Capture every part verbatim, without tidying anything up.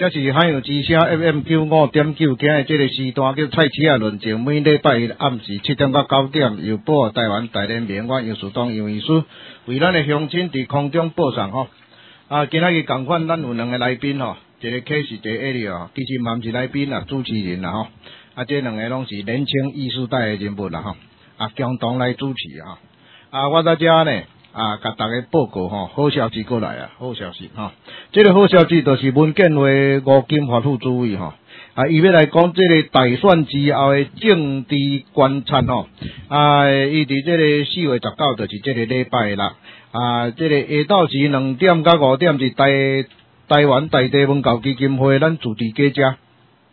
这是海洋之声 F M 九五点九，今日这个时段叫蔡奇亚论证，每礼拜一暗时七点到九点，由播台湾大连棉我杨树东杨医师为咱的乡亲伫空中播送吼。啊，今仔日共款，咱有两个来宾吼，一个 K 是一个 A 哦，其实嘛毋是来宾啦，主持人啦吼。啊，这两个拢是年轻艺术代的人物啦吼。啊，共同来主持啊。啊，我在遮呢。啊，甲大家报告吼，好消息过来啊，好消息吼。这个好消息就是文建会吴金华副主委吼，啊，伊要来讲这个大选之后的政治观察吼。啊，伊伫这个四月十九，就是这个礼拜啦。啊，这个下昼时两点到五点是台台湾在地文教基金会咱主题家家，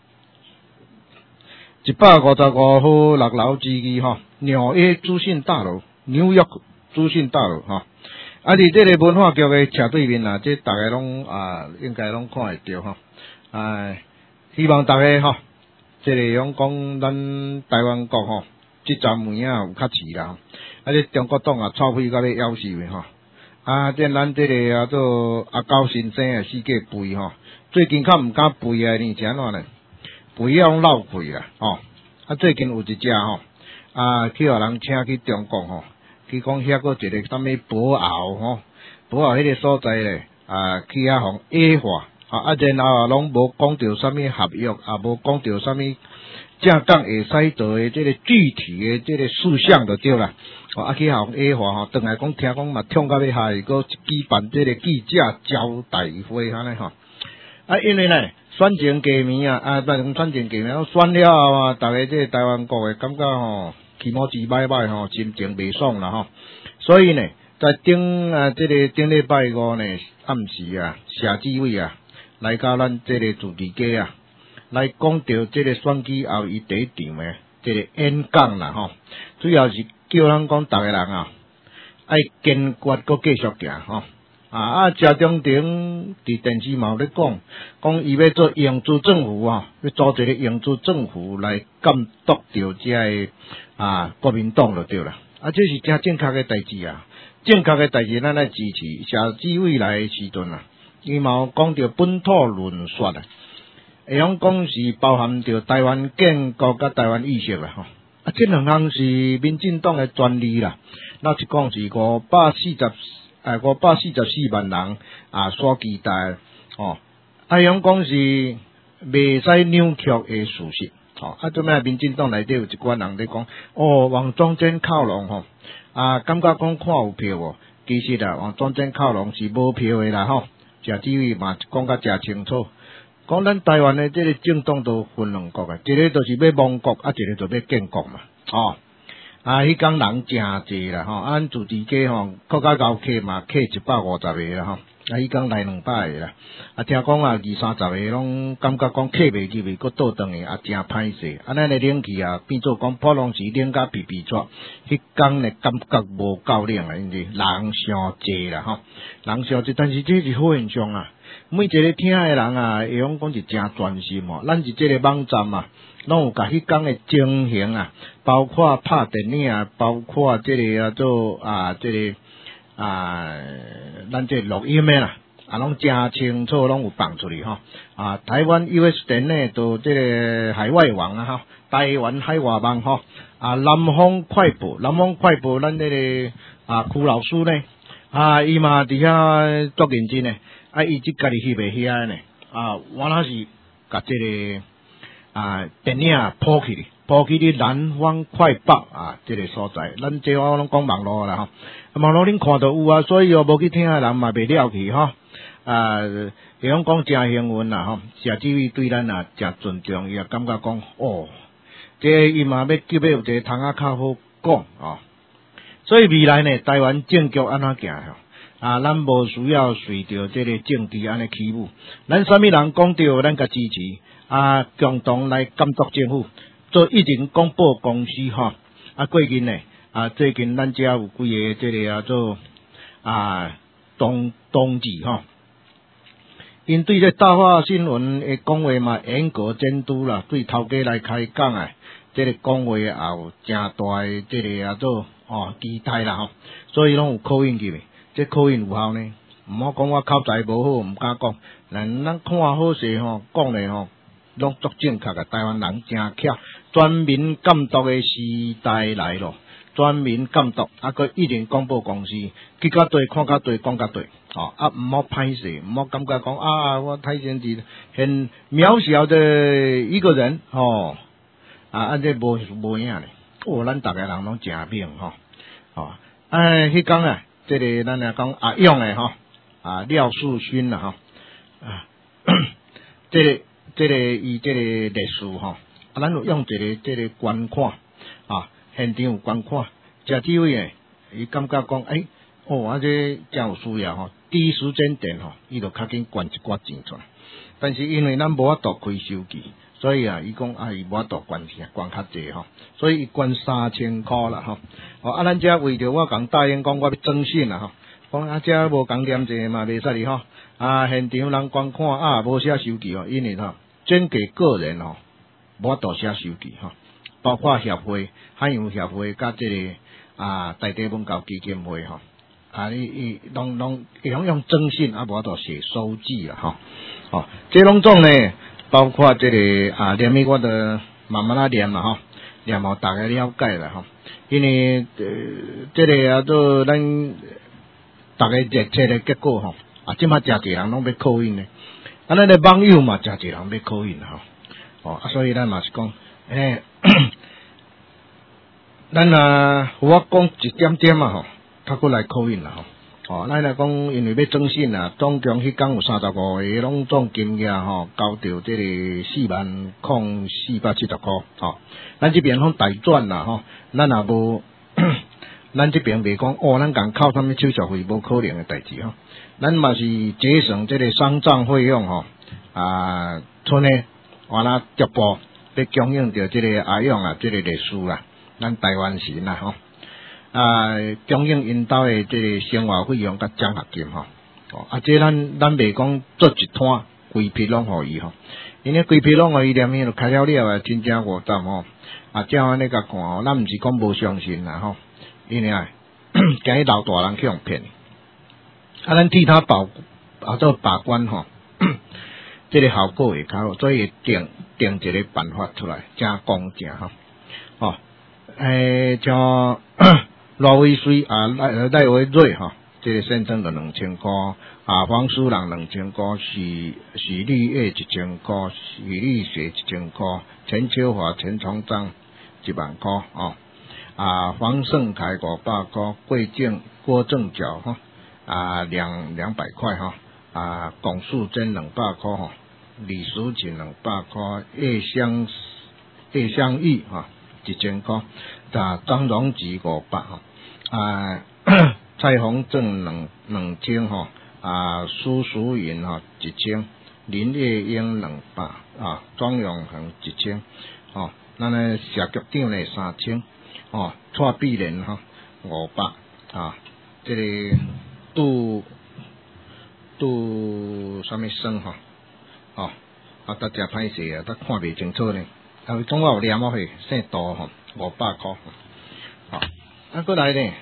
一百五十五号六楼之二吼，纽约资讯大楼，纽约。资讯大楼吼，啊！伫这个文化局的斜对面啊，这大家拢啊应该拢看会到吼。啊，希望大家吼，这个用讲咱台湾国吼，即站门啊有较市啦。啊，这中国党啊操费到咧夭寿的吼。啊，这咱这个啊做阿高先生的世界杯吼，最近较毋敢杯啊，呢是安怎呢？杯要用漏气啦，吼。啊，最近有一只吼，啊，去互人请去中国吼。去讲遐个一个啥物博鳌吼，博鳌迄个所在咧，啊去遐互 A 化，啊啊然后拢无讲到啥物合约，啊无讲到啥物正港会使做诶，即个具体诶即个事项就对啦。哦，啊去互 A 化吼，转来讲听讲嘛，痛到要下个举办即个记者招待会安尼吼。啊，因为呢，选前过暝啊，啊，不是讲选前过暝，选了后啊，逐个即个台湾国诶感觉吼。起毛子歹歹吼，心情袂爽啦吼，所以呢，在顶啊，这个顶礼拜五呢暗时啊，谢志伟啊来到咱这个主题家啊，来讲到这个选举后伊第一场的这个演讲啦吼，主要是叫咱讲逐个人啊，爱坚决搁继续行吼。啊啊！谢中庭伫电视嘛有咧讲，讲伊要做英资政府啊，要组一个英资政府来监督着遮个啊国民党就对啦。啊，这是正正确嘅代志啊，正确嘅代志咱来支持。谢志伟来的时阵啊，伊嘛有讲着本土论述啊，会用讲是包含着台湾建国甲台湾意识啦吼。啊，这两项是民进党嘅专利啦。那一讲是五百四十。诶，五百四十四万人啊所期待哦，啊，样讲是袂使扭曲诶事实，哦，啊，做咩民进党内底有一寡人咧讲，哦，往中间靠拢吼，啊，感觉讲看有票无，其实啊，往中间靠拢是无票诶啦吼，谢志伟嘛讲甲诚清楚，讲咱台湾诶即个政党都分两国啊，一个就是要亡国，啊，一个就要建国嘛，哦。啊，迄工人诚济啦吼，按主持家吼，国家高客嘛，客一百五十个啦吼，啊，迄工来两百个啦，啊，听讲啊，二三十个拢感觉讲客袂入去，搁倒转去，啊，诚歹势，啊，咱的冷气啊，变做讲普通时冷甲皮皮撮，迄工呢感觉无够冷啊，因为人伤济啦吼，人伤济，但是这是好现象啊，每一个听的人啊，会用讲是诚专心哦，咱是这个网站啊。拢有甲迄工的情形啊，包括拍电影啊，包括这个啊做啊这个啊，咱这录音的啦，啊拢诚清楚，拢有放出去吼。啊，台湾 U S 电呢，都这个海外网啊哈，台湾海外网吼。啊，南方快报，南方快报，咱这个啊区老师呢，啊伊嘛伫遐足认真呢，啊伊即家己翕袂遐呢，啊我那是甲这个。啊，电影铺起哩，铺起哩南方快报啊，这个所在，咱这我拢讲网络啦吼，网络恁看到有啊，所以哦无去听的人嘛袂了去吼，啊，会用讲诚幸运啦吼，谢志伟对咱啊诚尊重，伊也感觉讲哦，这伊嘛要急要有一个通啊较好讲哦，所以未来呢，台湾政局安怎行吼？啊，咱无需要随着这个政治安尼起舞，咱啥物人讲着，咱甲支持。啊，共同来监督政府，做一人广播公司吼。啊，最近呢，啊，最近咱遮有几个这个啊做啊同同志吼，因对这大话新闻的讲话嘛严格监督啦，对头家来开讲啊，这个讲话也有诚大的这个啊做哦期待啦吼，所以拢有考验去，这考验有效呢， 毋好讲我口才无好，毋敢讲。咱咱看好势吼，讲咧吼，拢足正确个。台湾人真巧，全民监督的时代来咯。全民监督，啊，佮一零广播公司，去到对，看到对，讲到对，哦，啊，毋好歹势，毋好感觉讲啊，我太先是很渺小的一个人，吼、哦，啊，啊，这无无影咧，哦，咱逐个人拢真命，吼、哦，哦，哎，迄讲啊，这个咱来讲阿勇诶，吼，啊，廖树勋啦，吼，啊，这个这个伊这个历史，吼，啊，咱有用一个这个观看，啊。现场有观看，这几位诶，伊感觉讲，诶、欸，哦，啊这真有需要吼，第一时间点吼，伊就较紧捐一寡钱出来。但是因为咱无法度开收据，所以啊，伊讲啊，伊无法度捐钱，捐较济吼，所以伊捐三千箍啦吼。哦，啊，咱遮为着我讲答应讲我要征信啦吼，讲啊遮无讲念者嘛，袂使哩吼。啊，现场人观看啊，无写收据哦，因为吼，捐给个人吼，无法度写收据吼。包括协会、海洋协会，甲这个啊在地文教基金会吼，啊，伊伊拢拢用用征信啊，无法度写收据啦吼，哦，这拢种呢，包括这个啊，连咪我的慢慢啊念啦吼，念互大家了解啦吼，因为呃，这个啊都咱大家热切的结果吼，啊，即马诚济人拢要考运呢，啊，咱的网友嘛，诚济人要考运吼，哦，啊，所以咱嘛是讲。诶，咱啊，我讲一点点啊吼，较过来考验啦吼。哦，咱来讲，因为要征信啊，总共迄讲有三十五个，拢总金额吼，交到这个四万空四百七十块。吼，咱这边拢代转啦吼，咱也无，咱这边袂讲哦，咱讲靠他们手续费无可能的代志吼。咱嘛是节省这个丧葬费用吼，啊，村呢完了接报。要供应着这个阿勇啊，这个历史啦，咱台湾神啦吼，啊，供应因兜的这个生活费用甲奖学金吼，哦，啊，这咱咱袂讲做一摊规批拢互伊吼，因为规批拢互伊念迄落开了了啊，真正五十吼，啊，照安尼甲看吼，咱毋是讲无相信啦吼，因为啊，今日老大人去互骗，啊，咱替他保啊做把关吼。这个效果会较好，所以定定一个办法出来，真公正哈。哦，诶，像罗威水啊，赖赖维瑞哈，这个先生就两千块，啊，黄鼠人两千块，许许绿叶一千块，许绿雪一千块，陈秋华、陈崇章一万块哦，啊，黄胜凯五百块，桂正郭正角哈，啊，两两百块哈。啊，龚树珍两百块吼，李淑琴两百块，叶香叶香玉哈一千块，啊张荣吉五百哈，啊蔡宏正两两千吼，啊苏淑云哈一千，林月英两百啊，庄永恒一千，哦，咱呢社局长呢三千，哦，蔡碧莲哈五百啊，这个杜。拄啥物生吼，哦，啊，大家歹势啊，都看袂清楚呢。啊，总我有念落去，姓杜吼，五百块。好，啊，过来呢，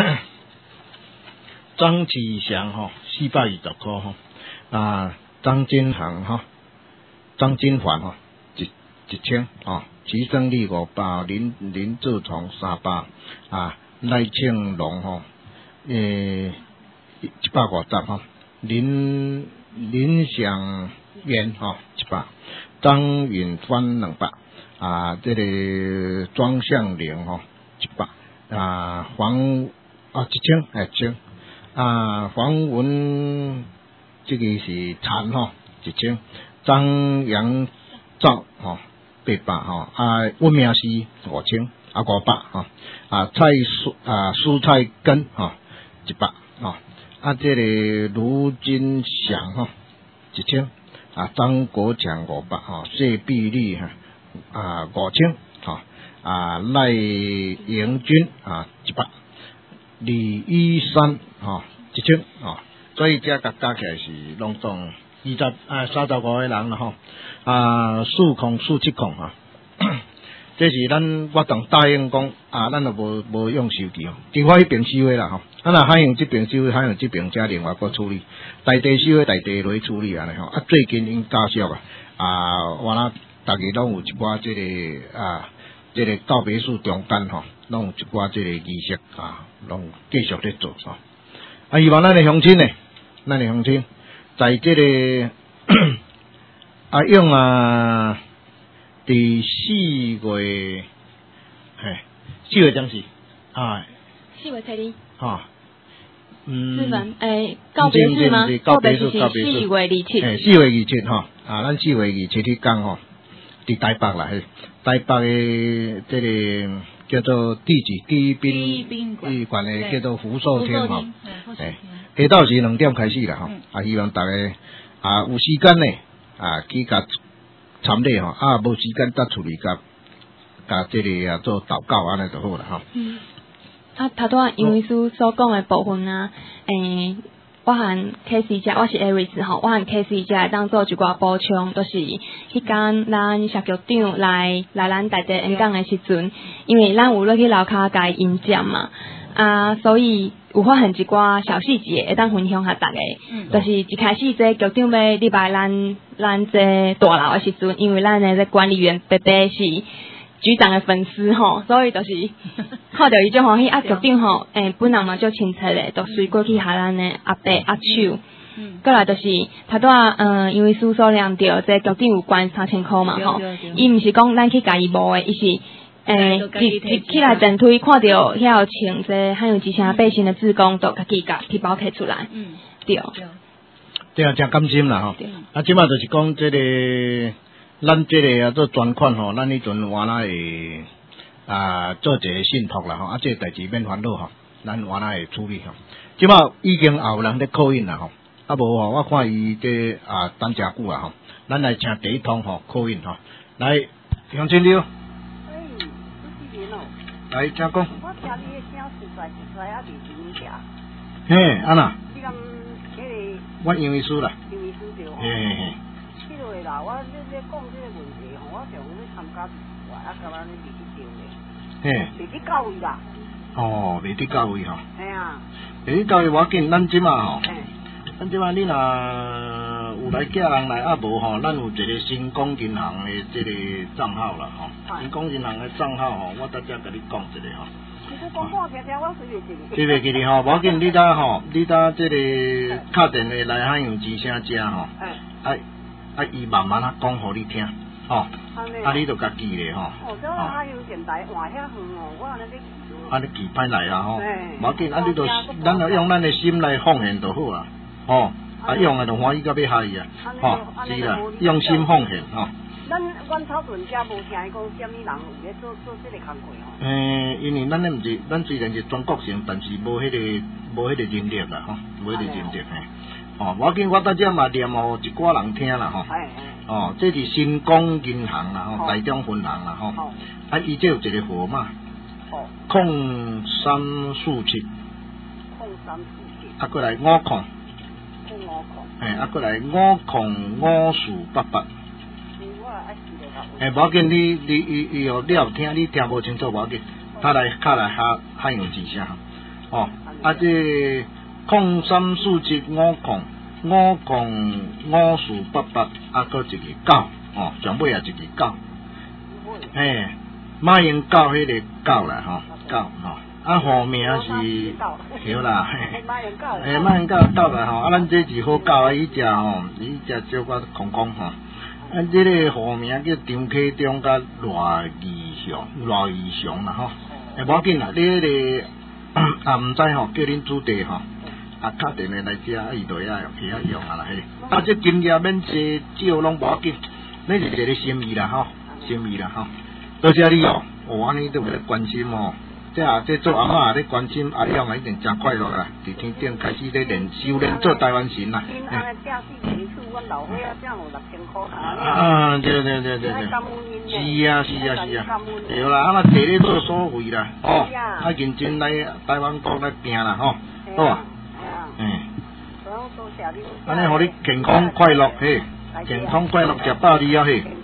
张启祥吼，四百二十块吼，啊，张金恒吼，张金环吼，一一千哦，齐胜利五百，林林志从三百，啊，赖庆龙吼，诶，一百五十吼。林林祥元吼一百，张允帆两百啊，这个庄向玲吼一百啊，黄啊一千哎千啊，黄文这个是残吼一千，张阳照吼八百吼啊，温明熙五千啊五百吼啊，蔡蔬啊蔬菜根吼一百吼。啊，这个卢金祥吼一千啊，张国强五百吼，谢碧丽哈啊五千吼啊，赖英军啊一百，李依山吼一千吼，所以这个加起来是拢总二十啊三十五个人啦吼啊，四空四七空哈， 这是咱我当答应讲啊，咱就无无用手机哦，除我迄边收的啦吼，啊那海洋这边收，海洋这边再另外搁处理，台地收的台地落去处理安尼吼，啊最近因加速啊，啊完了大家拢有一寡这个啊，这个告别式中间吼，拢有一寡这个仪式啊，拢继续咧做吼，啊希望咱的乡亲呢，咱的乡亲在这个啊用啊。第四月，嘿，四月将是啊， 四月七日， 啊，嗯， 四分诶，告别式吗？ 告别式， 告别式，四月二七， 诶，四月二七吼，啊，咱四月二七迄天吼，伫台北啦，嘿，台北诶，这个叫做地址第一宾宾馆诶，叫做福寿厅吼，诶，下昼是两点开始啦吼，啊，希望大家啊有时间呢，啊去甲。参礼吼，啊，无时间搭处理甲，甲这个啊做祷告安尼就好啦吼。 嗯。啊，头拄啊，因为师所讲的部分啊，诶、欸，我和 K C 姐，我是 Aris 吼，我和 K C 姐会当做一寡补充，就是迄天咱社局长来来咱大地演讲的时阵，因为咱有落去楼骹甲伊演讲嘛，啊，所以。有发现一寡小细节，会当分享下大家。嗯，就是一开始这局长要入来咱咱这大楼的时阵，因为咱的这管理员伯伯是局长的粉丝吼，所以就是看到伊就欢喜啊，局长吼，诶，本人嘛就亲切咧，就随过去下咱的阿伯阿手。嗯，过来就是头拄啊，嗯，因为叔叔量着这局长有关三千箍嘛吼，伊毋是讲咱去家己无的，伊是。诶，一一起来电梯看到遐有穿这还有一身背心的志工，都家己甲皮包摕出来。嗯，对。 对啊，真甘心啦吼。啊，即马就是讲这个，咱这个啊做专款吼，咱迄阵原来会啊做一个信托啦吼，啊这个代志免烦恼吼，咱原来会处理吼。即马已经也有人咧call in啦吼，啊无吼，我看伊这啊等真久啊吼，咱来请第一通吼call in吼，来杨经理。来，请讲。我听你的声实在实在啊，袂真正。嘿，安那？你讲迄个？我英语书啦。英语书对。嘿嘿嘿。迄落啦，我咧咧讲这个问题吼，我上咧参加比赛，啊，甲咱咧袂去教咧。嘿。袂去教育啦。哦，袂去教育吼。嘿啊。袂去教育我紧，咱即马吼。嘿。咱即马你若有来寄人来，啊无吼，咱有一个新光银行的这个账号啦吼。新光银行的账号吼，我等下甲你讲一下吼。你讲看听听，我随袂记哩。随袂记哩吼，无要紧，你搭吼，你搭这个敲电话来海洋之声遮吼。哎。啊啊，伊慢慢啊讲互你听，吼。啊，你著家记咧吼。哦，这海洋电台换遐远哦，我安尼咧记。啊，你记歹来啊吼。无要紧，啊你著咱著用咱的心来奉献就好啦。哦，啊用的就欢喜到要嗨啊，吼，是啦，用心奉献吼。咱阮草屯遮无听伊讲，啥物人有咧做做这个工作吼？诶，因为咱咧毋是，咱虽然是全国性，但是无迄个无迄个人力啦吼，无迄个人力嘿。哦，我紧我到遮嘛念互一寡人听啦吼。哦，这是新光银行啦吼，台中分行啦吼。啊，伊这有一个号码。哦。空三四七。空三四七。啊，过来五空。诶，啊，过来五空五四八八。诶，无要紧，你你伊伊哦，你有听，你听无清楚无要紧，他来卡来海海洋之声。哦，啊，这空三四七五空五空五四八八，啊，搁一个九，哦，上尾也一个九。诶，马英九迄个九啦，吼，九吼。啊，户名是对啦，嘿，诶，马英九斗来吼，啊，咱这是好教啊，伊只吼，伊只少寡空空吼，啊，这个户名叫张启忠甲赖义祥，赖义祥啦吼，诶，无要紧啦，你迄个啊，毋知吼，叫恁主地吼，啊，敲电话来遮，啊，伊就遐去遐用啊啦嘿，啊，这金额免济少拢无要紧，恁是一个心意啦吼，心意啦吼，多谢你哦，我安尼都会来关心哦。这啊，这做阿嬷咧关心阿亮啊，一定真快乐啦！伫天顶开始咧练修炼做台湾神啦。啊，对对对对对。是啊是啊是啊，对啦，啊嘛摕咧做所费啦，哦，啊认真来台湾国来拼啦吼，好啊。嗯。安尼互你健康快乐嘿，健康快乐食饱哩啊嘿。健康快乐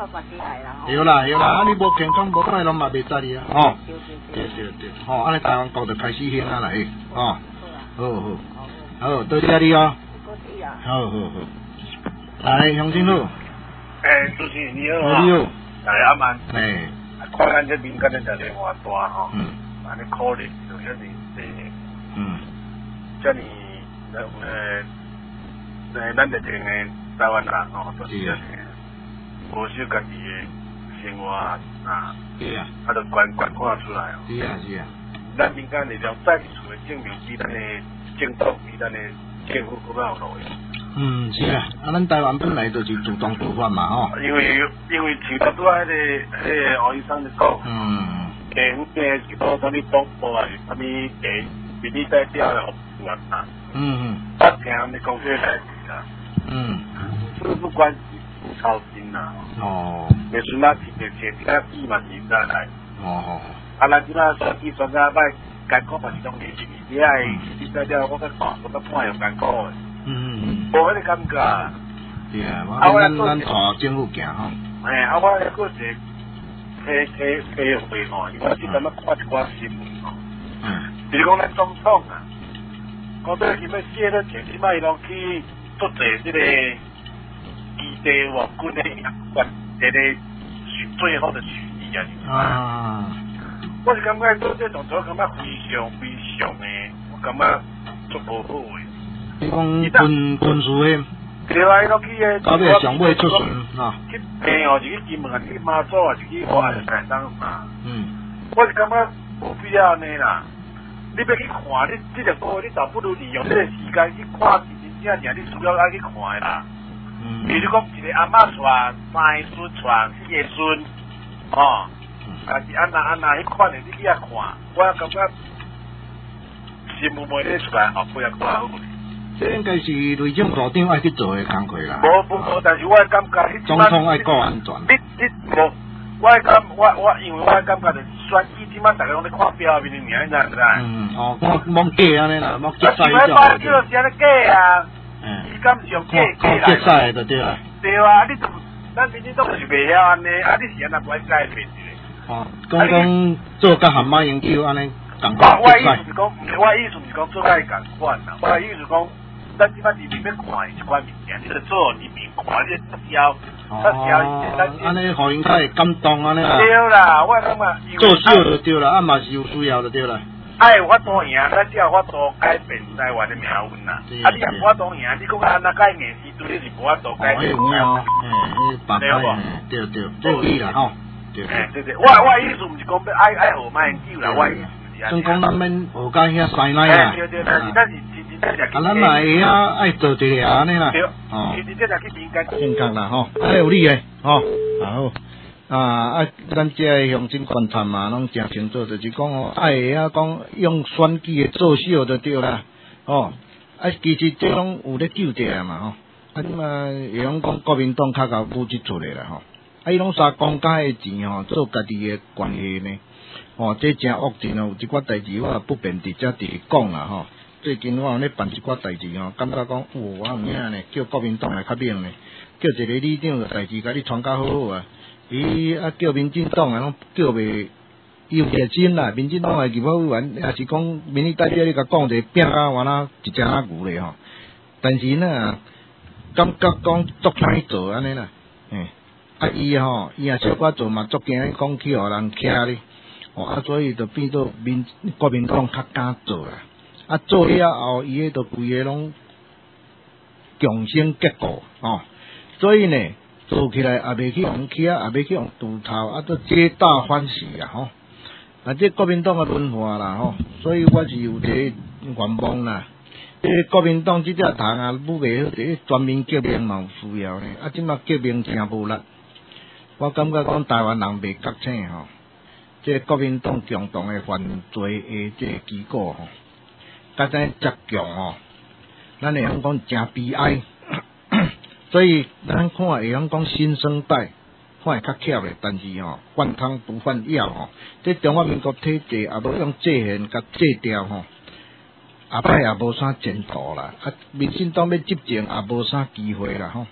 靠法起来啦。 对啦，对啦，啊，你无健康无快乐嘛，袂使你啊，吼。 对对对对，吼，安尼台湾国就开始兴啊来，吼。 好好好，好，多谢你哦。好好好，来乡亲路。 诶，主持人你好啊。 你好。 大家晚。 诶。 看咱这民间的电话大吼， 嗯， 安尼可怜，就遐尼济， 嗯， 遮尼呃呃，咱这边的台湾人吼，都是安尼，无守家己的生活啊， 对啊， 啊，都管管看出来哦。 是啊是啊， 咱民间力量再出的证明比咱的政府比咱的政府更较有路用。 嗯，是啊，啊，咱台湾本来就是主动自发嘛，吼。 因为因为像拄拄迄个迄个黄医生咧讲， 嗯， 诶，诶，是讲啥物东部啊，是啥物诶，比你在调的服务啊， 嗯嗯， 我听你讲这个代志啦， 嗯， 这不关系不操心呐， 哦， 袂顺那提的钱，其他币嘛是再来， 哦哦， 啊，咱即摆选举选啊歹，艰苦嘛是拢是你爱你在调，我较看，我较看有艰苦的。 嗯嗯嗯， 无迄个感觉。 对啊，我咱咱靠政府行吼。 哎，啊，我还佫是体体体会吼，因为我即阵仔看一寡新闻吼， 嗯， 比如讲咱总统啊，讲这伊要卸了钱，即摆伊拢去做者即个基地或军的管这个选最后的选举啊，是啊， 我是感觉做这动作感觉非常非常的，我感觉足无好诶。 你讲军军事诶， 对啊，伊拢去诶， 到尾上尾出巡啊， 去平哦，是去金门啊，是去马祖啊，是去花莲台东嘛。 嗯， 我是感觉无必要安尼啦。你要去看，你这个个你倒不如利用这个时间去看真真正正你需要爱去看的啦。 嗯， 比如讲一个阿嬷带三个孙带四个孙，哦，啊是安那安那迄款的，你去遐看，我感觉新闻媒体出来后尾也更好。 这应该是内政部长爱去做的工作啦。 无无无，但是我感觉你总统爱顾安全。 你你无，我感我我因为我感觉就是选举即摆大家拢咧看表面的尔，你知唔知？ 嗯，哦，我罔假安尼啦，罔决赛叫。啊，叫是安尼假啊。 嗯。 伊敢是用假假来。 决赛就对啦。 对啊，你咱民进党就是袂晓安尼，啊，你是安那不爱改变一个。 哦，讲讲做甲蛤蟆研究安尼，共款决赛。我意思是讲，我意思是讲做甲伊共款啦，我意思是讲。咱即摆人民要看一款物件，你着做人民看你特效，特效， 安尼互因较会感动安尼啦。 对啦，我感觉做秀就对啦，啊嘛是有需要就对啦。 哎，有法度赢，咱只有法度改变台湾的命运啦。啊，你若无法度赢，你讲安那改硬是对你是无法度改变。 哦，有哦，嘿，白改，对对，这有理啦吼。对对对，我我意思毋是讲要爱爱学卖研究啦，我意思是安尼。 算讲咱免学甲遐西奶啦。 对对，但是但是。 啊，咱嘛会啊，爱做一个安尼啦， 哦，其实这个去民间， 民间啦吼，啊有理诶，吼，好，啊啊，咱这乡亲观察嘛，拢真清楚，就是讲哦，爱会啊，讲用选举诶作秀就对啦，哦，啊，其实这拢有咧救济啊嘛，吼，啊，即嘛会用讲国民党较够付即出来啦，吼，啊，伊拢杀公家诶钱吼，做家己诶关系呢，哦，这真恶真哦，有一寡代志我也不便伫遮伫讲啦，吼。最近我有咧办一寡代志吼，感觉讲，哦，我唔影呢，叫国民党来较猛呢，叫一个里长嘅代志，甲你传较好好啊。伊啊叫民进党啊，拢叫袂有热心啦。民进党嘅立法委员也是讲，民意代表你甲讲者，拼啊完啦一只阿牛咧吼。但是呢，感觉讲足歹做安尼啦，嘿，啊伊吼，伊也小可做嘛，足惊讲去互人徛咧，哦啊，所以就变做民国民党较敢做啦。啊，做了后，伊迄都规个拢强生结果哦，所以呢，做起来也袂去用起啊，也袂去用杜头，啊，都皆大欢喜啊吼。啊，这国民党嘅文化啦吼，所以我是有一个愿望啦。这国民党这只糖啊，不袂好，这全民革命嘛有需要呢。啊，即马革命真无力，我感觉讲台湾人袂觉醒吼。这国民党共同嘅犯罪嘅这结果吼。甲咱浙强哦，咱会晓讲真悲哀，所以咱看会晓讲新生代，看会较巧咧，但是吼、哦、换汤不换药吼，这中华民国体制也无用制宪甲制调吼，后摆也无啥前途啦，啊，民进党要执政也无啥机会啦吼，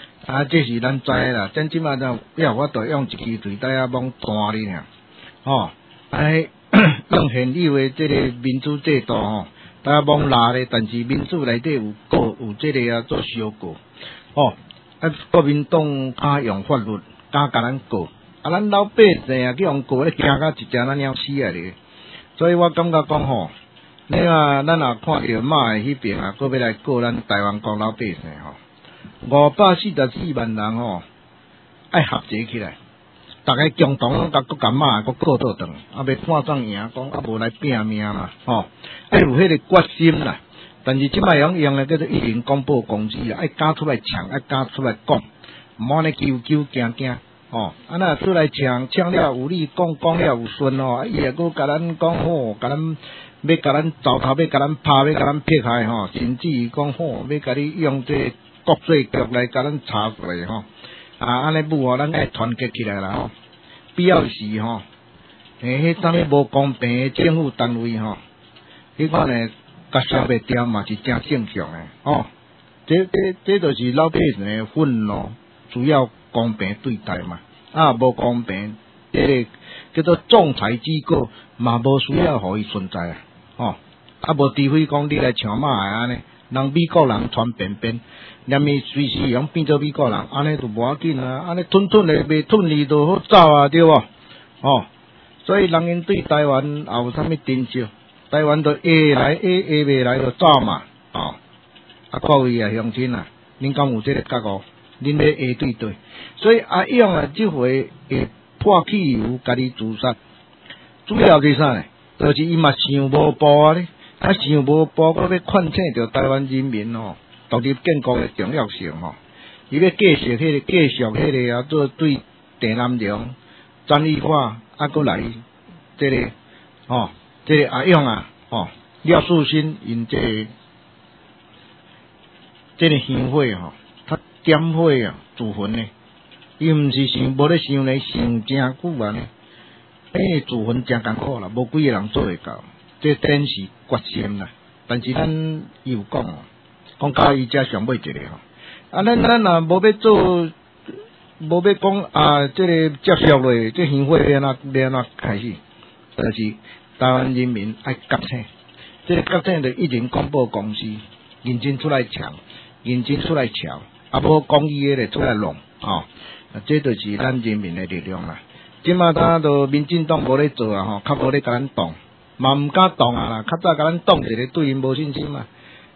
啊，这是咱知啦，咱即马就要我着用一支嘴带啊，帮弹你俩，吼，哎，用现有的这个民主制度吼，大家帮拉咧，但是民主内底有个有这个啊做小过，哦，啊，国民党加用法律加甲咱过，啊，咱老百姓啊去用过咧，惊甲一只咱鸟死啊咧，所以我感觉讲吼，你啊，咱也看到马的迄边啊，搁要来过咱台湾国老百姓吼。五百四十四万人吼，爱合集起来，大家共同拢甲国家骂，国告倒转，啊，要看怎赢，讲啊无来拼命嘛，吼，爱有迄个决心啦。但是即摆用用的叫做一零公报公司啦，爱敢出来抢，爱敢出来讲，毋安尼揪揪惊惊，吼，啊那出来抢，抢了有理，讲讲了有顺吼，伊也搁甲咱讲吼，甲咱要甲咱糟蹋，要甲咱拍，要甲咱撇开吼，甚至于讲吼，要甲你用这个国税局来甲咱查出来吼，啊，安尼不吼，咱爱团结起来啦吼。必要时吼，诶，迄啥物无公平的政府单位吼，迄款呢，甲消灭掉嘛是正正常诶吼。这这这就是老百姓的愤怒，主要公平对待嘛，啊，无公平，这个叫做仲裁机构嘛无需要互伊存在啊，吼，啊无除非讲你来抢马诶安尼。人美国人传便便，连伊随时用变做美国人，安尼就无要紧啊，安尼吞吞的袂吞你就好走啊，对无？哦，所以人因对台湾也有啥物珍惜，台湾就下来下下袂来就走嘛，哦，啊各位啊乡亲啊，恁敢有这个觉悟？恁要下对对，所以阿勇啊，即回会破汽油家己自杀，主要是啥呢？就是伊嘛想无步啊咧。啊，想无包括要劝醒着台湾人民吼，独立建国的重要性吼，伊要继续迄、那个继续迄个啊，做对郑南榕、张丽华啊，搁来这个吼，这个阿勇啊，吼，廖树新因这个这个香火吼，他点火啊，自焚呢，伊毋是想无咧想咧，想真久啊呢，诶，自焚真艰苦啦，无几个人做会到。这真是决心啦，但是咱有讲哦，讲到伊遮上尾一个吼，啊，咱咱若无要做，无要讲啊，这个接续咧，这行会要安怎要安怎开始？就是台湾人民爱觉醒，这个觉醒就一定公报公司认真出来抢，认真出来抢，啊，无公益的咧出来弄，吼、哦，这就是咱人民的力量啦。即马咱都民进党无咧做啊，吼，较无咧甲咱动。嘛毋敢动啊啦，较早甲咱动一个对因无信心嘛。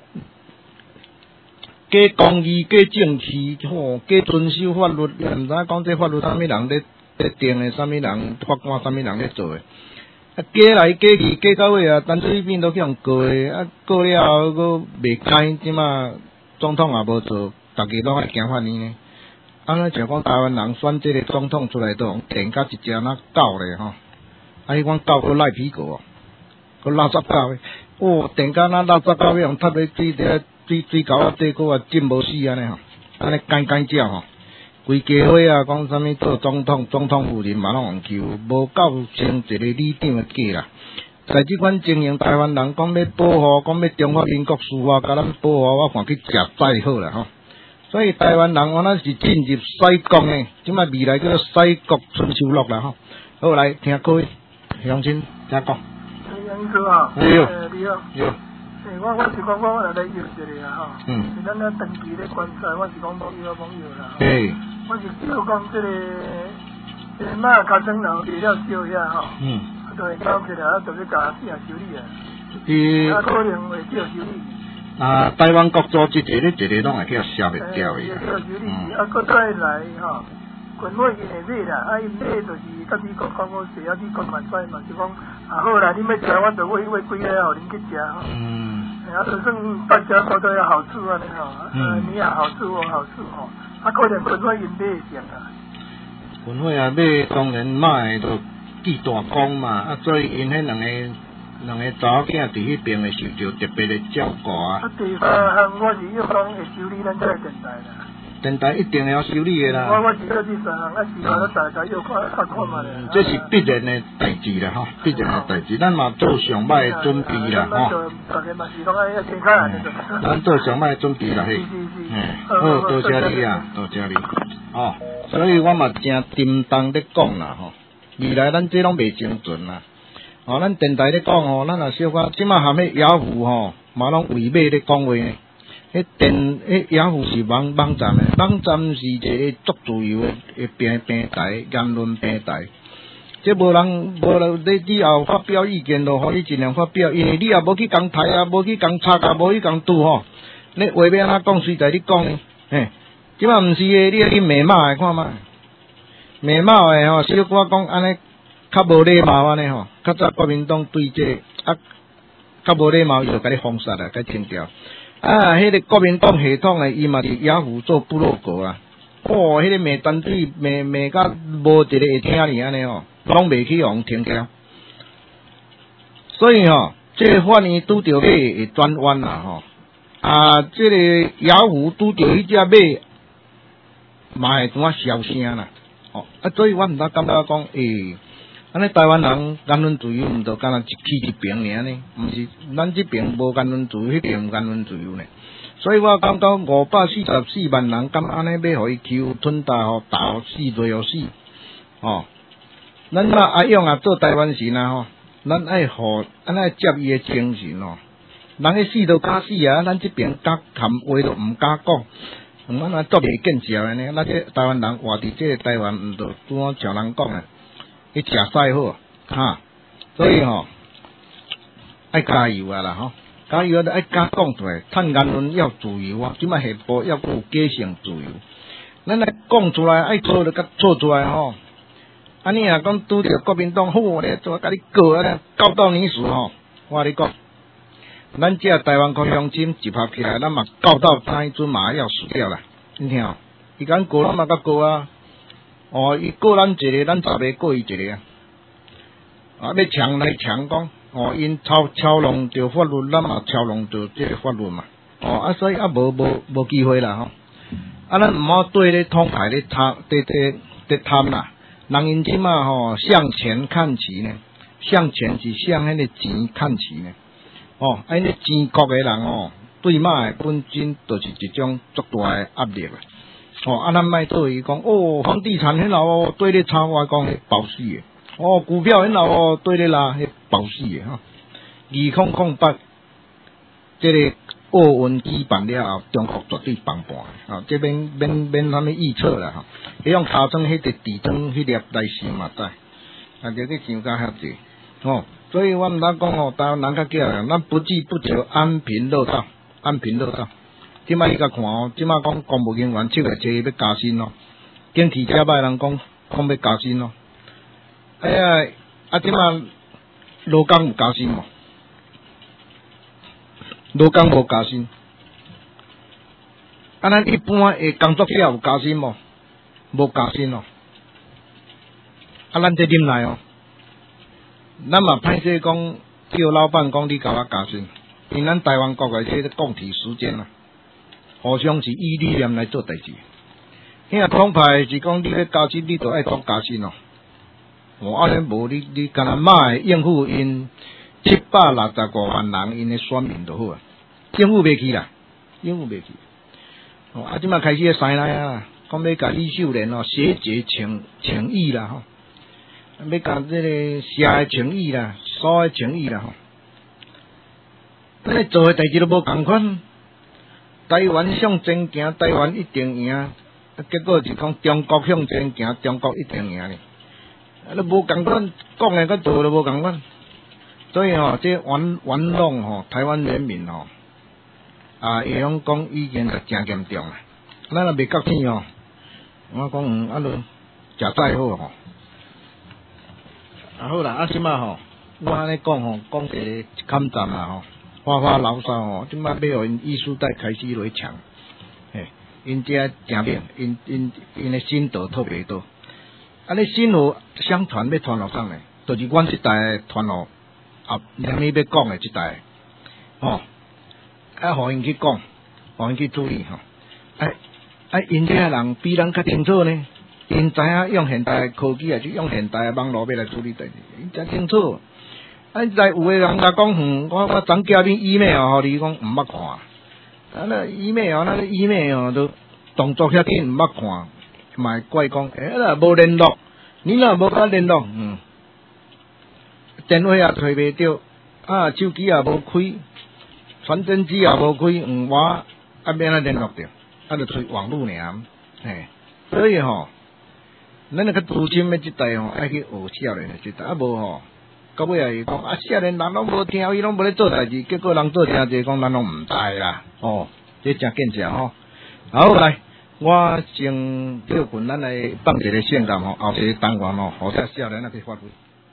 假公义、假正气，吼，假遵守法律，也毋知讲这法律啥物人咧咧定诶，啥物人法官啥物人咧做诶。啊，假来假去，假到尾啊，陈水扁都去互告诶，啊告了后佫袂开，即马总统也无做，大家拢爱惊法呢呢。啊，咱像讲台湾人选这个总统出来都用电甲一只那狗咧吼，啊，迄款狗佫赖皮狗哦。个垃圾狗诶，哦，电甲那垃圾狗用插咧水底水水沟啊，底个啊浸无死安尼吼，安尼干干叫吼，规家伙啊，讲啥物做总统，总统夫人嘛拢用求，无构成一个理长诶假啦。在即款情形，台湾人讲要保护，讲要中华民国司法甲咱保护，我看去食再好啦吼。所以台湾人我那是进入西国诶，即摆未来叫做西国春秋录啦吼。好，来听各位乡亲听讲。 你好啊， 你好， 你好， 你好。 诶，我我是讲我来来约一个啊，吼， 嗯， 是咱咧长期咧观察，我是讲网友网友啦， 嘿， 我是就讲这个，诶，马卡灯人离了少遐吼， 嗯， 就会搞起来，啊，就去甲死人修理啊， 伊啊，可能会叫修理。 啊，台湾国组织一个一个拢会去消灭掉伊， 嗯，啊，搁再来吼。军火因会买啦，啊，因买就是甲美国讲好势，啊，美国嘛使嘛，就讲啊好啦，你要食，我就买买几个互恁去食吼。嗯。啊，就算大家都都有好处啊，你吼，嗯，你也好处我好处吼，啊，可能军火因买会成啊。 军火啊买，当然买就记大功嘛，啊，所以因迄两个两个查某囝伫迄边会受到特别的照顾啊。 啊，第三项我是要讲会修理咱这个电台啦。 电台一定要修理的啦。 我我是要去三行，啊是话，咱大家要看看看嘛咧。 这是必然的代志啦，吼，必然的代志，咱嘛做上歹的准备啦，吼。咱做上歹的准备啦，嘿。好，多谢你啊，多谢你。哦，所以我嘛真叮当咧讲啦，吼。未来咱这拢袂精准啦。哦，咱电台咧讲吼，咱也小可，即马含迄雅虎吼，嘛拢违背咧讲话呢。迄电迄雅虎是网网站诶，网站是一个足自由诶平平台，言论平台。即无人无人你你后发表意见咯，互你尽量发表，因为你也无去共台啊，无去共插啊，无去共拄吼。你话要安怎讲，随在你讲呢。嘿，即马毋是诶，你去骂骂诶，看卖。骂骂诶吼，小可讲安尼较无礼貌安尼吼，较早国民党对这个啊较无礼貌，伊就甲你封杀啦，甲清掉。啊，迄、那个国民党系统诶，伊嘛伫雅虎做部落格啊。哦，迄、那个骂单对骂骂甲无一个会听哩安尼吼，拢袂去互停掉。所以吼，这个法院拄着马会转弯啦吼。啊，这个雅虎拄着迄只马，嘛会怎啊消声啦。哦，啊，所以我毋知感觉讲，诶、欸，安尼台湾人言论自由毋着干那一起一边尔呢？毋是咱这边无言论自由，迄边有言论自由呢。所以我感觉五百四十四万人，敢安尼要互伊欺负吞打吼，打互死罪互死。哦，咱嘛阿勇啊做台湾人啊吼，咱爱互咱爱接伊诶精神哦。人迄死都敢死啊，咱这边敢含话都毋敢讲。嗯，咱做袂见效安尼，咱这台湾人活伫这个台湾，毋着拄好像人讲诶，去食屎好，哈，所以吼、哦、爱加油啊啦吼，加油啊！爱敢讲出来，趁言论要自由啊，即摆下步要有假性自由，咱来讲出来，爱做就甲做出来吼。安尼啊，讲拄着国民党好咧，做甲你告啊，告到你死吼，我跟你讲。咱这台湾国乡亲一拍起来，咱嘛告到他一阵嘛要死掉啦。你听哦，伊敢告咱嘛甲告啊。哦，伊告咱一个，咱十个告伊一个啊。啊，要强来强讲，哦，因操操弄着法律，咱嘛操弄着这个法律嘛。哦，啊，所以啊，无无无机会啦吼。啊，咱毋好对咧通牌咧贪，对对对贪啦。人因即嘛吼向前看齐呢，向前是向迄个钱看齐呢。哦，安尼钱国诶人哦，对马诶本身就是一种足大诶压力啊。哦，啊，咱莫做伊讲哦，房地产迄老哦对咧炒，我讲迄保死诶。哦，股票迄老哦对咧啦，迄保死诶哈。二零零八，这个奥运举办了后，中国绝对崩盘啊！这边免免啥物预测啦哈。迄用尻川迄个地砖迄粒来想嘛知，啊，就去想甲遐济哦。所以我毋通讲哦，台湾人较叫人，咱不计不求，安贫乐道，安贫乐道。即摆你甲看哦，即摆讲公务人员手来坐要加薪咯，经济者歹人讲讲要加薪咯。哎呀，啊即摆劳工有加薪无？劳工无加薪。啊，咱一般诶工作者有加薪无？无加薪咯。啊，咱这忍耐哦。咱嘛歹势讲，叫老板讲你甲我加薪，因咱台湾国诶这个共体时间啊，互相是以理念来做代志。因为统派是讲你咧加薪，你就爱做加薪咯。哦，啊，恁无你你干那卖应付因七百六十五万人因诶选民就好啊，应付袂起啦，应付袂起。哦，啊，即马开始咧生来啊，讲要甲李秀莲哦写节情情谊啦吼。要讲这个社的情谊啦，所的情谊啦吼，咱做的代志都无共款。台湾向前行，台湾一定赢。结果是讲中国向前行，中国一定赢哩。啊，都无共款，讲的甲做的无共款。所以吼，这玩玩弄吼，台湾人民吼，啊，会用讲已经是真严重啦。咱若未觉醒吼，我讲嗯，啊，落食再好吼。啊好啦，啊即马吼，我安尼讲吼，讲一个抗战啊吼，花花牢骚吼，即马要互因艺术带开始来抢，嘿，因遮真明，因因因的心得特别多。啊，你心路相传要传落上来，就是阮这代传落啊，连你要讲的这代，吼、哦，啊，互因去讲，互因去注意吼，哎， 啊，因这些人比人较清楚呢，因知影用现代科技啊，就用现代网络要来处理代志，因真清楚。啊，在有诶人甲讲，嗯，我我昨寄你 email 互你讲毋捌看，啊那 email 那个 email 都动作遐紧毋捌看，嘛怪讲，诶、欸，那无联络，你若无甲联络，嗯，电话也摕袂着，啊，手机也无开，传真机也无开，嗯，我啊免啊联络着，啊，就吹网络尔，嘿，所以吼，咱那个资深诶即代吼，爱去学少年诶即代，啊无吼。到尾啊，伊讲啊，少年人拢无听，伊拢无咧做代志，结果人做诚济，讲咱拢毋知啦。哦，这真见识吼。好来，我先叫群咱来放一个线段吼，后一个单元吼，好些少年啊去发挥。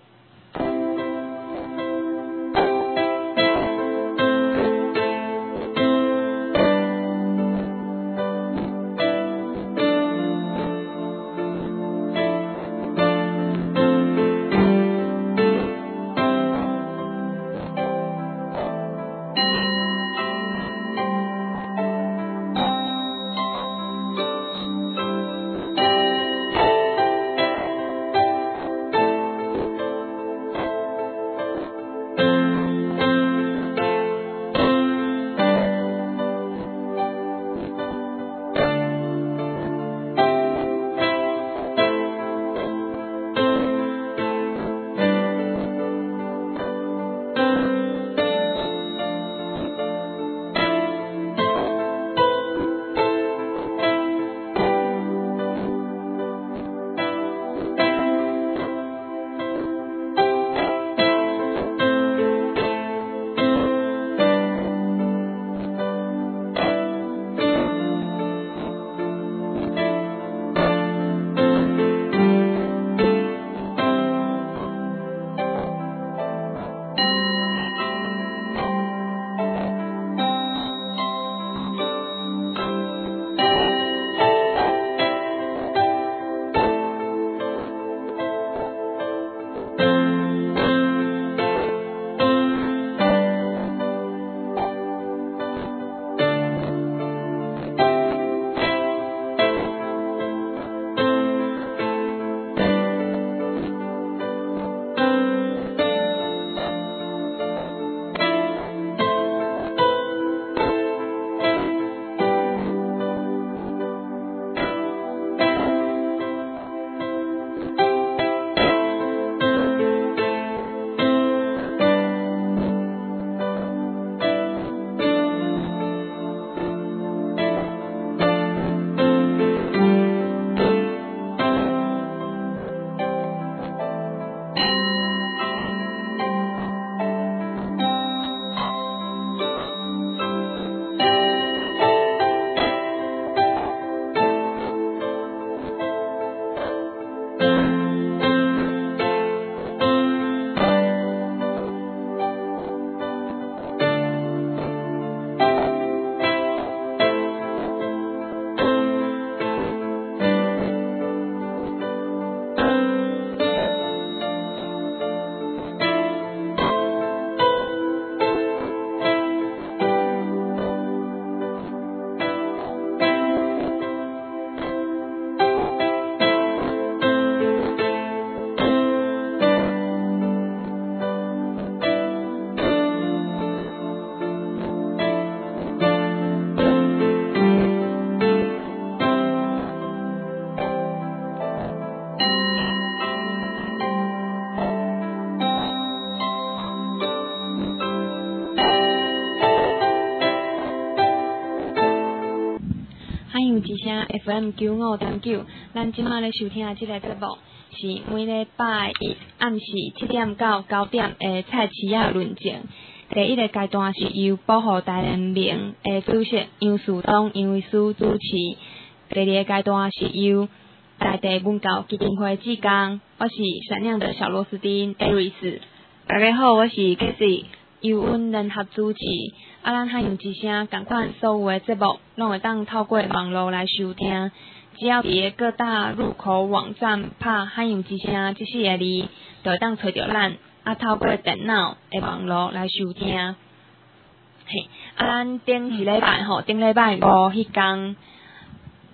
之声 F M 九五点九，咱今麦咧收听的这个节目是每礼拜一暗时七点到九点的菜市仔论证。第一个阶段是由保护大联盟的主席杨树东杨卫师主持，第二个阶段是由在地文教基金会志工，我是闪亮的小螺丝钉 Aris。大家好，我是 Casey， 由阮联合主持。啊，咱海洋之声同款所有的节目，拢会当透过网络来收听。只要伫各大入口网站拍海洋之声这四个字，就会当找着咱。啊，透过电脑的网络来收听。嘿，啊，咱顶迄礼拜吼，顶礼拜五迄天，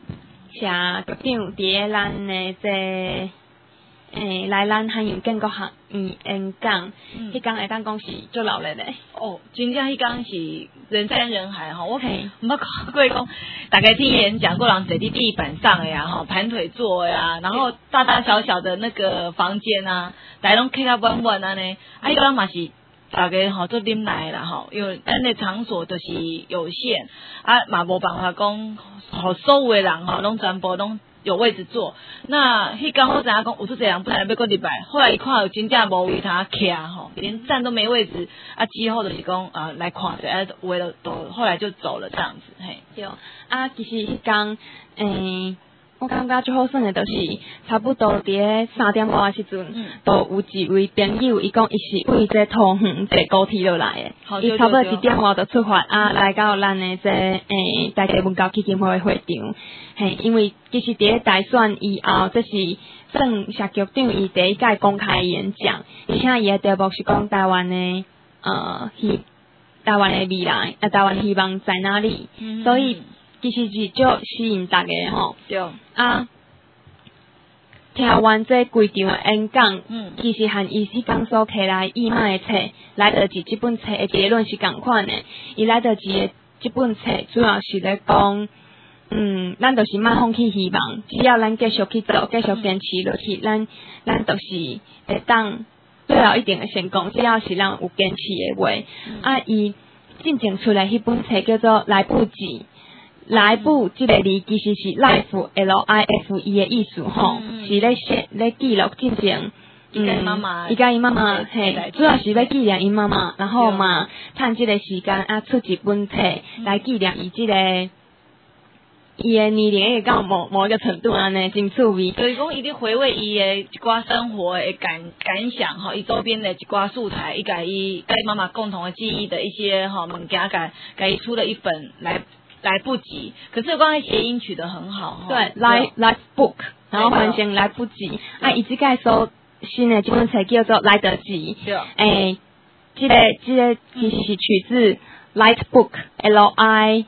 社局长伫咱的这。诶，来咱汉阳建国学院演讲，迄工会当讲是足热烈嘞。 哦，真正迄工是人山人海吼，我毋捌看过讲，大概听演讲，过人坐伫地板上的呀，吼，盘腿坐的呀，然后大大小小的那个房间啊，大家拢客甲满满安尼，啊，迄个嘛是大家吼做啉来啦吼，因为咱的场所就是有限，啊，嘛无办法讲，互所有的人吼拢全部拢。有位置坐，那迄刚我知影讲有出这人本来要过礼拜，后来一看有真正无位他徛吼，连站都没位置，啊之后就是讲啊来看者，啊为了都后来就走了这样子，嘿。 对，啊其实迄工诶。我感觉最好耍的，就是差不多伫三点半的时阵，嗯、都有一位朋友，伊讲伊是为这桃园坐高铁落来的，伊差不多一点外就出发啊，来到咱的这诶大家文教基金会的会场，嘿，因为其实伫大选以后，这是算社局长伊第一届公开演讲，而且伊的题目是讲台湾的呃希台湾的未来，啊台湾希望在哪里，嗯、所以。其实是足吸引大家吼， 对啊，听完这规场的演讲，嗯，其实和伊迄讲所摕来义卖的册，来得及这本册的结论是共款的。伊来得及的这本册主要是咧讲，嗯，咱就是莫放弃希望，只要咱继续去做，继续坚持落去，咱咱就是会当做到一定的成功。只要是咱有坚持的话，嗯、啊，伊进前出来迄本册叫做《来不及》。来不这个字其实是 life L I F E 的意思吼，嗯、是咧写咧记录进前， 伊甲伊妈妈， 伊甲伊妈妈嘿，主要是要纪念伊妈妈，然后嘛，趁这个时间啊出一本册来纪念伊这个伊的年龄会到某某一个程度安尼，真趣味。 所以讲，伊咧回味伊的一寡生活的感感想吼，伊周边的一寡素材，伊甲伊甲伊妈妈共同的记忆的一些吼物件，甲甲伊出了一本来。来不及，可是刚才谐音取得很好， 对 ，life life book， 然后翻成来不及，啊，伊即个说新的这本册叫做来得及，诶，这个这个其实是取自 light book L I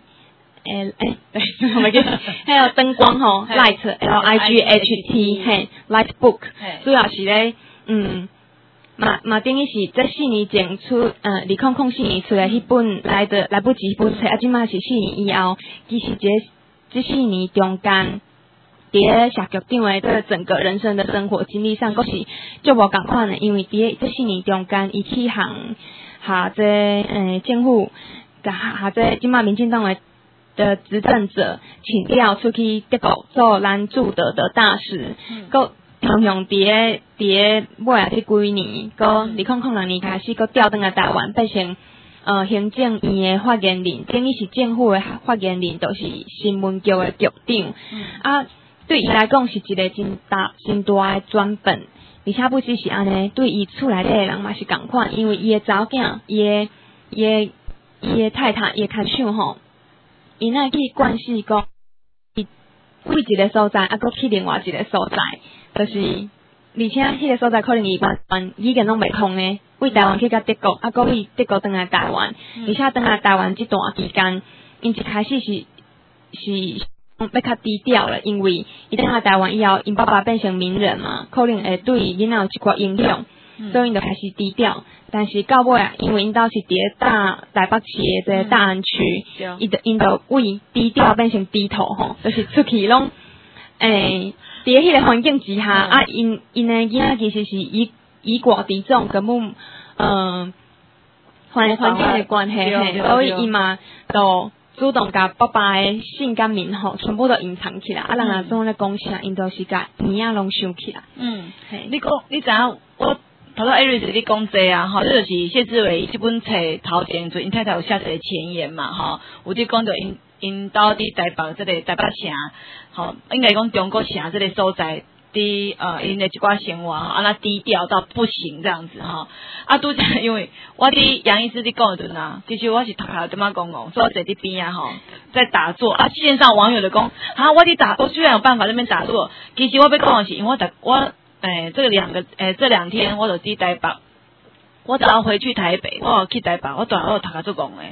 L 诶，对，我们叫还有灯光吼 ，light L I G H T， 嘿 ，light book， 主要是咧，嗯。嘛嘛，等于是在四年前出，呃，二零零四年出来迄本来的来不及迄本册，啊，即马是四年以后，其实这这四年中间，伫社局长的这整个人生的生活经历上，佫是足无共款的，因为伫这四年中间，伊去行下这呃政府，甲下这即马民进党的的执政者请调出去德国做咱驻德的大使，佫、嗯。常常伫诶伫诶尾啊这几年，个二零零六年开始，个调转来台湾，变成呃行政院的发言人，等于是政府的发言人，就是新闻局的局长。嗯、啊，对伊来讲是一个真大真大诶转变，而且不只是安尼，对伊厝内底诶人嘛是共款，因为伊诶查某囝，伊诶伊诶伊诶太太，伊诶开手吼，伊那去关系讲，伊为一个所在，啊，佮去另外一个所在。就是，而且迄个所在可能伊完全语言拢袂通诶，为台湾去到德国，啊，佮为德国转来台湾，嗯、而且转来台湾这段期间，因一开始是是要较低调了，因为伊转来台湾以后，因爸爸变成名人嘛，可能会对囡仔有一寡影响，嗯、所以因就开始低调。但是到尾啊，因为因兜是伫大台北市诶这个大安区，伊就因就为低调变成低头吼，就是出去拢诶。伫迄个环境之下，啊，因因诶囡仔其实是以以寡敌众，根本嗯环环境的关系，所以伊嘛就主动甲爸爸诶性感面吼，全部都隐藏起来，啊，人啊总咧讲啥，因都是甲名仔拢收起来。嗯， 你讲你知影我头头艾瑞斯你讲这啊，吼，这就是谢志伟这本册头前就因太太有写一个前言嘛，吼，有伫讲着因。因到伫台北这个台北城，吼，应该讲中国城这个所在，伫呃因的一寡生活，啊那低调到不行这样子吼。啊，拄则因为我伫杨医师伫讲阵啊，其实我是头壳点仔讲讲，所以我坐伫边啊吼，在打坐啊。线上网友就讲，啊，我伫打，我居然有办法在那边打坐。其实我要讲的是，因为我打我诶，这个两个诶，这两天我就伫台北，我只要回去台北，我去台北，我当然我头壳做讲诶。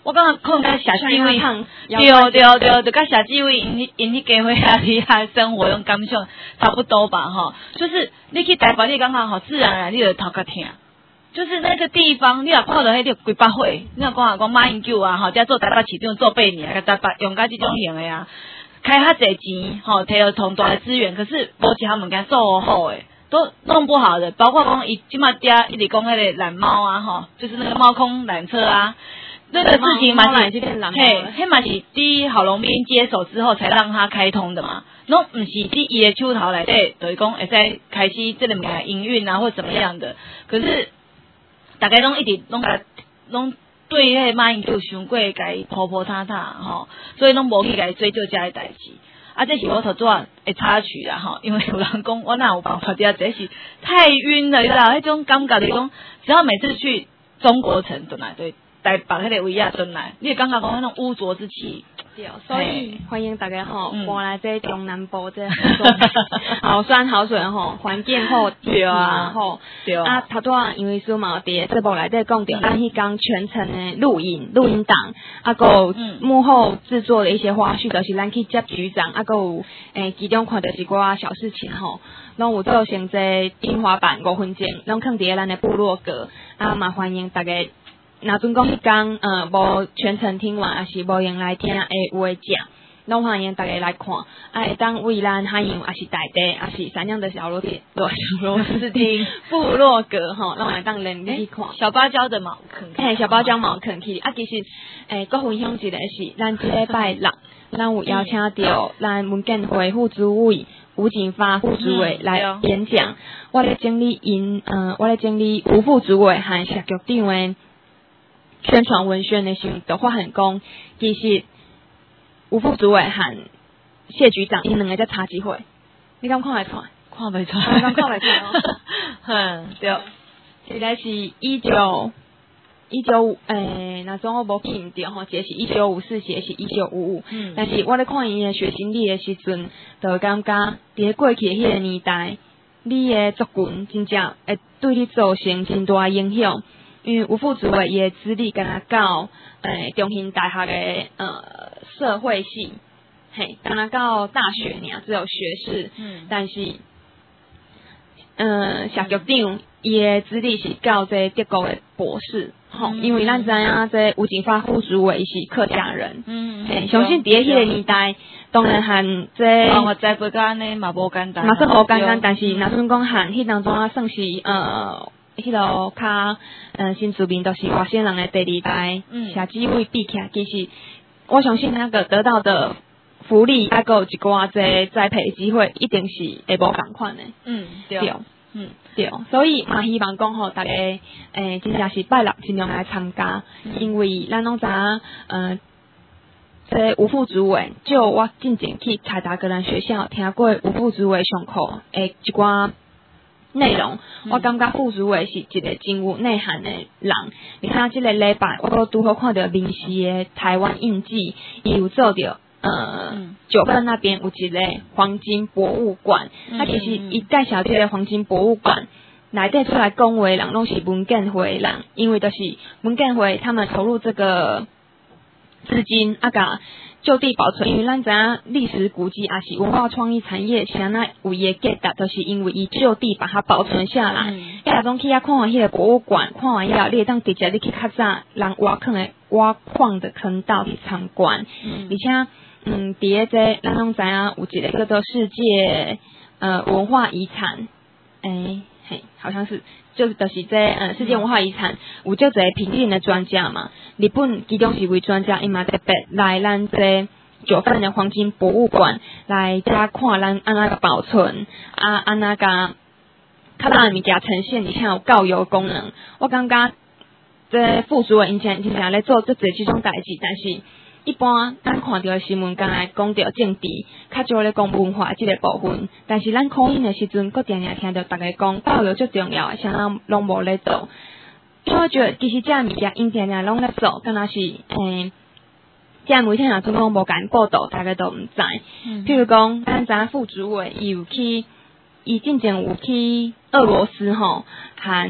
我感觉可能甲社志伟， 对对对，就甲社志伟因因迄家伙啊，你啊生活用感想差不多吧吼。就是你去台北，你感觉吼自然而然你就头壳疼。就是那个地方，你若看到迄个几百岁，你若讲啊讲马英九啊，吼，才做台北市长做八年，甲台北用甲即种型的啊，开遐侪钱，吼，摕到同大的资源，可是无一项物件做好诶。都弄不好的，包括讲伊即马嗲一直讲迄个蓝猫啊，吼，就是那个猫空缆车啊，那个事情嘛是，嘿，迄嘛是伫郝龙斌接手之后才让他开通的嘛，拢毋是伫伊的手头内底，就是讲会使开始这个物件营运啊或怎么样的，可是大家拢一直拢甲拢对迄个马英九伤过甲伊婆婆塌塌吼，所以拢无去甲伊追究遮个代志。啊，这是我头转会插曲啦吼，因为有人讲我哪有办法这是太晕了，你知道？迄种感觉就是讲，只要每次去中国城转来，对台北迄个位啊转来，你会感觉讲那种污浊之气。 对，所以欢迎大家吼搬来这中南部这好山好水吼，环境好，对啊，吼，对啊。头拄因为苏毛伫节目内底讲到，咱迄天全程的录影录音档，啊个有幕后制作的一些花絮，就是咱去接局长，啊个有诶其中看到一寡小事情吼，拢有造成这天花板五分钟，拢放伫咱的部落格，啊嘛欢迎大家。若准讲迄天，呃，无全程听完，也是无用来听诶有诶讲，拢欢迎大家来看。啊，会当为咱海洋，也是台地，也是三样的小螺铁，对，小螺丝汀部落格吼，拢会当连去看。 小芭蕉的毛坑， 嘿，小芭蕉毛坑去。啊，其实诶，佮分享一个是，咱即礼拜六，咱有邀请到咱文建会副主委吴景发副主委来演讲。我咧整理因，呃，我咧整理吴副主委和社局长诶。宣传文宣的时候，就发现讲，其实吴副主委和谢局长因两个才差几岁，你敢看会出来？ 看袂出来，敢看袂出来哦。 嗯，对， 一个是一九一九诶，那种我无记唔对吼，一个是一九五四，一个是一九五五。嗯。但是我咧看伊的学经历的时阵，就感觉伫过去迄个年代，你的族群真正会对你造成真大影响。因为吴副主委伊的资历敢若到诶中兴大学的呃社会系，嘿，敢若到大学尔只有学士，嗯，但是，呃，社局长伊的资历是到这德国的博士，吼、嗯，因为咱知影这吴景发副主委伊是客家人，嗯，嘿，相信伫迄个年代，当然和这， 哦，我知不过安尼嘛无简单， 嘛算无简单，但是若算讲和迄当中啊算是呃。迄落较呃新住民都是外省人的第二代，社志伟比起来，其实我相信那个得到的福利，还有一寡这栽培机会，一定是会无共款的。 嗯，对， 对嗯对，所以嘛希望讲吼，大家诶真正是拜六尽量来参加，嗯、因为咱拢知影，呃，这吴副主委，就我进前去财达格兰学校听过吴副主委上课诶一寡。内容，我感觉副主委是一个真有内涵的人。你看这个礼拜，我都拄好看到临时的台湾印记，伊有做到呃、嗯、九份那边有一个黄金博物馆。嗯、啊，其实伊介绍这个黄金博物馆，内底出来讲话的人拢是文建会的人，因为就是文建会他们投入这个资金啊个。就地保存，因为咱知影历史古迹也是文化创意产业，像那有伊的价值，就是因为伊就地把它保存下来。嗯，大家去遐看完迄个博物馆，看完以后，你会当直接你去较早人挖坑的挖矿的坑道去参观。嗯，而且嗯，伫个这咱拢知影有一个叫做世界呃文化遗产，诶、欸。嘿，好像是，就是就是这呃世界文化遗产，有就这评定的专家嘛，日本其中是位专家，伊嘛特别来咱这九份的黄金博物馆来遮看咱安那个保存啊，安那个较咱的物件呈现，而且有教育功能。我感觉这副主委以前真正咧做这这种代志，但是。一般咱看到的新闻，刚才讲到政治，较少咧讲文化这个部分。但是咱考研的时阵，搁定定听到大家讲教育最重要，啥人拢无咧做。所以我觉得其实这物件因定定拢咧做，敢若是诶，这媒体若总讲无敢报道，大家都毋知。嗯、譬如讲，咱知副主委伊有去，伊进前有去俄罗斯吼，和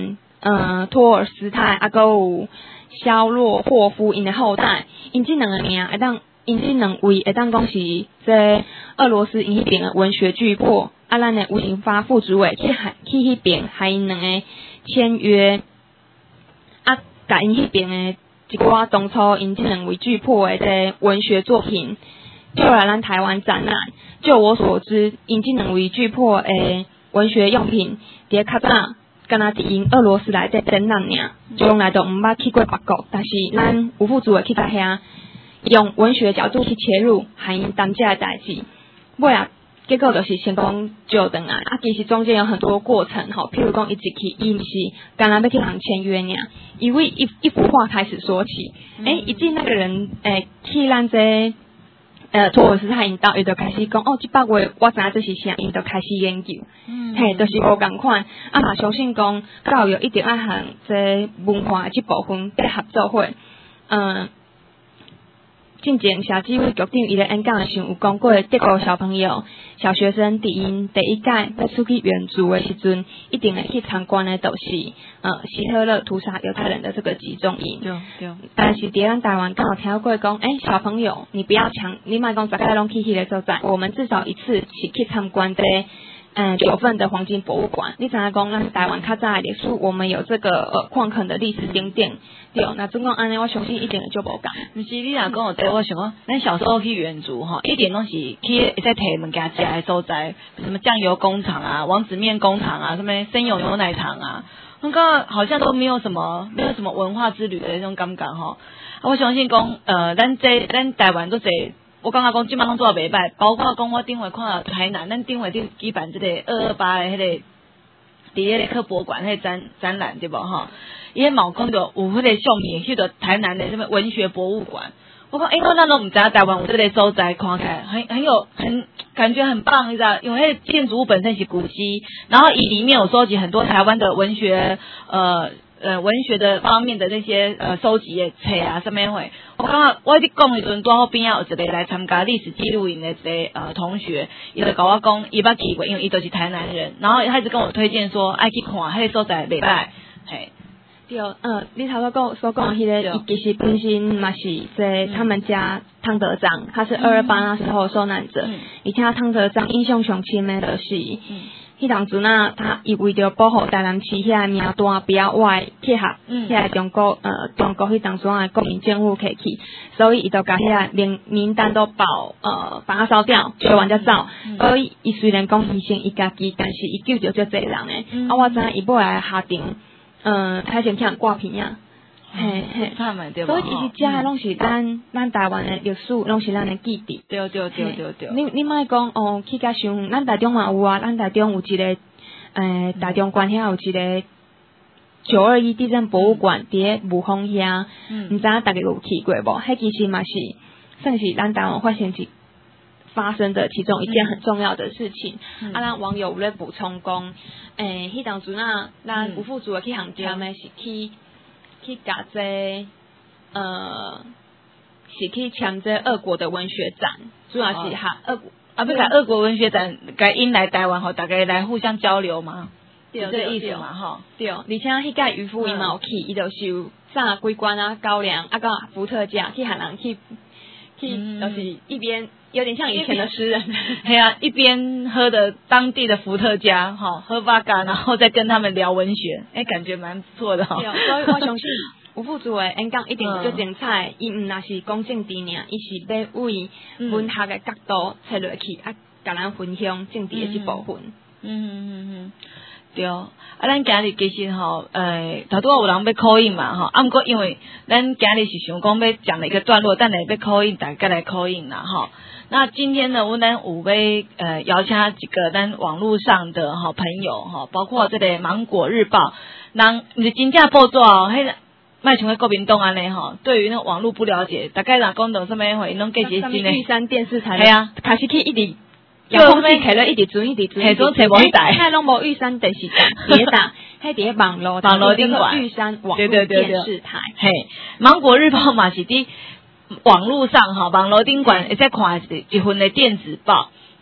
呃托尔斯泰啊，还有肖洛霍夫因的后代，因这两个名会当，因这两位会当讲是这俄罗斯因迄边的文学巨擘，啊，咱的吴兴发副主委去海去迄边，还因两个签约，啊，甲因迄边的一寡当初因这两位巨擘的这文学作品，就来咱台湾展览。就我所知，因这两位巨擘的文学用品，伫较早。敢若伫因俄罗斯内底展览尔，从来都毋捌去过别国，但是咱吴副主委去到遐，用文学角度去切入，含因当家的代志，尾啊，结果就是先讲就转来，啊，其实中间有很多过程吼，譬如讲一直去，伊毋是敢若要去人签约尔，伊为一一幅画开始说起，诶、欸，一进那个人诶、欸、去咱这。呃，托尔斯泰因导，伊就开始讲哦，这百话我知影这是啥，因就开始研究，嗯，嘿，就是无共款，啊嘛相信讲教育一定要和这文化这部分结合做伙，嗯，进前社指挥局长伊咧演讲的时候有讲过，德国小朋友、小学生伫因第一届要出去援助的时阵，一定会去参观的，都是呃希特勒屠杀犹太人的这个集中营。 对对。 但是伫咱台湾刚好听过讲，诶、欸，小朋友，你不要强，你莫讲大家拢去迄个所在，我们至少一次是去参观这嗯九份的黄金博物馆。你知影讲，咱台湾较早的历史，我们有这个呃矿坑的历史景点。对，那总共安尼，我相信一点就无共。 毋是你若讲有这，我想讲，咱小时候去援助吼，一点拢是去会使摕物件食的所在，什么酱油工厂啊、王子面工厂啊、什么生永牛奶厂啊，我刚刚好像都没有什么，没有什么文化之旅的那种感觉吼。我相信讲，呃，咱这咱台湾都是，我刚刚讲基本上做袂歹，包括讲我顶回看到台南，咱顶回去举办这个二二八的迄个，伫迄个科博物馆迄个展展览对无吼？伊迄毛讲着有迄个相片，去到台南的什么文学博物馆。我讲，诶、欸，我那都唔知道台湾有这个所在，看起来很很有很感觉很棒，你知道？因为建筑物本身是古迹，然后以里面有收集很多台湾的文学，呃呃文学的方面的那些呃收集的册啊，什么会。我刚刚我伫讲的时阵，拄好边仔有一个来参加历史记录营的一个呃同学，伊就甲我讲，伊捌去过，因为伊都是台南人，然后他一直跟我推荐说，爱去看，迄个所在袂歹，嘿。 对，呃，你头先讲所讲的迄个，伊其实本身嘛是在他们家汤德章，他是二二八那时候受难者，而且汤德章印象上深的就是，迄当阵啊，他伊为着保护台南市遐名单不要外贴合，遐中国呃中国迄当阵的国民政府客去，所以伊就甲遐连名单都保呃把它烧掉，烧完才走。所以伊虽然讲牺牲伊家己，但是伊救着足侪人诶。啊，我知影伊尾来下定。嗯，他先听挂片啊，嘿嘿，所以其实遮拢是咱咱台湾的历史，拢是咱的基地。 对对对对对。 你你莫讲哦，去甲想，咱台中嘛有啊，咱台中有一个，诶，台中关遐有一个九二一地震博物馆，伫咧雾峰遐，毋知影大家有去过无？迄其实嘛是算是咱台湾发现一发生的其中一件很重要的事情。嗯、啊，咱网友有咧补充讲。诶，迄当阵啊，咱吴副主委去行签诶，是去去甲这呃，是去签这俄国的文学展，主要是哈俄国啊，不甲俄国文学展，该引来台湾吼，大家来互相交流嘛， 对， 这个意思嘛吼。对， 而且迄届渔夫伊嘛有去，伊就是有炸龟关啊、高粱啊，甲伏特加去喊人去去，就是一边。有点像以前的诗人， 对啊，一边喝的当地的伏特加，哈，喝八嘎，然后再跟他们聊文学，哎，感觉蛮不错的哈。 所以我相信吴副主委演讲一定就精彩，伊毋那是讲政治尔，伊是要为文学的角度切落去，啊，甲咱分享政治的一部分。 嗯嗯嗯嗯，对。啊，咱今日其实吼，诶，头拄有人要 call in 嘛，吼，啊，毋过因为咱今日是想讲要讲了一个段落，等下要 call in，大家来 call in 啦，吼。那今天呢，我们有要呃邀请几个咱网络上的好朋友哈，包括这个芒果日报，人你真正报纸哦，迄卖像个国民党安尼吼，对于那网络不了解，大概若讲到什么会拢计是真诶。 玉山电视台， 系啊， 开始去一直遥控器开了一直转一直转， 系总找无一台， 迄拢无玉山电视台，别打，迄伫网络网络顶管玉山网络电视台， 嘿，芒果日报嘛是伫网络上哈，网络顶管会再看一份的电子报。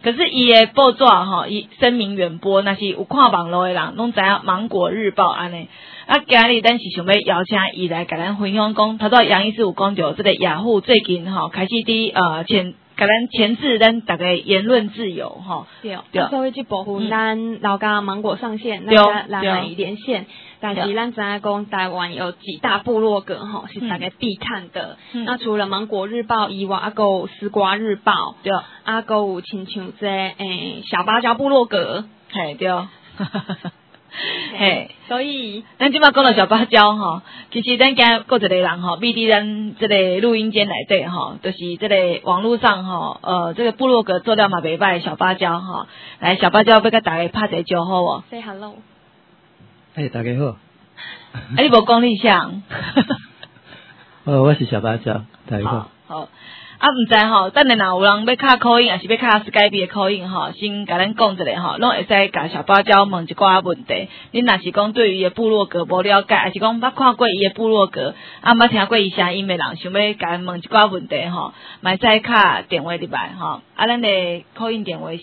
可是伊的报纸吼，伊声名远播，那是有看网络的人拢知影《芒果日报》安尼。啊，今日咱是想要邀请伊来甲咱分享讲，头拄杨医师有讲到，这个雅虎最近吼开始伫呃前甲咱前置咱大家言论自由吼。 对，对。所以这部分咱老家芒果上线，咱来来连线。但是咱知影讲台湾有几大部落格吼，是大家必看的。嗯、那除了芒果日报以外，啊，还有丝瓜日报，对，啊，还有亲像这诶小芭蕉部落格， 嘿，对。嘿， 所以咱即摆讲到小芭蕉吼，其实咱今个一个人吼，秘伫咱这个录音间内底吼，就是这个网络上吼，呃，这个部落格做了嘛袂歹，小芭蕉吼，来小芭蕉要甲大家拍一个招呼哦。 Say hello。 哎，大家好。 啊，你无讲你像？ 哦，我是小芭蕉，大家好。 好。啊，毋知吼，等下若有人要敲call in，还是要敲 Skype 的call in吼，先甲咱讲一下吼，拢会使甲小芭蕉问一寡问题。恁若是讲对伊的部落格无了解，还是讲捌看过伊的部落格，啊，捌听过伊声音的人，想要甲问一寡问题吼，嘛再敲电话入来吼。啊，咱的 call in 电话是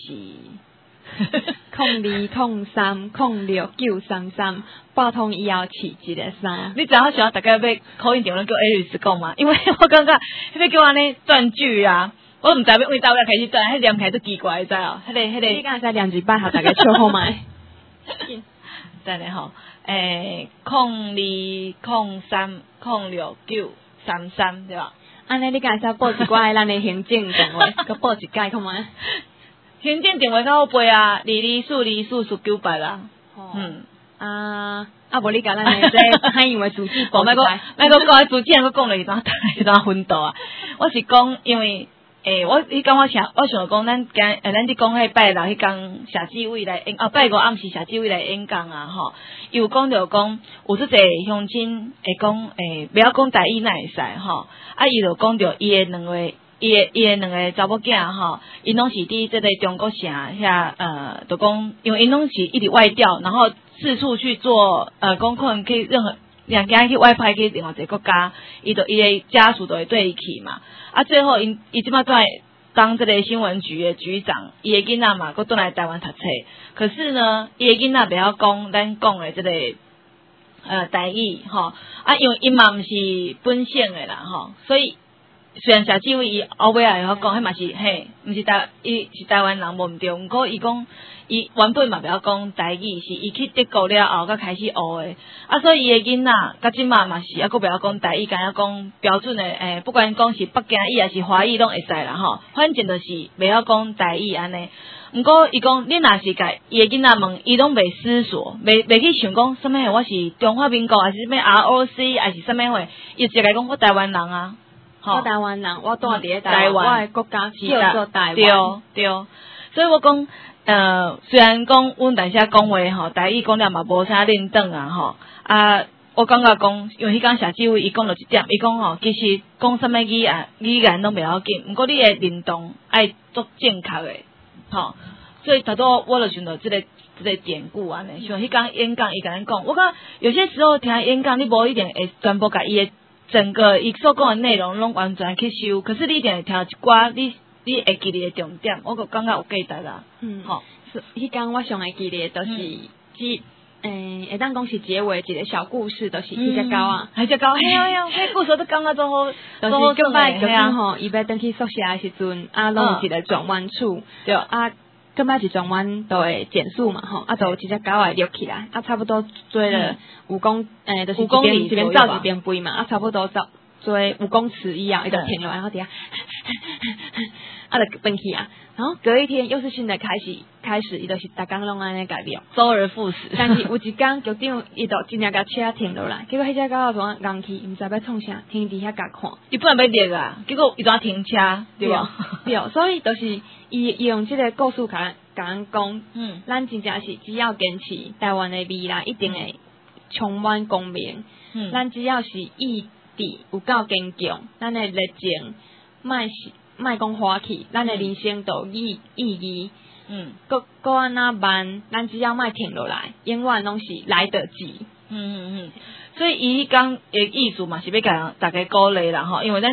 空二空三空六九三三，拨通以后起一个三。 你知影我想大家要 call in 电话叫 Aris 讲嘛？因为我感觉迄个叫安尼断句啊，我毋知要为大家开始断，迄念起来都奇怪，知哦？迄个迄个， 你敢使念一摆，互大家笑好买。 等下吼，诶，空二空三空六九三三，对吧？ 安尼你敢使报一寡咱的行政电话，佮报一解看卖。 行政电话较好背啊，二二四二四四九八啦。 哦、嗯啊啊，无你甲咱的这海洋的主机报一解，那个讲主机，我讲了一段一段昏倒啊。我是讲，因为诶、欸，我迄讲我想，我想讲，咱今诶，咱伫讲迄拜六迄工社志委来演，啊拜五暗时社志委来演讲啊，吼，伊有讲着讲，有即个乡亲会讲，诶，不要讲台语，那会使吼，啊，伊就讲着伊诶两位。伊诶伊诶两个查某囝吼，因拢是伫即个中国城遐呃，就讲，因为因拢是一直外调，然后四处去做呃，讲可能去任何两家去外派去另外一个国家，伊就伊诶家属都会对伊去嘛。啊，最后因伊即摆在当这个新闻局诶局长，伊诶囡仔嘛，佮转来台湾读册。可是呢，伊诶囡仔袂晓讲咱讲诶即个呃台语吼，啊，因为因嘛毋是本省诶啦吼，所以。虽然社志委伊后尾也会晓讲，迄嘛是嘿，毋是台，伊是台湾人无毋对，毋过伊讲伊原本嘛袂晓讲台语，是伊去德国了后才开始学诶。啊，所以伊诶囡仔，甲即嘛嘛是抑佫袂晓讲台语，敢若讲标准诶，诶，不管讲是北京语还是华语拢会使啦吼。反正就是袂晓讲台语安尼。毋过伊讲，恁若是甲伊诶囡仔问，伊拢袂思索，袂袂去想讲，什么我是中华民国，还是什么 R O C， 还是什么货，伊直接讲我台湾人啊。 我台湾人，我住伫台湾，我诶国家叫做台湾。 对对，所以我讲，呃，虽然讲阮大家讲话吼，台语讲了嘛无啥认真啊吼，啊，我感觉讲，因为迄工社志委伊讲了一点，伊讲吼，其实讲什么语言语言拢袂要紧，毋过你诶认同爱做正确诶，吼，所以头拄我就想到即个即个典故安尼，像迄工演讲伊甲咱讲，我感觉有些时候听演讲，你无一定会全部甲伊诶。整个伊所讲的内容拢完全去收，可是你一定会听一寡你你会记哩的重点，我就感觉有价值啦。 嗯，好，迄工我上会记哩，就是即诶，会当讲是结尾一个小故事，就是迄只狗啊， 迄只狗，哎呀呀，迄故事都讲啊做好， 就是今摆就是吼，伊要登去宿舍的时阵，啊，拢有一个转弯处，对啊。今摆是转弯都会减速嘛吼，啊，就有一只狗会溜起来，啊，差不多追了五公，诶、欸，就是一边一边走一边飞嘛，啊，差不多走追五公尺以后，伊就停落来，然后底下，啊，就奔去啊，然后隔一天又是新的开始，开始伊就是逐工拢安尼改变， 周而复始。 但是有一天局长伊就真正甲车停落来，结果迄只狗就硬去，毋知要创啥，停伫遐甲看， 伊本来要掠啊，结果伊怎停车，对吧？ 对，所以就是。伊伊用即个故事甲甲咱讲，嗯，咱真正是只要坚持，台湾的未来一定会充满光明。嗯，咱只要是意志有够坚强，咱的热情莫是莫讲花去，咱的人生都有意意义。嗯，搁搁安那慢，咱只要莫停落来，永远拢是来得及。 嗯嗯嗯，所以伊讲诶意思嘛是要甲大家鼓励啦吼，因为咱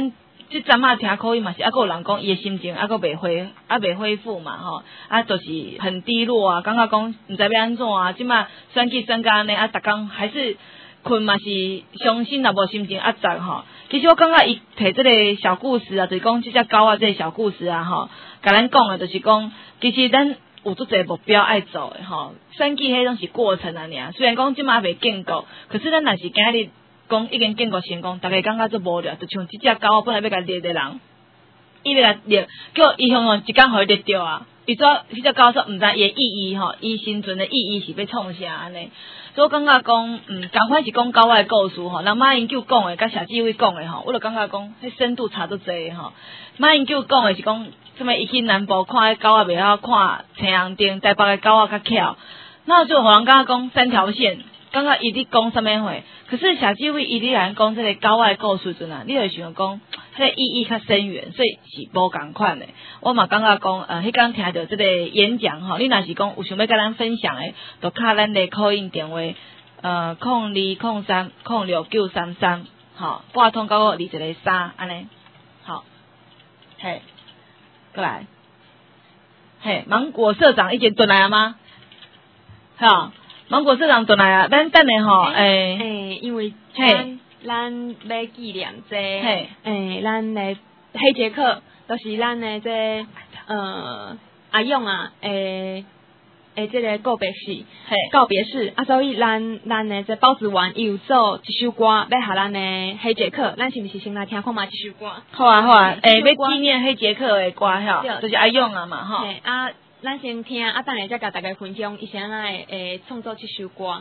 即阵啊听口音嘛是，啊，有人讲伊的心情啊，佫未恢，啊未恢复嘛吼，啊，就是很低落啊，感觉讲毋知要安怎啊，即马选举选到安尼啊，逐工还是困嘛是伤心也无心情啊杂吼。其实我感觉伊摕即个小故事啊，就是讲即只狗啊，即个小故事啊吼，甲咱讲的就是讲，其实咱有足侪目标爱做的吼，选举迄种是过程啊尔，虽然讲即马未建国，可是咱若是今日。讲已经建国成功，大家感觉足无聊，就像即只狗本来要甲猎的人，伊要甲猎，叫伊向向一工互伊猎着啊！伊说即只狗说毋知伊的意义吼，伊生存的意义是要创啥安尼？所以我感觉讲，嗯，共款是讲狗仔的故事吼，人马英九讲的，甲谢志伟讲的吼，我就感觉讲，迄深度差足济吼。马英九讲的是讲，什么伊去南部看迄狗仔袂晓看青红灯，台北的狗仔较巧，那就互人感觉讲三条线。感觉伊伫讲啥物货，可是小智慧伊伫来讲即个狗仔故事阵啊，你会想讲，迄个意义较深远，所以是无共款的。我嘛感觉讲，呃，迄天听到即个演讲吼，你若是讲有想要甲咱分享的，就敲咱的call in电话，呃，空二空三空六九三三，吼，拨通到二一个三安尼，好，嘿，过来，嘿，芒果社长已经转来了吗？好。芒果社长转来啊，咱等下吼，诶、欸、 诶、欸，因为咱咱要纪念这，诶、欸，咱的黑杰克，就是咱的这呃阿勇啊，诶诶，这个告别式，告别式啊，所以咱咱的这包子丸伊有做一首歌，要下咱的黑杰克，咱是毋是先来听看嘛？这首歌， 好啊好啊，诶、欸，要纪念黑杰克的歌吼，就是阿勇啊嘛吼， 啊。咱先听，啊，等下再甲大家分享伊是安怎诶创作这首歌。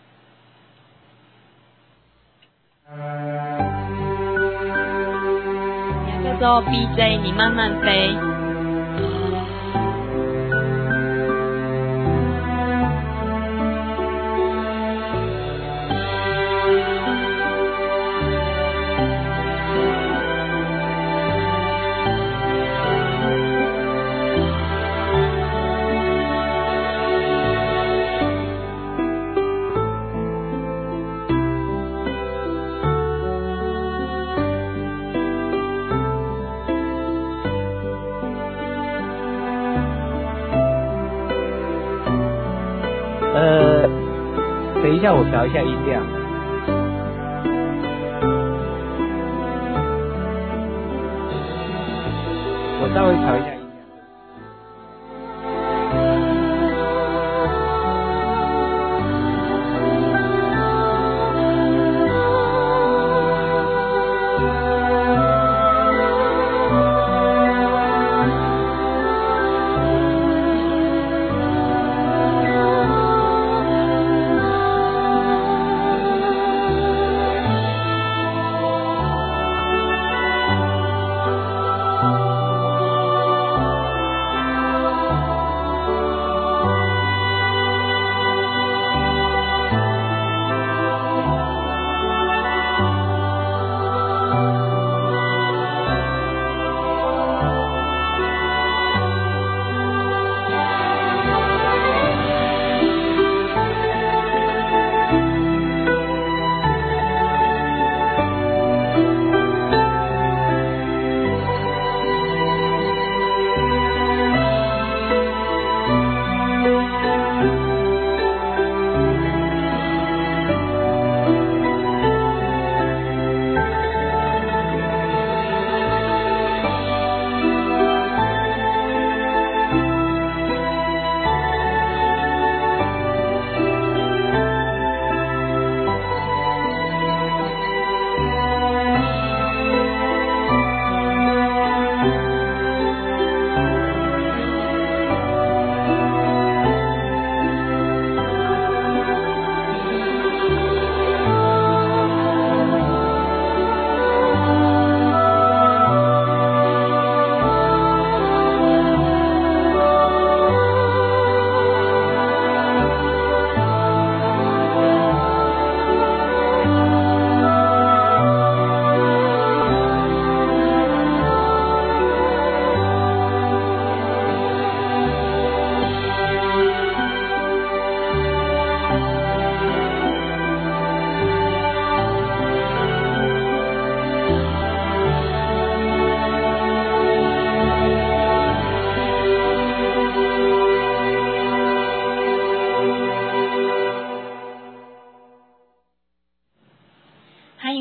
也叫做 B J， 你慢慢飞。 呃，等一下，我调一下音量。我稍微调一下音量。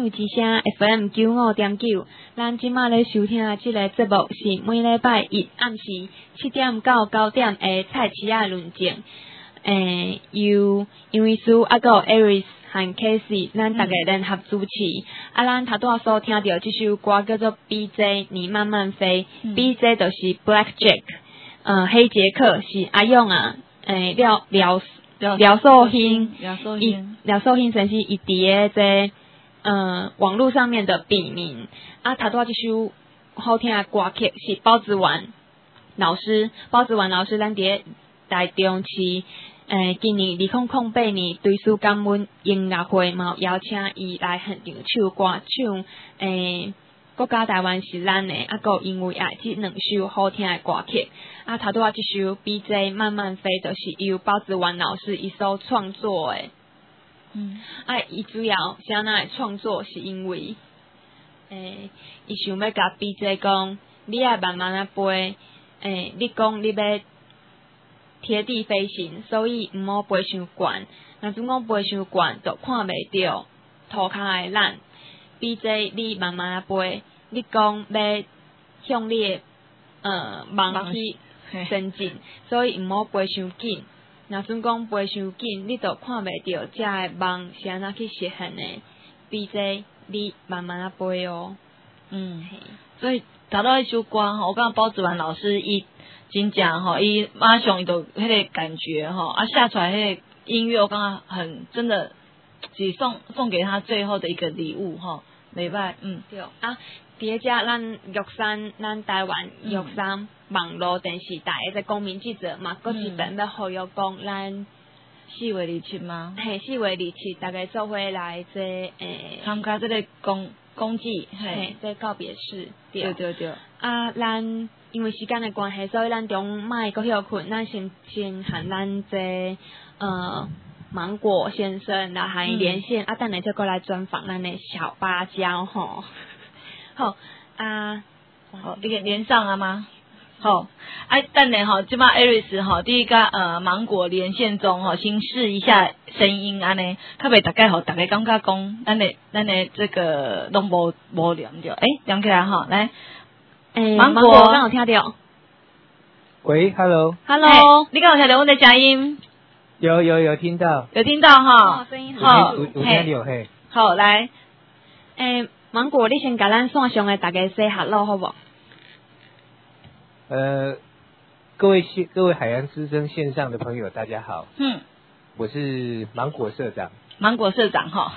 有之声 F M 九五点九，咱即马咧收听即个节目是每礼拜一暗时七点到九点的菜市仔论证。诶，由因为苏啊个 Aris 和 Casey， 咱大家联合主持。嗯、啊，咱头拄所听到即首歌叫做 B J， 你慢慢飞。嗯、B J 就是 Black Jack， 呃，黑杰克是阿勇啊，诶，廖廖廖寿兴， 廖寿兴， 廖寿兴先是伊伫诶这呃网络上面的笔名。啊，头拄即首好听的歌曲是包子丸老师，包子丸老师咱伫台中市。诶，今年二零零八年对苏感恩音乐会嘛，邀请伊来现场唱歌，唱诶国家台湾是咱的，啊，个因为爱即两首好听的歌曲。啊，头拄啊，即首 B J 慢慢飞，就是由包子丸老师伊所创作诶。嗯，啊，伊主要啥哪会创作，是因为诶，伊想要甲 B J 讲，你爱慢慢啊飞，诶，你讲你要。贴地飞行，所以毋好飞伤悬。若总讲飞伤悬，就看袂到涂骹的咱。B J， 你慢慢飞，你讲要向你的呃梦去前进，所以毋好飞伤紧。若总讲飞伤紧，你就看袂到遮的梦是安怎去实现的。B J， 你慢慢飞哦。 嗯，所以达到一首歌吼，我感觉包子丸老师伊。真正吼，伊马上伊就迄个感觉吼，啊下出来迄个音乐，我感觉很真的，是送送给他最后的一个礼物吼，袂歹，嗯， 对啊，伫遮咱玉山，咱台湾玉山网络电视台的公民记者嘛，搁一遍要呼吁讲，咱四月二七吗？ 嘿，四月二七，大家做伙来这诶参加这个公公祭， 嘿，这告别式， 对对对， 啊，咱。因为时间的关系，所以咱中卖个休困，咱先先和咱这呃芒果先生来和伊连线，嗯、啊，等下再过来专访咱的小芭蕉吼。好啊， 好，你给连上了吗？好，啊，等下吼，即马 Aris 吼，第一个呃芒果连线中吼，先试一下声音安尼，较袂大概吼，大概感觉讲，咱的咱的这个拢无无连着，诶，连起来吼，来。 诶，芒果刚有听到。 喂 ，Hello，Hello， 你刚有听到我的佳音？ 有有有听到， 有听到哈， 声音好，有有听到嘿。 好，来， 诶，芒果，你先甲咱线上的大家 say hello 好不？ 呃，各位线各位海洋之声线上的朋友，大家好。嗯，我是芒果社长。 芒果社长哈。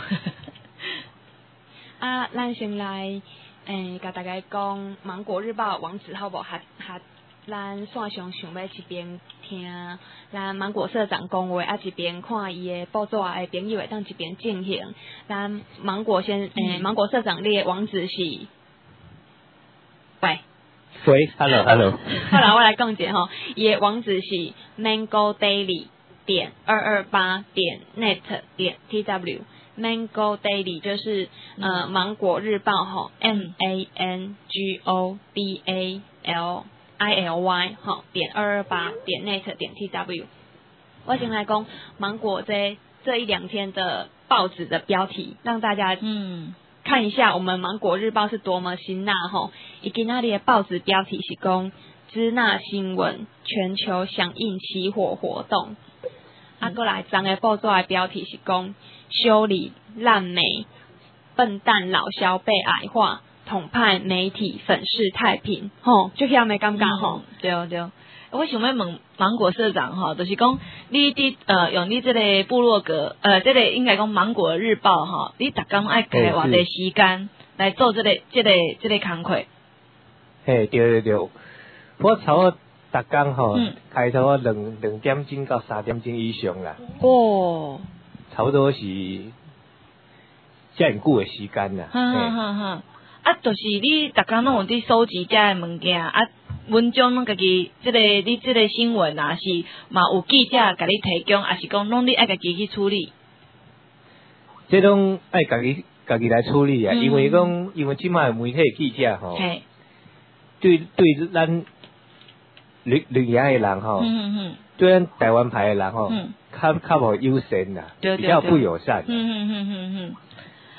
啊，咱先来。诶，甲大家讲《芒果日报》网址好无？哈哈，咱线上想要一边听咱芒果社长讲话，啊一边看伊的报纸的朋友会当一边进行。咱芒果先，诶、嗯，芒果社长，你的网址是？喂。 喂 ，Hello Hello。 好啦，我来讲者吼，伊的网址是 mango daily 点二二八点 net 点 tw。Mango Daily 就是呃芒果日报哈 ，M A N G O D A L I L Y 哈点二二八点 net 点 T W。我先来讲芒果这这一两天的报纸的标题，让大家嗯看一下我们芒果日报是多么辛辣哈。以及那里的报纸标题是讲支那新闻全球响应起火活动。啊，过来，张个报纸的标题是讲修理烂媒，笨蛋老萧被矮化，统派媒体粉饰太平，吼，就遐没感觉吼， 对对。我想要问芒果社长吼，就是讲你伫呃用你这个部落格，呃，这个应该讲芒果日报吼，你逐工爱给偌侪时间来做这个这个这个工作？ 嘿，对对对，我差不多逐工吼，开差不多两两点钟到三点钟以上啦。 哦， 差不多是遮尔久的时间啦。 哈哈哈哈！啊，就是你逐工拢有伫收集遮个物件啊，文章拢家己即、这个你即个新闻啊，是嘛有记者甲你提供，还是讲拢你爱家己去处理？ 这拢爱家己家己来处理啊，嗯、因为讲因为即卖媒体记者吼，对对咱绿绿营的人吼，嗯嗯嗯，对咱台湾牌的人吼，嗯，较较无友善啦，比较不友善。 嗯嗯嗯嗯嗯。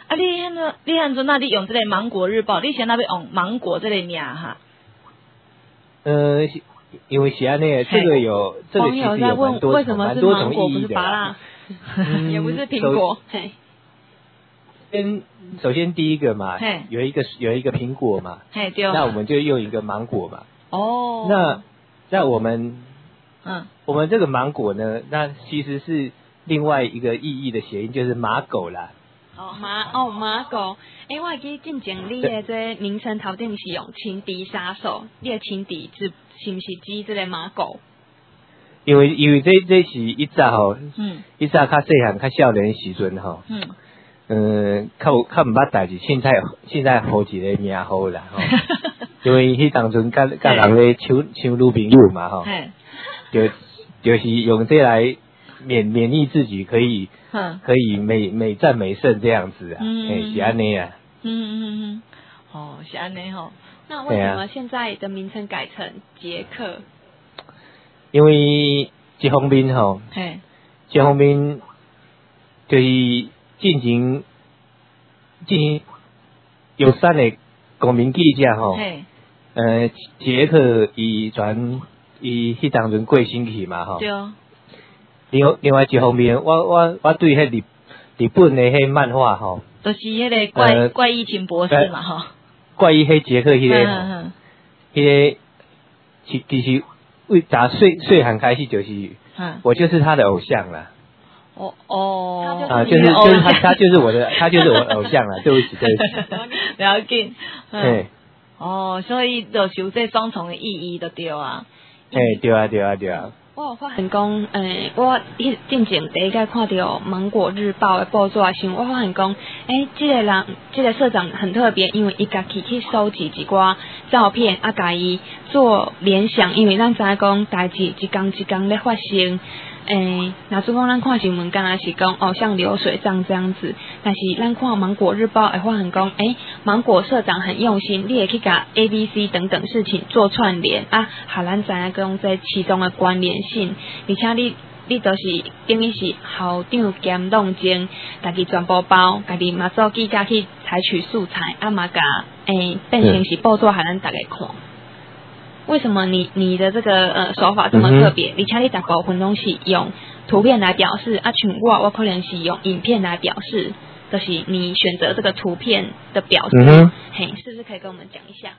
啊，你迄个你安怎那你用这个芒果日报，你先那边用芒果这个名哈？ 呃，因为是安内，这个有这个其实有蛮多种蛮多种意义的啦。 嗯、也不是苹果。嘿。 先首先第一个嘛，有一个有一个苹果嘛， 嘿对， 那我们就用一个芒果嘛。 哦。 那那我们， 嗯， 我们这个芒果呢，那其实是另外一个意义的谐音，就是马狗啦。 哦马哦马狗，诶、欸，我记进前你的这名称头顶是用情敌杀手，你的情敌是是不是指这个马狗？ 因为因为这这是一早吼， 嗯， 一早较细汉较少年时阵吼， 嗯， 嗯，较较毋捌代志，凊彩凊彩好一个名好啦吼，因为迄当阵甲甲人咧抢抢女朋友嘛吼，就就是用这来勉勉励自己可以。可以美美战美胜这样子啊，哎，是安尼啊。 嗯嗯嗯，哦，是安尼吼。 那为什么现在的名称改成捷克？ 因为这方面吼， 嘿， 这方面就是进行进行友善的公民记者吼， 嘿， 呃，捷克伊传伊迄当阵过身去嘛吼。 对哦。 另另外一方面，我我我对迄日日本的迄漫画吼， 都是迄个怪、呃、怪异秦博士嘛吼， 怪异迄杰克迄、那个，迄、嗯那个其其實为打岁岁汉开始就是，嗯，我就是他的偶像啦。 哦哦， 啊，就是就是他他就是我的他就是我的偶像啦，对不起对不起，了解，嗯，哦，所以就有这双重的意义就对啊， 哎，对啊对啊对啊。 我有发现讲，诶、欸，我迄进前第一个看到芒果日报的报纸的时候，我发现讲，诶、欸，这个人，这个社长很特别，因为伊家己去收集一寡照片，啊，家己做联想，因为咱知影讲代志一天一天咧发生。诶，那如果咱看新闻，刚才是讲哦，像流水账这样子，但是咱看芒果日报会发现讲，诶，芒果社长很用心，你也可以甲 A B C 等等事情做串联啊，互咱知影讲这其中的关联性，而且你你都是等于是校长兼弄精，家己全部包，家己嘛做记者去采取素材，啊嘛甲诶变成是报纸互咱大家看。为什么你你的这个呃手法这么特别？而且你大部分拢是用图片来表示，啊，像我我可能是用影片来表示，就是你选择这个图片的表示，嗯、嘿，是不是可以跟我们讲一下？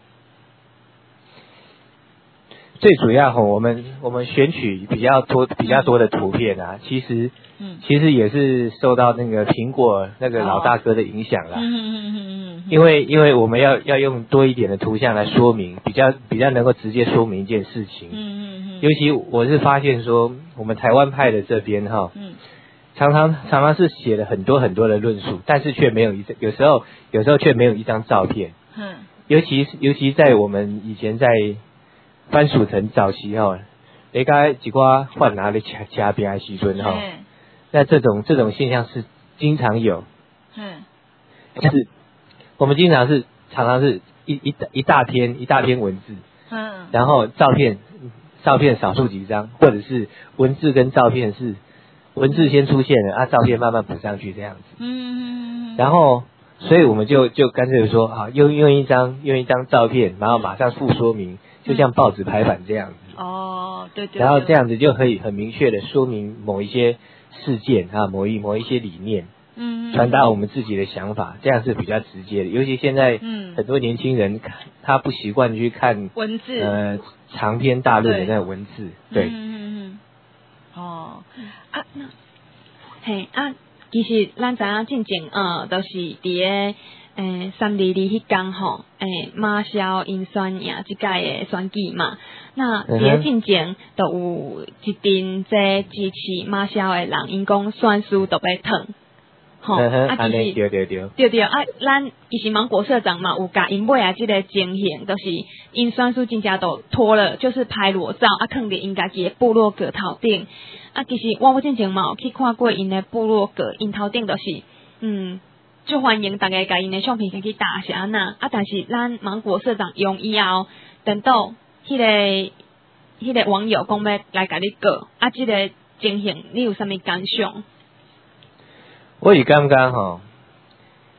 最主要哈，我们我们选取比较多比较多的图片啊，其实，嗯，其实也是受到那个苹果那个老大哥的影响啦。嗯嗯嗯嗯。因为因为我们要要用多一点的图像来说明，比较比较能够直接说明一件事情。嗯嗯嗯。尤其我是发现说，我们台湾派的这边哈，嗯，常常常常是写了很多很多的论述，但是却没有一有时候有时候却没有一张照片。嗯。尤其尤其在我们以前在番薯藤早期哈，你该几寡换拿的掐掐边的时阵哈，那这种这种现象是经常有，嗯，就是我们经常是常常是一一一大篇一大篇文字，嗯，然后照片照片少数几张，或者是文字跟照片是文字先出现了，啊，照片慢慢补上去这样子，嗯，然后所以我们就就干脆说啊，用用一张用一张照片，然后马上附说明。就像报纸排版这样子哦，对 对, 对， 然后这样子就可以很明确的说明某一些事件啊，某一某一些理念，嗯，传达我们自己的想法，这样是比较直接的。尤其现在，嗯，很多年轻人他不习惯去看文字， 呃，长篇大论的那种文字，对，嗯嗯嗯，哦，啊，那，嘿啊，其实咱知影进前呃，都是伫个。诶，三二二迄天吼，诶，马萧因选赢即届的选举嘛，那伫咧进前都有一阵这支持马萧的人，因讲选书都要脱，吼，啊，其实对对对， 对对，啊，咱其实芒果社长嘛，有甲因买啊，即个情形，就是因选书真正都脱了，就是拍裸照啊，放伫因家己的部落格头顶，啊，其实我进前嘛有去看过因的部落格，因头顶就是嗯。就欢迎大家甲因的相片先去打是安那，啊，但是咱芒果社长用以后，等到迄、那个迄、那个网友讲要来甲你告，啊，即、这个情形你有啥物感想？ 我是感觉吼，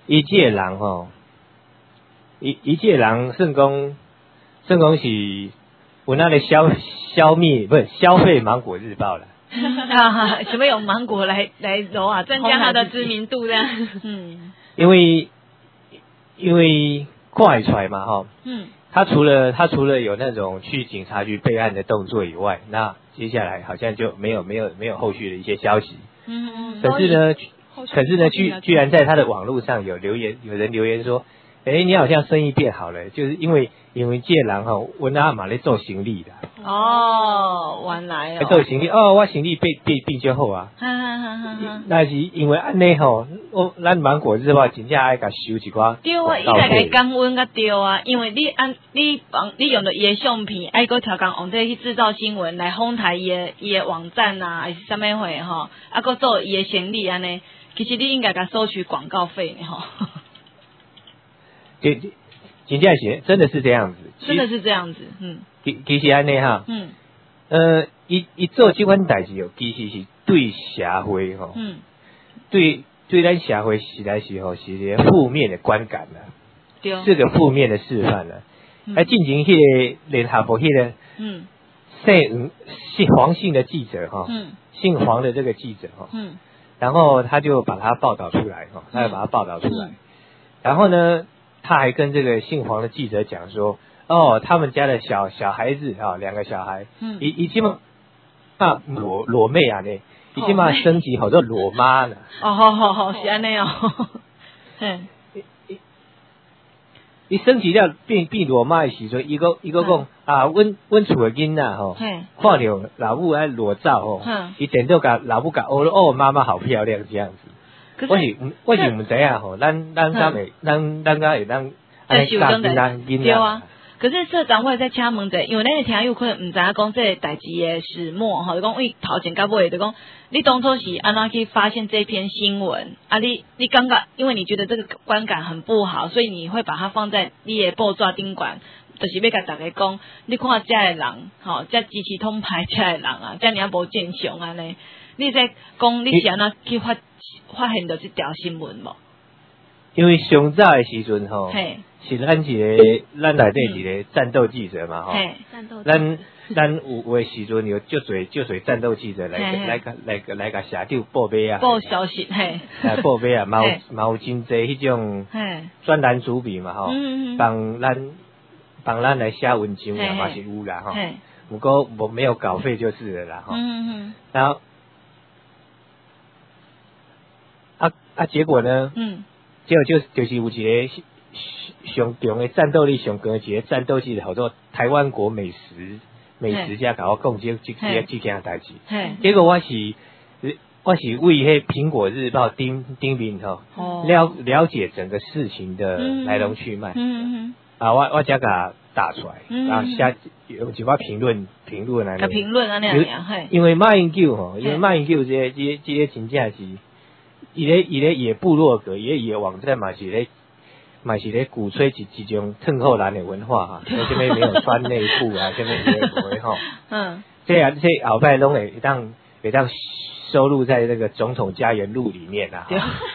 一介人吼，一一介人算讲算讲是有那个消消灭不是消费芒果日报了。 啊，什么用芒果来来揉啊， 增加它的知名度这样。 嗯，因为因为看得出来嘛哈，嗯，他除了他除了有那种去警察局备案的动作以外，那接下来好像就没有没有没有后续的一些消息。嗯嗯。可是呢，可是呢，居居然在他的网络上有留言，有人留言说，哎，你好像生意变好了，就是因为因为这人哈，我阿妈咧做行李的。 哦，原来哦。 做行李哦，我行李变变变就好啊。哈哈哈哈哈。那是因为安尼吼，我咱芒果日报真正爱甲收一寡。 对啊，伊来甲降温甲对啊，因为你按你帮你用到伊的相片，爱个调工往这去制造新闻来哄抬伊的伊的网站啊，还是啥物货吼，啊个做伊的行李安尼，其实你应该甲收取广告费呢吼。 真真正是真的是这样子， 真的是这样子，嗯。 其其实安尼哈，嗯，呃，伊伊做这款代志哦，其实是对社会吼，嗯，对对咱社会时代是吼是一个负面的观感啦，对，是个负面的示范啦。而进行迄个联合报迄个，嗯，姓姓黄姓的记者哈，嗯，姓黄的这个记者哈，嗯，然后他就把他报道出来哈，他就把他报道出来，然后呢，他还跟这个姓黄的记者讲说。哦，他们家的小小孩子啊，两个小孩，嗯，已已经嘛啊裸裸妹啊呢，已经嘛升级好多裸妈了。 哦，好好好，是安尼哦。嗯， 伊升级了变变裸妈的时阵，伊个伊个讲啊，阮阮厝的囡仔吼，看到老母爱裸照吼，伊点到甲老母甲哦哦，妈妈好漂亮这样子。我是我是唔知影吼，咱咱敢会咱咱敢会当安尼教囡仔囡仔。可是社长会在敲门者，因为咱个听有可能唔知影讲这个代志的始末吼，就讲为头前到尾，就讲你当初是安怎去发现这篇新闻啊？你你刚刚因为你觉得这个观感很不好，所以你会把它放在你的报纸顶管，就是要甲大家讲，你看这个人，吼，这支持通牌这个人啊，这样无正常安尼，你在讲你是安怎去发发现到这条新闻无？ 因为上早的时阵吼。是咱一个，咱内底一个战斗记者嘛吼，咱咱有有的时阵有足侪足侪战斗记者来来来来来甲社长报备啊， 报消息嘿， 来报备啊，嘛有嘛有真侪迄种专栏主笔嘛吼，帮咱帮咱来写文章啊嘛是有啦吼，不过我没有稿费就是了啦吼，然后啊啊结果呢，嗯，结果就就是有一个。上强的战斗力上强的一个战斗记者，叫做台湾国美食美食家，甲我讲这这这这件代志。结果我是我是为迄苹果日报顶顶面吼，了了解整个事情的来龙去脉。嗯啊，我我才甲打出来，啊写有一寡评论评论啊。 评论啊那样，嘿。 因为马英九吼，因为马英九这这这真正是，伊咧伊咧也部落格，也也网站嘛是咧。嘛是咧鼓吹一一种褪后蓝的文化哈，像什么没有穿内裤啊，什么什么吼，嗯，这样这后摆拢会当会当收录在那个总统家园录里面啊，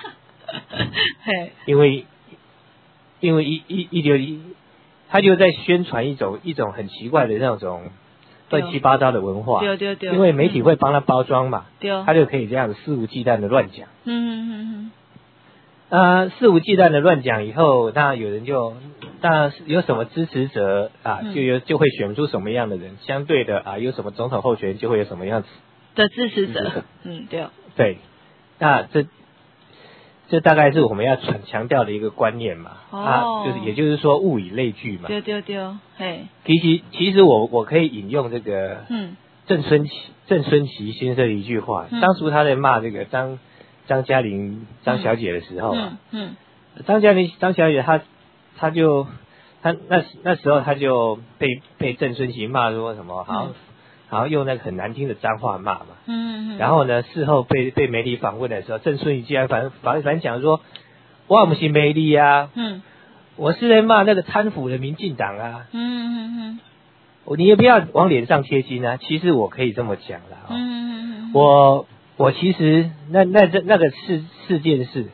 因为因为一一一就一，他就在宣传一种一种很奇怪的那种乱七八糟的文化， 对对对， 因为媒体会帮他包装嘛，对，他就可以这样肆无忌惮的乱讲，嗯嗯嗯嗯。呃，肆无忌惮的乱讲以后，那有人就，那有什么支持者啊，就有就会选出什么样的人，相对的啊，有什么总统候选人就会有什么样子的支持者，嗯，对， 对，那这这大概是我们要强强调的一个观念嘛，哦、啊，就是也就是说物以类聚嘛， 对对对，嘿， 其实其实我我可以引用这个，嗯，郑春琪郑春琪先生的一句话，嗯、当初他在骂这个张。张嘉玲张小姐的时候啊，嗯，张嘉玲张小姐她她就她那那时候她就被被郑春琪骂说什么，好像、嗯、好像用那个很难听的脏话骂嘛，嗯嗯，然后呢事后被被媒体访问的时候，郑春琪竟然反反反讲说，我不是媒体啊，嗯，我是在骂那个贪腐的民进党啊，嗯嗯嗯，你也不要往脸上贴金啊，其实我可以这么讲啦，嗯嗯嗯，我。我其实那那这那个事事件是，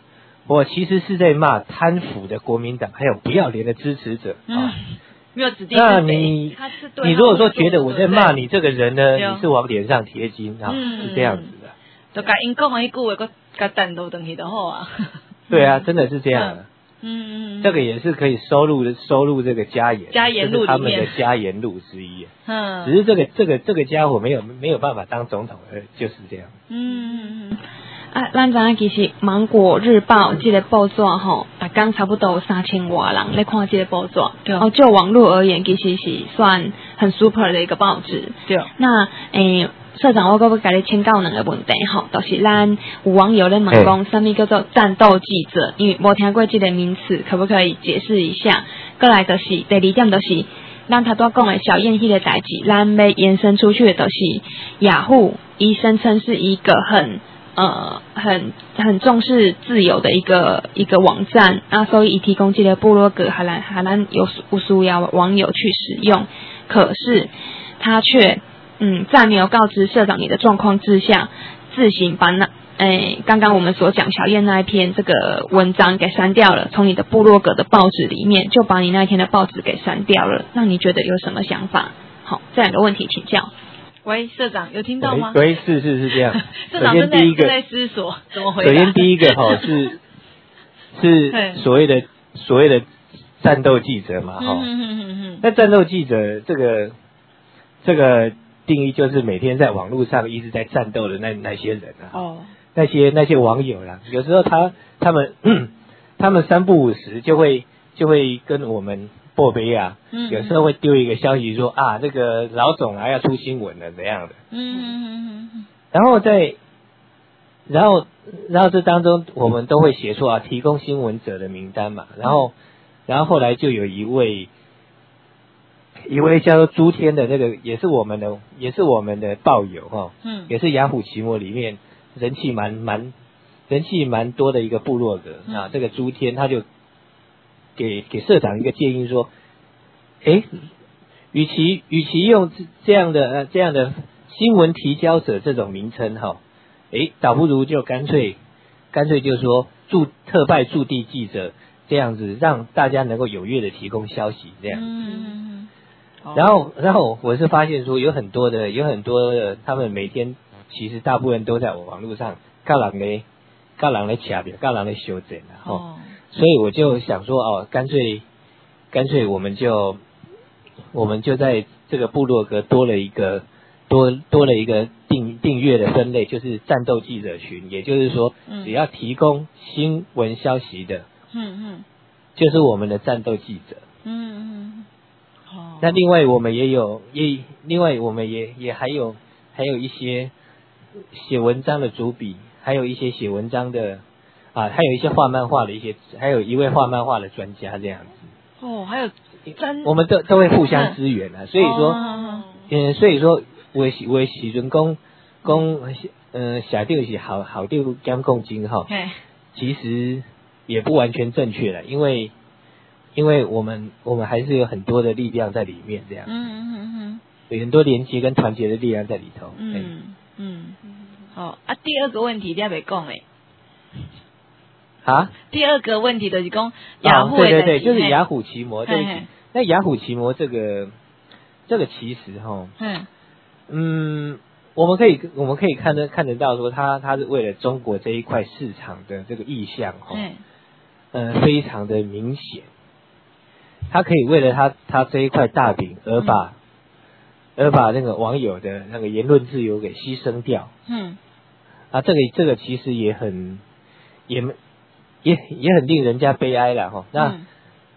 我其实是在骂贪腐的国民党，还有不要脸的支持者嗯、 啊。 没有指定那你你如果说觉得我在骂你这个人呢，你是往脸上贴金啊，嗯、是这样子的。 就甲因讲的迄句话，个甲弹都等起就好啊。 对啊，真的是这样的。 嗯嗯嗯， 这个也是可以收录的，收录这个家言， 家言录里面， 他们的家言录之一。 嗯， 只是这个这个这个家伙没有没有办法当总统，就是这样。 嗯嗯嗯。 啊，咱知影其实《芒果日报》这个报纸吼，大刚差不多有三千外人来看这个报纸。对。哦，就网络而言，其实是算很 super 的一个报纸。 对。 那诶。社长，我可要甲你请教两个问题吼，就是咱有网友咧问讲，什么叫做战斗记者？因为无听过这个名词，可不可以解释一下？过来就是第二点，就是咱头拄讲的小燕迄个代志，咱要延伸出去的，就是雅虎，伊声称是一个很呃很很重视自由的一个一个网站啊，所以伊提供这个部落格，还咱还咱有有需要网友去使用，可是他却。嗯，在没有告知社长你的状况之下，自行把那诶刚刚我们所讲小燕那一篇这个文章给删掉了，从你的部落格的报纸里面就把你那一天的报纸给删掉了，让你觉得有什么想法？好，这两个问题请教。 喂，社长有听到吗？ 喂，是是是这样。 社长正在正在思索怎么回答。 首先第一个哈是是所谓的所谓的战斗记者嘛哈。嗯嗯嗯嗯。那战斗记者这个这个。定义就是每天在网络上一直在战斗的那那些人啊，哦，那些那些网友啦，有时候他他们他们三不五时就会就会跟我们报备啊，嗯，有时候会丢一个消息说啊，这个老总啊要出新闻了怎样的，嗯嗯嗯嗯，然后在然后然后这当中我们都会写出啊提供新闻者的名单嘛，然后然后后来就有一位。一位叫做朱天的那个也是我们的也是我们的报友哈，嗯，也是雅虎奇摩里面人气蛮蛮人气蛮多的一个部落格、嗯、啊，这个朱天他就给给社长一个建议说，诶，与其与其用这样的呃这样的新闻提交者这种名称哈，诶，倒不如就干脆干脆就说驻特派驻地记者这样子，让大家能够踊跃的提供消息这样子。嗯然后，然后我是发现说，有很多的，有很多的，他们每天其实大部分都在网络上，告人嘞，告人嘞掐表，告人嘞修整然后、哦，所以我就想说，哦，干脆，干脆我们就，我们就在这个部落格多了一个，多多了一个订订阅的分类，就是战斗记者群，也就是说，只要提供新闻消息的，嗯嗯，就是我们的战斗记者，嗯嗯。那另外我们也有，也另外我们也也还有还有一些写文章的主笔，还有一些写文章的啊，还有一些画漫画的一些，还有一位画漫画的专家这样子。 哦，还有专， 我们都都会互相支援啊，所以说，哦、嗯，所以说我是我时阵讲讲，嗯，写掉是好好掉减共金哈，其实也不完全正确了，因为。因为我们我们还是有很多的力量在里面，这样，嗯嗯嗯嗯，有很多连接跟团结的力量在里头，嗯嗯，好啊，第二个问题你还没讲诶， 啊， 第二个问题就是讲雅虎、哦， 对对对，就是雅虎奇摩，对不起，那雅虎奇摩这个这个其实哈，嗯嗯，我们可以我们可以看得看得到说，它它是为了中国这一块市场的这个意向哈，嗯，呃，非常的明显。他可以为了他他这一块大饼而把、嗯、而把那个网友的那个言论自由给牺牲掉，嗯，啊，这个这个其实也很也也也很令人家悲哀了哈。那、嗯、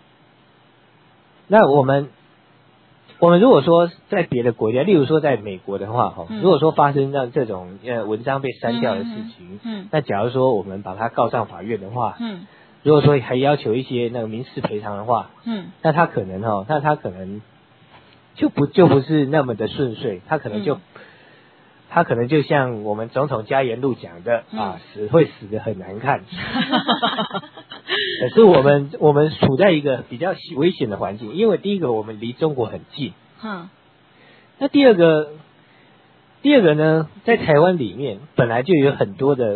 那我们我们如果说在别的国家，例如说在美国的话哈、嗯，如果说发生让这种呃文章被删掉的事情，嗯，嗯那假如说我们把它告上法院的话，嗯。如果说还要求一些那个民事赔偿的话，嗯，那他可能哈，那他可能就不就不是那么的顺遂，他可能就、嗯、他可能就像我们总统加言录讲的、嗯、啊，死会死得很难看。可是我们我们处在一个比较危险的环境，因为第一个我们离中国很近，嗯，那第二个第二个呢，在台湾里面本来就有很多的。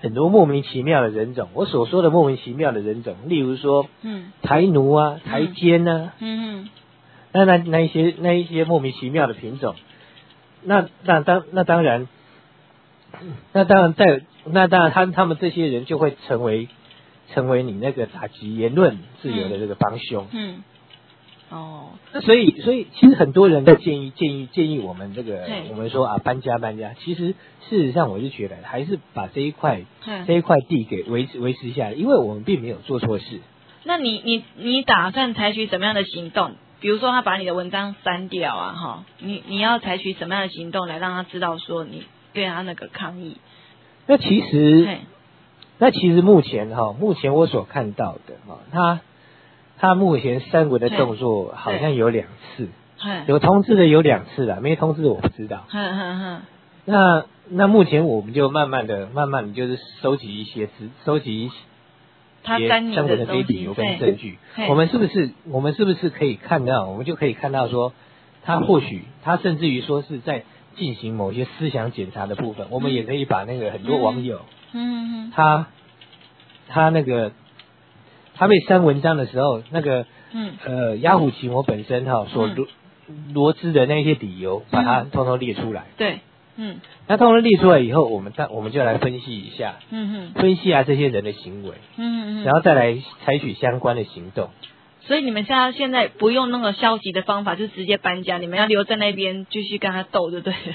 很多莫名其妙的人种。我所说的莫名其妙的人种，例如说，嗯，台奴啊，台奸啊，嗯嗯，那那那一些那一些莫名其妙的品种，那那当那当然，那当然在那当然他他们这些人就会成为成为你那个打击言论自由的这个帮凶。嗯。嗯哦，那所以所以其实很多人在建议建议建议我们这个我们说啊搬家搬家，其实事实上我就觉得还是把这一块这一块地给维持维持下来，因为我们并没有做错事。 那你你你打算采取什么样的行动？比如说他把你的文章删掉啊，哈，你你要采取什么样的行动来让他知道说你对他那个抗议？ 那其实那其实目前哈，目前我所看到的哈，他。他目前删文的动作好像有两次，有通知的有两次啦，没通知的我不知道。那那目前我们就慢慢的、慢慢的就是收集一些资，收集一些删文的非理由跟证据。我们是不是我们是不是可以看到？我们就可以看到说，他或许他甚至于说是在进行某些思想检查的部分，我们也可以把那个很多网友，嗯嗯，他他那个。他被删文章的时候，那个嗯呃雅虎奇摩本身哈所罗罗织的那些理由，把它通通列出来。 对，嗯， 那通通列出来以后，我们再我们就来分析一下，嗯哼，分析下这些人的行为，嗯嗯，然后再来采取相关的行动。 所以你们现在现在不用那个消极的方法，就直接搬家，你们要留在那边继续跟他斗，对不对？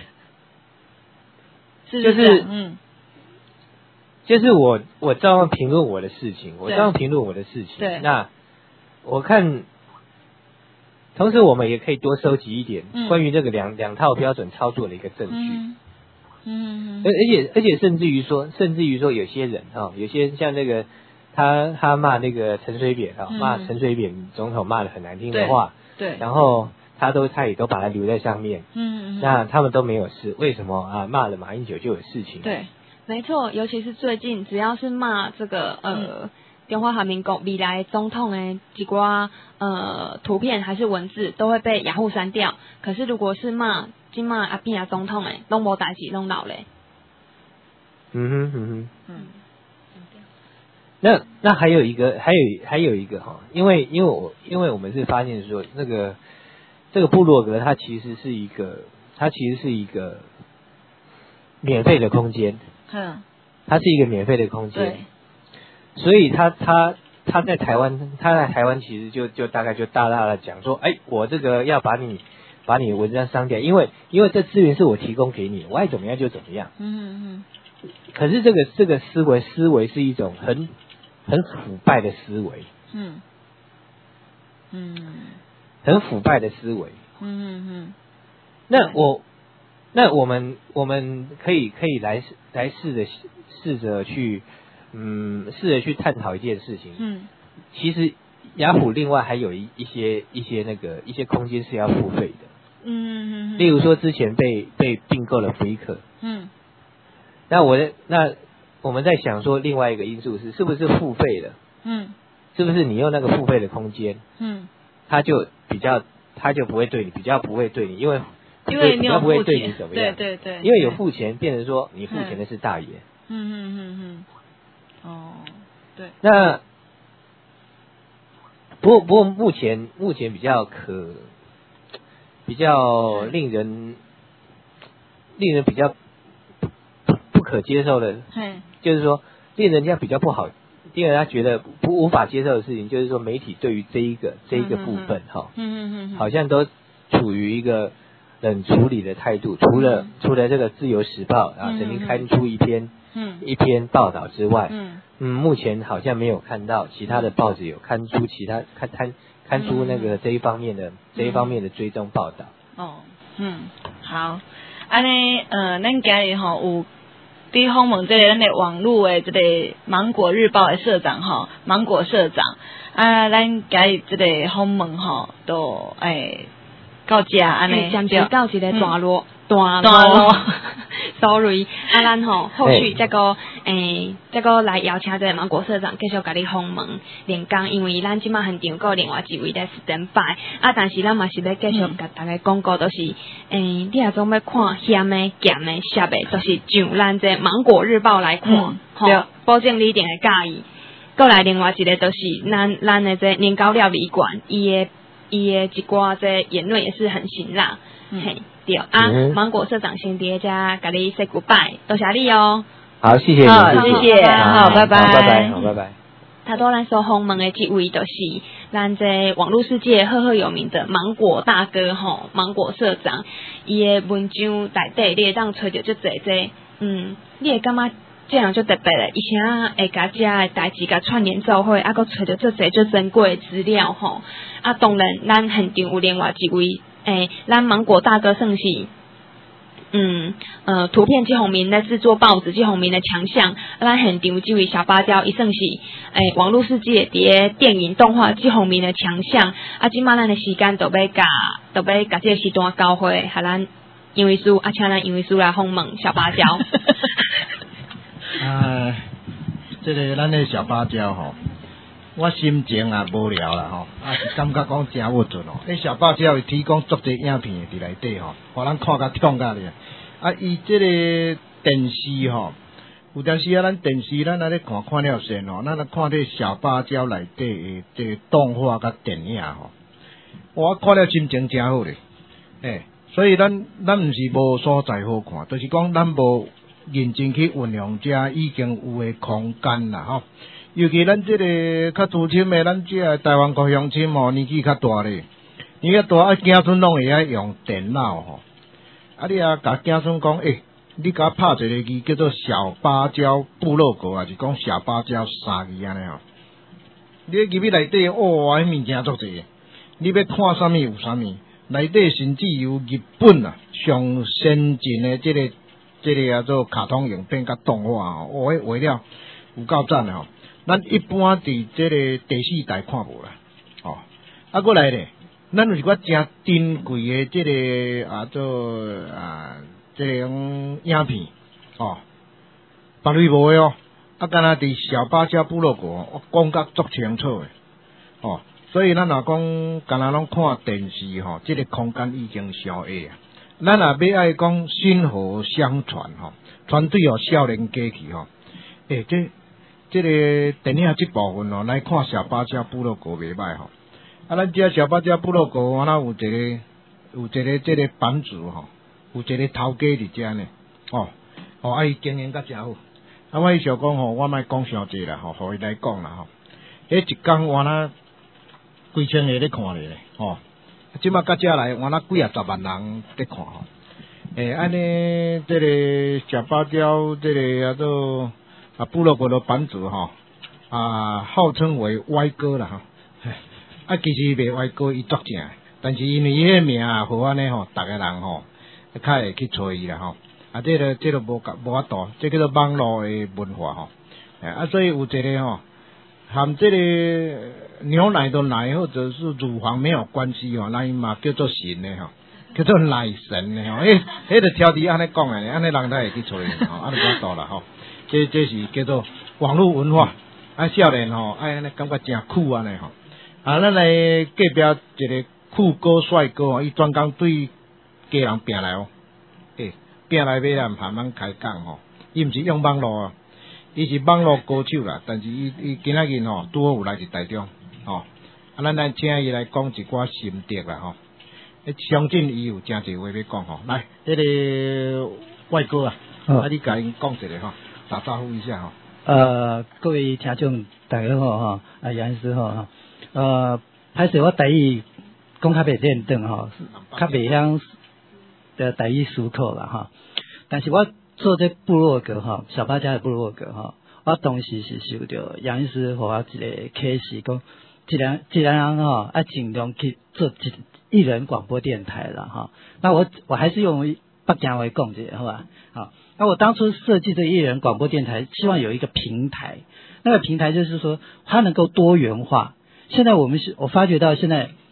是就是嗯。就是我我照样评论我的事情，我照样评论我的事情。对，那我看，同时我们也可以多收集一点关于这个两两套标准操作的一个证据。嗯嗯，而而且而且甚至于说，甚至于说有些人啊、哦，有些像那个他他骂那个陈水扁啊、哦，骂陈水扁总统骂的很难听的话，对，然后他都他也都把它留在上面。嗯嗯，那他们都没有事，为什么啊？骂了马英九就有事情？ 对。没错，尤其是最近，只要是骂这个呃中华人民共未来总统的几挂呃图片还是文字，都会被雅虎删掉。可是如果是骂今骂阿扁总统的，拢无代志，拢老嘞。 嗯哼嗯哼嗯。那那还有一个，还有还有一个哈，因为因为我因为我们是发现说，那个这个部落格它其实是一个，它其实是一个免费的空间。嗯，它是一个免费的空间，对，所以他他他在台湾，他在台湾其实就就大概就大大的讲说，哎，我这个要把你把你的文章删掉，因为因为这资源是我提供给你，我爱怎么样就怎么样。嗯嗯。可是这个这个思维思维是一种很很腐败的思维。嗯嗯，很腐败的思维。嗯嗯嗯。那我。那我们我们可以可以来来试着试着去嗯试着去探讨一件事情。嗯，其实雅虎另外还有一一些一些那个一些空间是要付费的。嗯嗯。例如说之前被被并购了 Flickr。嗯。那我的那我们在想说另外一个因素是是不是付费的？嗯。是不是你用那个付费的空间？嗯。他就比较他就不会对你比较不会对你，因为。 因为你有付钱， 对对对， 因为有付钱，变成说你付钱的是大爷。嗯嗯嗯嗯。哦，对。 那不过不过目前目前比较可比较令人令人比较不不可接受的，就是说令人家比较不好，令人家觉得不无法接受的事情，就是说媒体对于这一个这一个部分哈，嗯嗯嗯，好像都处于一个。冷处理的态度，除了、嗯、除了这个《自由时报》啊，曾经刊出一篇嗯一篇报道之外，嗯嗯，目前好像没有看到其他的报纸有刊出其他刊刊刊出那个这一方面的、嗯、这一方面的追踪报道。 哦，嗯，好，安尼呃，咱今日吼有伫访问这个咱的网络的这个芒果日报的社长吼，芒果社长啊，咱今日这个访问吼都诶。 到这安尼， 暂时到一个段落，段落。 sorry， 啊，咱吼后续再个诶，再个来邀请这芒果社长继续甲你访问连讲，因为咱即马现场有另外一位在 stand by， 啊，但是咱嘛是要继续甲大家广告，都是诶、欸，你若总要看咸的、咸的、涩的，都是上咱这芒果日报来看，吼、嗯，保证你一定会介意。过来另外一个都是咱咱的这年糕料理馆，伊的伊的一寡这言论也是很辛辣，嗯、嘿。啊，嗯、芒果社长先伫遮甲你 say goodbye， 多谢你哦。 好，谢谢你， 好，谢谢，好，拜拜， 拜拜，好，拜拜。 他多咱所访问的这位就是咱在网络世界赫赫有名的芒果大哥吼，芒果社长，伊的文章内底你会当找着足侪这，嗯，你会感觉这样就特别嘞，而且会甲遮的代志甲串联做伙，啊，佮找着足侪足珍贵的资料吼。啊，当然，咱现场有另外一位。诶，咱芒果大哥算是，嗯呃，图片季鸿明在制作报纸季鸿明的强项。咱现场这位小芭蕉，伊算是诶网络世界伫电影动画季鸿明的强项。啊，即马咱的时间都要甲，都要甲这个时段交会，和咱杨秘书啊，请咱杨秘书来访问小芭蕉。 啊，这个咱的小芭蕉吼。我心情也无聊啦吼，啊是感觉讲真有准哦。迄小芭蕉会提供足侪影片伫内底吼，互咱看甲痛甲咧。啊，伊即个电视吼，有阵时啊，咱电视咱啊咧看看了先吼，咱啊看这小芭蕉内底诶这个动画甲电影吼，我看了心情真好咧。诶，所以咱咱毋是无所在好看，就是讲咱无认真去运用遮已经有诶空间啦吼。尤其咱这个较资深的，咱这台湾国乡亲吼，年纪较大咧，年纪大啊，囝孙拢会晓用电脑吼。啊，你啊，甲囝孙讲，诶、欸，你甲拍一个字叫做小芭蕉部落格，还是讲小芭蕉三字安尼吼？你入去内底，哇，迄物件足济，你要看啥物有啥物，内底甚至有日本啊上先进的这个这个叫做卡通影片甲动画吼，哇，迄画了有够赞的吼。咱一般伫这个第四台看无啦，哦，啊，过来咧，咱有一寡真珍贵的这个啊做啊这种影片，哦，别类无的哦，啊，敢若伫小芭蕉部落格，我讲甲足清楚的，哦，所以咱若讲敢若拢看电视吼，这个空间已经小下啊，咱若要爱讲薪火相传吼，传对哦少年家去吼，诶、欸，这。这个电影这部分哦，来看小芭蕉部落格袂歹吼。啊，咱这小芭蕉部落格，我那有一个有一个这个版主吼，有一个头家伫遮呢，哦，哦，啊伊经营甲真好。啊，我伊想讲吼，我莫讲伤济啦，吼，互伊来讲啦吼。迄一工我那几千个咧看咧，吼。即马甲遮来，我那几啊十万人咧看吼。诶、欸，安尼这个小芭蕉，这个叫做。啊，部落格的版主哈啊，号称为歪哥啦哈，啊，其实袂歪哥伊作正，但是因为伊个名啊，好安尼吼，逐个人吼，较会去找伊啦吼，啊，这个这个无无法度，这叫做网络的文化吼，啊，所以有一个吼，含这个牛奶的奶或者是乳房没有关系吼，那伊嘛叫做神的吼，叫做奶神的吼，诶，迄个挑剔安尼讲诶，安尼人才会去找伊吼，安尼无度啦吼。这这是叫做网络文化，啊，少年吼，哎，安尼感觉真酷安尼吼。啊，咱来隔壁一个酷哥帅哥哦，伊专工对家人拼来哦，诶，拼来买来慢慢开讲吼。伊毋是用网络啊，伊是网络歌手啦，但是伊伊今仔日吼拄好有来自台中，吼，啊，咱来请伊来讲一寡心得啦吼。诶，相信伊有真侪话要讲吼。来，迄、那个外哥啊，啊，你甲因讲一下吼。打招呼一下哈。 呃，各位听众大家好哈，啊杨医师好哈，呃，歹势我台语讲较袂认真哈，较袂晓的台语思考啦哈。但是我做这部落格哈，小芭蕉的部落格哈，我当时是受到杨医师互我一个启示，讲既然既然人哈，要尽量去做一人广播电台了哈。那我我还是用北京话讲一下好吧，好。那我当初设计这艺人广播电台，希望有一个平台，那个平台就是说它能够多元化。现在我们是，我发觉到现在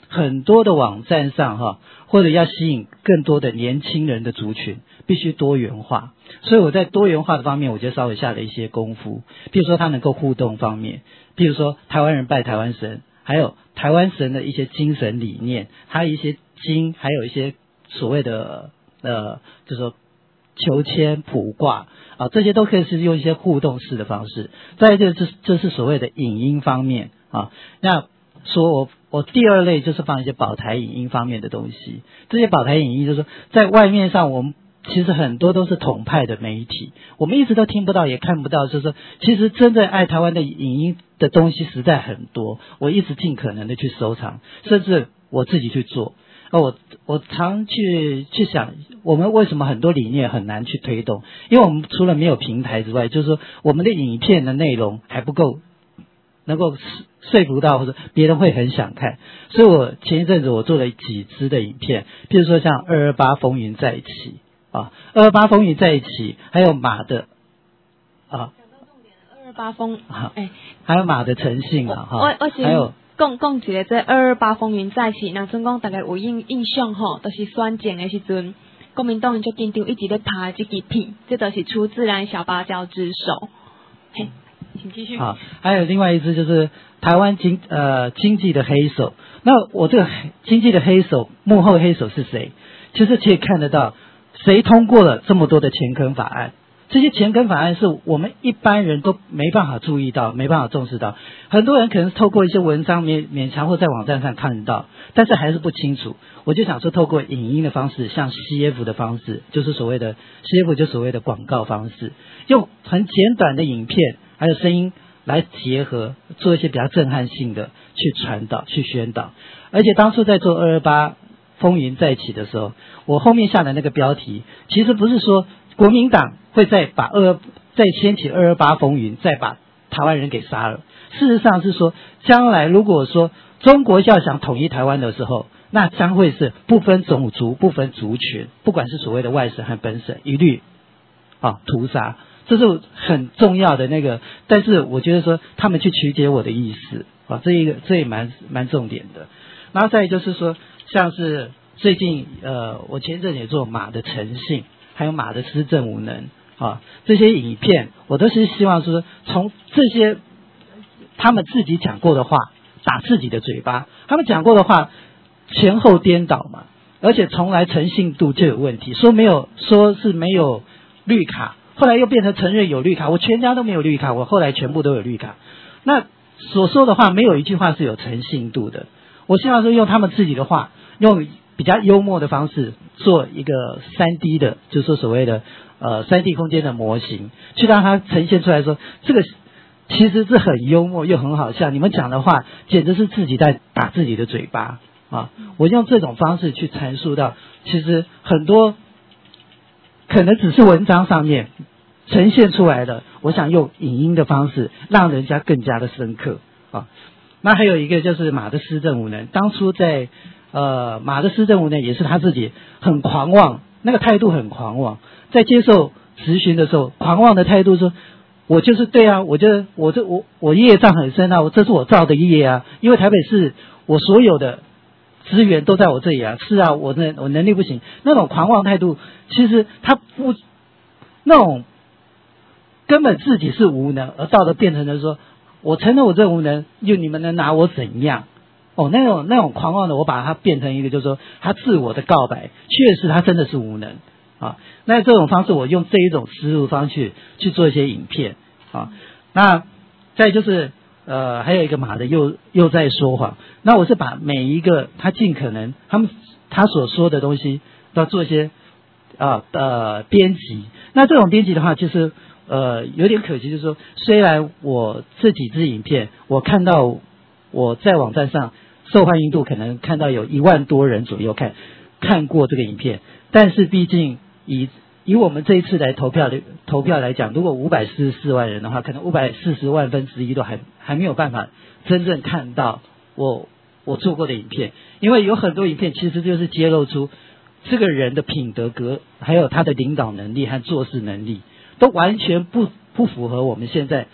很多的网站上哈，或者要吸引更多的年轻人的族群，必须多元化。所以我在多元化的方面，我就稍微下了一些功夫。比如说它能够互动方面，比如说台湾人拜台湾神，还有台湾神的一些精神理念，还有一些经，还有一些所谓的呃，就是说求签卜卦啊，这些都可以是用一些互动式的方式。再一个就是这是所谓的影音方面啊，那说我我第二类就是放一些保台影音方面的东西。这些保台影音就是说在外面上我们其实很多都是统派的媒体，我们一直都听不到也看不到，就是说其实真正爱台湾的影音的东西实在很多，我一直尽可能的去收藏，甚至我自己去做。我我常去去想，我们为什么很多理念很难去推动？因为我们除了没有平台之外，就是说我们的影片的内容还不够能够说服到，或者别人会很想看。所以我前一阵子我做了几支的影片，譬如说像二二八风云再起啊，二二八风云在一起，还有马的啊， 二二八风， 哎，还有马的诚信啊，哈，还有讲讲一个这二二八风云再起，若阵讲大概有印印象吼，都、就是选战的时阵，国民党就紧张一直咧拍这支片，这都是出自然小芭蕉之手。嘿，请继续。 好，还有另外一支就是台湾经呃经济的黑手。那我这个经济的黑手，幕后黑手是谁？其实可以看得到。谁通过了这么多的钱坑法案？这些钱坑法案是我们一般人都没办法注意到，没办法重视到。很多人可能是透过一些文章勉勉强或在网站上看到，但是还是不清楚。我就想说，透过影音的方式，像 C F 的方式，就是所谓的 C F 就所谓的广告方式，用很简短的影片还有声音来结合，做一些比较震撼性的去传导、去宣导。而且当初在做二二八风云再起的时候，我后面下的那个标题，其实不是说国民党会再把二再掀起二二八风云，再把台湾人给杀了。事实上是说，将来如果说中国要想统一台湾的时候，那将会是不分种族、不分族群，不管是所谓的外省和本省，一律啊屠杀。这是很重要的那个，但是我觉得说他们去曲解我的意思啊，这一个这也蛮蛮重点的。然后再来就是说，像是最近呃，我前阵也做马的诚信，还有马的施政无能啊，这些影片我都是希望说，从这些他们自己讲过的话打自己的嘴巴，他们讲过的话前后颠倒嘛，而且从来诚信度就有问题，说没有说是没有绿卡，后来又变成承认有绿卡，我全家都没有绿卡，我后来全部都有绿卡。那所说的话没有一句话是有诚信度的。我希望说用他们自己的话，用比较幽默的方式做一个 三 D 的，就是说所谓的呃 三 D 空间的模型，去让它呈现出来说，这个其实是很幽默又很好笑，你们讲的话简直是自己在打自己的嘴巴啊！我用这种方式去阐述到，其实很多可能只是文章上面呈现出来的，我想用影音的方式让人家更加的深刻啊。那还有一个就是马的施政无能，当初在呃马的施政无能也是他自己很狂妄，那个态度很狂妄，在接受质询的时候，狂妄的态度说，我就是对啊，我就我这我我业障很深啊，我这是我造的业啊，因为台北市我所有的资源都在我这里啊，是啊，我能我能力不行，那种狂妄态度，其实他不那种根本自己是无能，而到的变成了说，我承认我这无能，就你们能拿我怎样？哦，那种那种狂妄的，我把它变成一个，就是说他自我的告白，确实他真的是无能啊。那这种方式，我用这一种思路方式去做一些影片啊。那再就是呃，还有一个马的又又在说谎。那我是把每一个他尽可能他们他所说的东西都要做一些啊呃编辑。那这种编辑的话，就是呃有点可惜，就是说虽然我这几支影片我看到我在网站上受欢迎度可能看到有一万多人左右看看过这个影片，但是毕竟以以我们这一次来投票的投票来讲，如果五百四十四万人的话，可能五百四十万分之一都还还没有办法真正看到我我做过的影片，因为有很多影片其实就是揭露出这个人的品德格，还有他的领导能力和做事能力，都完全不不符合我们现在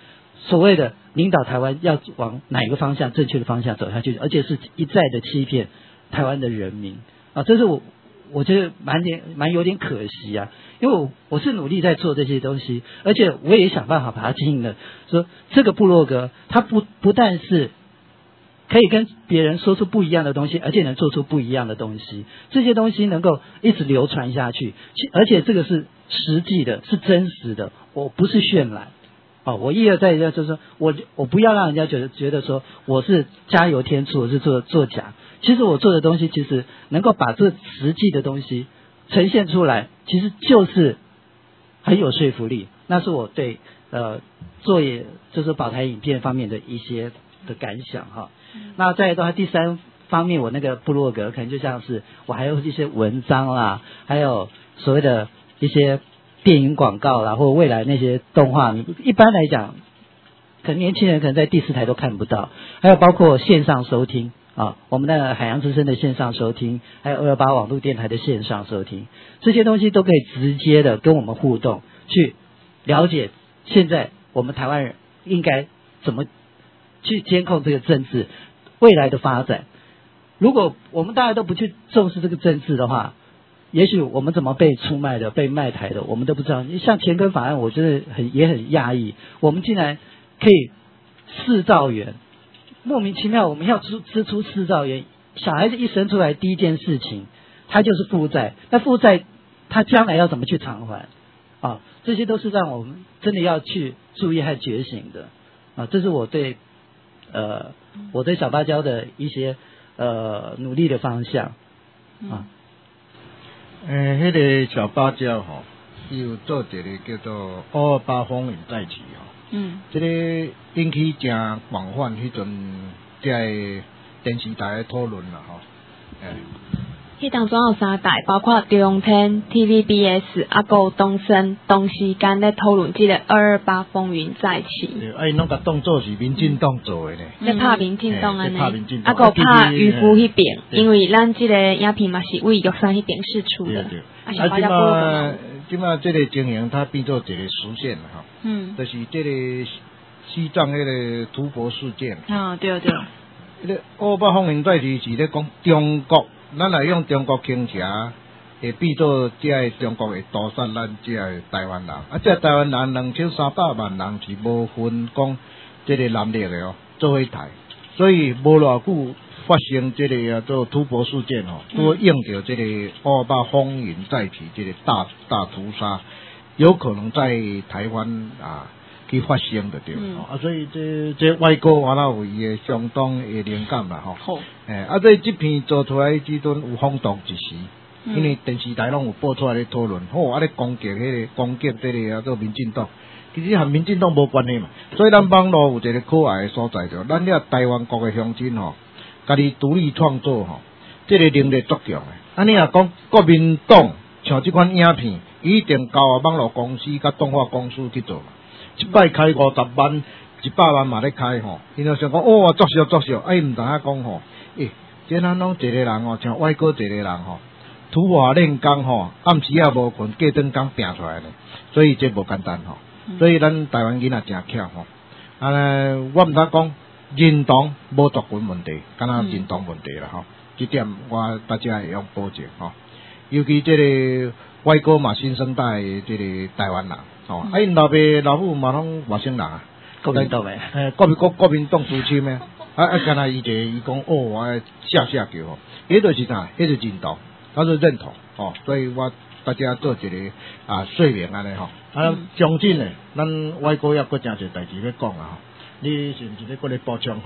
所谓的领导台湾要往哪一个方向正确的方向走下去，而且是一再的欺骗台湾的人民啊，这是我我觉得蛮点蛮有点可惜啊，因为我我是努力在做这些东西，而且我也想办法把它经营的，说这个部落格它不不但是可以跟别人说出不一样的东西，而且能做出不一样的东西，这些东西能够一直流传下去，而且这个是实际的，是真实的，我不是渲染。哦，我一而再一而就是说我我不要让人家觉得觉得说我是加油添醋，我是做作假。其实我做的东西，其实能够把这实际的东西呈现出来，其实就是很有说服力。那是我对呃做也就是保台影片方面的一些的感想哈。那再到第三方面，我那个部落格可能就像是我还有一些文章啦，还有所谓的一些电影广告啦，或者未来那些动画，一般来讲，可能年轻人可能在第四台都看不到。还有包括线上收听啊，我们的海洋之声的线上收听，还有二二八网络电台的线上收听，这些东西都可以直接的跟我们互动，去了解现在我们台湾人应该怎么去监控这个政治未来的发展。如果我们大家都不去重视这个政治的话，也许我们怎么被出卖的、被卖台的，我们都不知道。像前科法案，我真的很也很讶异，我们竟然可以四兆元，莫名其妙我们要支支出四兆元。小孩子一生出来第一件事情，他就是负债，那负债他将来要怎么去偿还啊？这些都是让我们真的要去注意和觉醒的啊！这是我对呃我对小芭蕉的一些呃努力的方向啊。 诶，迄、那个小芭蕉吼，伊有做一个叫做二二八风云再起吼，嗯，这个引起真广泛，迄阵在电视台的讨论啦吼，诶。 迄当中有三台，包括中天、T V B S、啊个东森，同时间咧讨论这个二二八风云再起。 对，啊，因拢甲当做是民进党做的呢。 咧拍民进党安尼， 啊个拍渔夫迄边，因为咱这个影片嘛是为玉山迄边释出的。 对。 啊，小芭蕉部落格。 即马即个情形，它变做一个实现了哈。嗯。就是这个西藏迄个吐蕃事件。 啊，对对。 迄个二二八风云再起是咧讲中国。咱来用中国倾斜，会变做这个中国会屠杀咱这个台湾人，啊，这台湾人两千三百万人是无分讲这个南北的哦，做伙台，所以无偌久发生这个叫做吐蕃事件哦，都应着这个二二八风云再起这个大大屠杀，有可能在台湾啊去发生的对，嗯、啊，所以这这外国完了有伊的相当的灵感啦吼。好，诶，啊，这这片做出来即阵有轰动一时，嗯、因为电视台拢有播出来咧讨论，好啊咧攻击迄个攻击这个啊做民进党，其实和民进党无关系嘛。所以咱网络有一个可爱的所在着，咱了台湾国的乡亲吼，家己独立创作吼，这个能力足强的。啊，你若讲国民党像这款影片，一定交网络公司甲动画公司去做。一摆开五十万、一百万嘛咧开吼，因为想讲哦，作秀作秀，哎，毋知影讲吼，诶、欸，这咱拢一个人吼，像外国一个人吼，土话练功吼，暗时也无困，过顿工拼出来咧，所以这无简单吼。所以咱台湾囡仔真巧吼，啊，我毋知讲认同无族群问题，敢若认同问题啦吼，这点我大家会用保证吼，尤其这个外国嘛新生代的这个台湾人。哦，啊，因老爸老母嘛拢外省人啊， 国民党诶， 诶，国民国国民党主亲诶，啊啊，干那伊个伊讲哦，我下下叫吼，迄就是啥，迄就是认同，他是认同，哦，所以我大家做一个啊说明安尼吼，啊，将近诶，咱外国也搁真侪代志要讲啊，吼，你是毋是咧搁咧补充吼？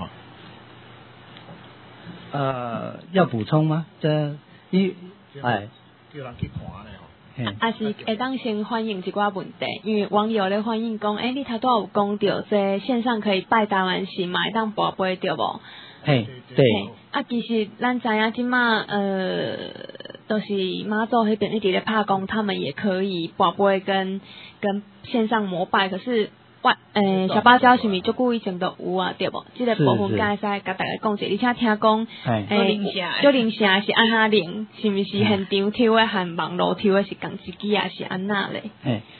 呃，要补充吗？这一哎， 叫人去看咧吼。 啊是会当先反映一寡问题，因为网友咧反映讲，诶、欸，你头拄有讲到这线上可以拜台湾时嘛，会当跋杯对无？ 嘿，对。 啊，其实咱知影即马呃，都、就是妈祖迄边一直咧拍讲，他们也可以跋杯跟跟线上膜拜，可是外诶、欸、小芭蕉是咪足久以前都有啊，对无？即、这个部分敢会使甲大家讲者，而且听讲诶，少林社是安哈灵，是毋是现场抽诶和网络抽诶是共一支啊？是安那咧？ 诶，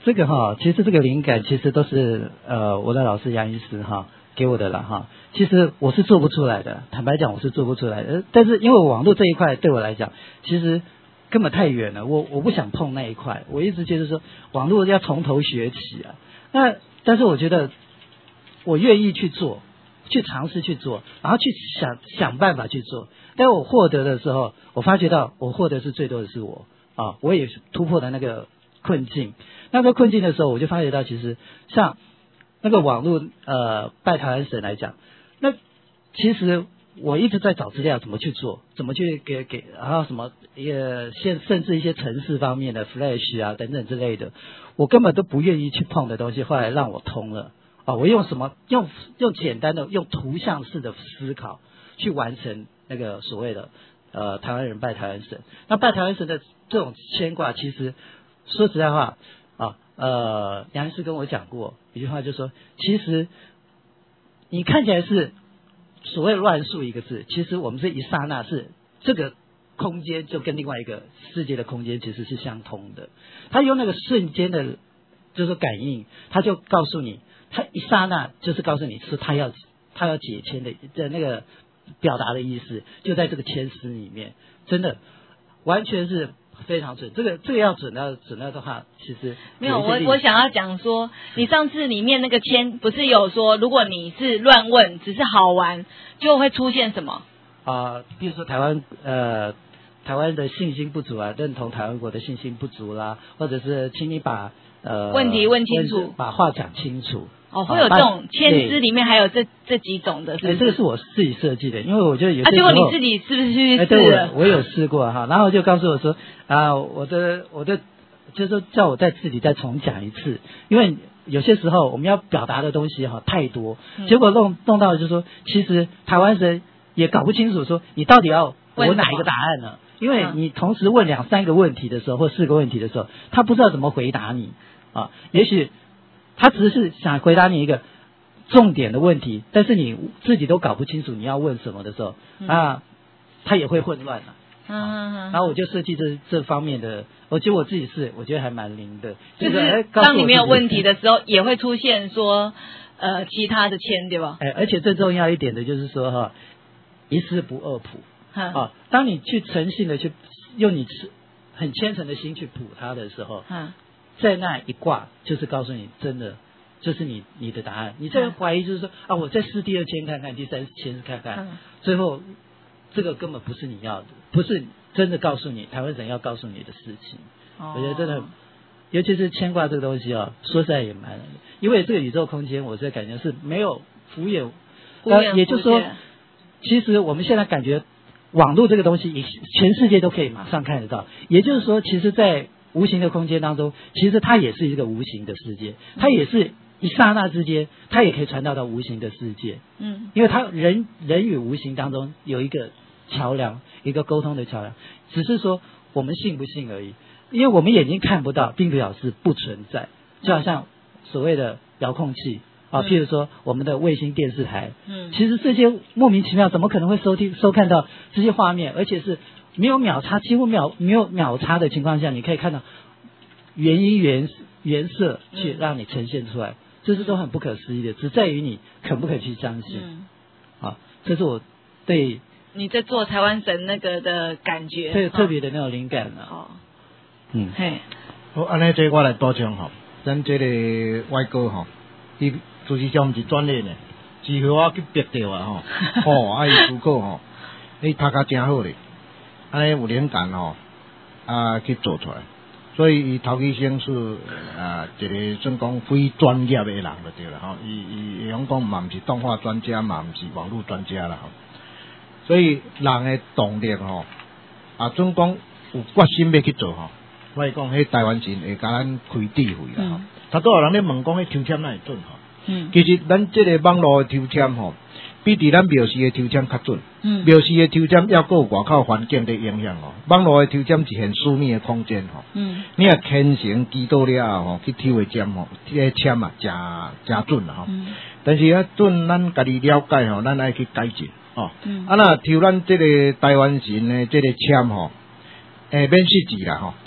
这个哈，其实这个灵感其实都是呃我的老师杨医师哈给我的了哈。其实我是做不出来的，坦白讲我是做不出来的。但是因为网络这一块对我来讲，其实根本太远了，我我不想碰那一块。我一直觉得说网络要从头学起啊。那但是我觉得我愿意去做，去尝试去做，然后去想想办法去做。但我获得的时候，我发觉到我获得是最多的是我啊，我也突破了那个困境。那个困境的时候，我就发觉到其实像那个网络呃拜台湾神来讲，那其实我一直在找资料怎么去做，怎么去给给，然后什么也现甚至一些程式方面的 Flash 啊等等之类的，我根本都不愿意去碰的东西，后来让我通了啊！我用什么用用简单的用图像式的思考去完成那个所谓的呃台湾人拜台湾神。那拜台湾神的这种牵挂，其实说实在话啊，呃杨医师跟我讲过一句话，就是说，其实你看起来是所谓乱数一个字，其实我们这一刹那是这个空间就跟另外一个世界的空间其实是相通的。他用那个瞬间的，就是感应，他就告诉你，他一刹那就是告诉你是他要他要解签的的那个表达的意思，就在这个签诗里面，真的完全是非常准。这个这个要准到准到的话，其实没有我我想要讲说，你上次里面那个签不是有说，如果你是乱问，只是好玩，就会出现什么？ 啊、呃，比如说台湾呃台湾的信心不足啊，认同台湾国的信心不足啦，或者是请你把呃问题问清楚， 把话讲清楚。 哦，会有这种签诗里面还有这这几种的，是不是？ 这个是我自己设计的，因为我觉得有些啊，结果你自己是不是去试了？ 对，我有试过哈，然后就告诉我说啊，我的我的就是叫我再自己再重讲一次，因为有些时候我们要表达的东西哈太多， 嗯、 结果弄弄到就是说，其实台湾人也搞不清楚说你到底要我哪一个答案呢？因为你同时问两三个问题的时候，或四个问题的时候，他不知道怎么回答你啊，也许他只是想回答你一个重点的问题，但是你自己都搞不清楚你要问什么的时候， 嗯、 啊，他也会混乱了。 嗯嗯嗯。 然后我就设计这这方面的，我觉得我自己是我觉得还蛮灵的， 就是当你没有问题的时候，也会出现说呃其他的签，对吧？ 哎，而且最重要一点的就是说哈，一字不二谱。啊，当你去诚信的去用你很虔诚的心去谱它的时候， 嗯， 在那一卦就是告诉你真的就是你你的答案。你再怀疑就是说啊，我再试第二签看看，第三签看看， 嗯、 最后这个根本不是你要的，不是真的告诉你台湾人要告诉你的事情。 哦、 我觉得真的，尤其是牵挂这个东西啊，说实在也蛮，因为这个宇宙空间，我这感觉是没有敷衍， 呃， 也就是说，其实我们现在感觉。网络这个东西，全世界都可以马上看得到。也就是说，其实，在无形的空间当中，其实它也是一个无形的世界，它也是一刹那之间，它也可以传导到无形的世界。 嗯， 因为它人人与无形当中有一个桥梁，一个沟通的桥梁，只是说我们信不信而已。因为我们眼睛看不到，并不表示不存在。就好像所谓的遥控器。啊，譬如说我们的卫星电视台， 嗯， 其实这些莫名其妙怎么可能会收听收看到这些画面，而且是没有秒差，几乎秒没有秒差的情况下，你可以看到原音原原色去让你呈现出来，嗯、这是都很不可思议的，只在于你肯不肯去相信。 嗯， 啊，这是我对你在做台湾神那个的感觉， 特特别的那种灵感啊。 哦， 嗯， 嘿， 好，安尼这我来补充吼，咱这个外国吼，伊。就是叫毋是专业呢，是互我去逼掉啊吼，吼，啊伊思考吼，你读甲真好咧，安尼有灵感吼，啊去做出来，所以伊头期先是啊一个算讲非专业的人就对啦吼，伊伊伊讲讲嘛毋是动画专家嘛，毋是网络专家啦吼，所以人的动力吼，啊总讲有决心要去做吼，我是讲迄台湾人会甲咱开智慧啦吼，他都有人咧问讲迄抽签哪会准吼。 嗯， 其实咱这个网络的抽签吼，比伫咱庙市的抽签较准。 嗯， 庙市的抽签要有外口环境的影响哦，网络的抽签是很私密的空间吼。 嗯， 你若虔诚祈祷了吼，去抽的签吼，这个签啊，真真准啦吼。 嗯， 但是啊，准咱家己了解吼，咱爱去改进哦。 嗯， 啊那抽咱这个台湾神的这个签吼，诶，免失字啦吼。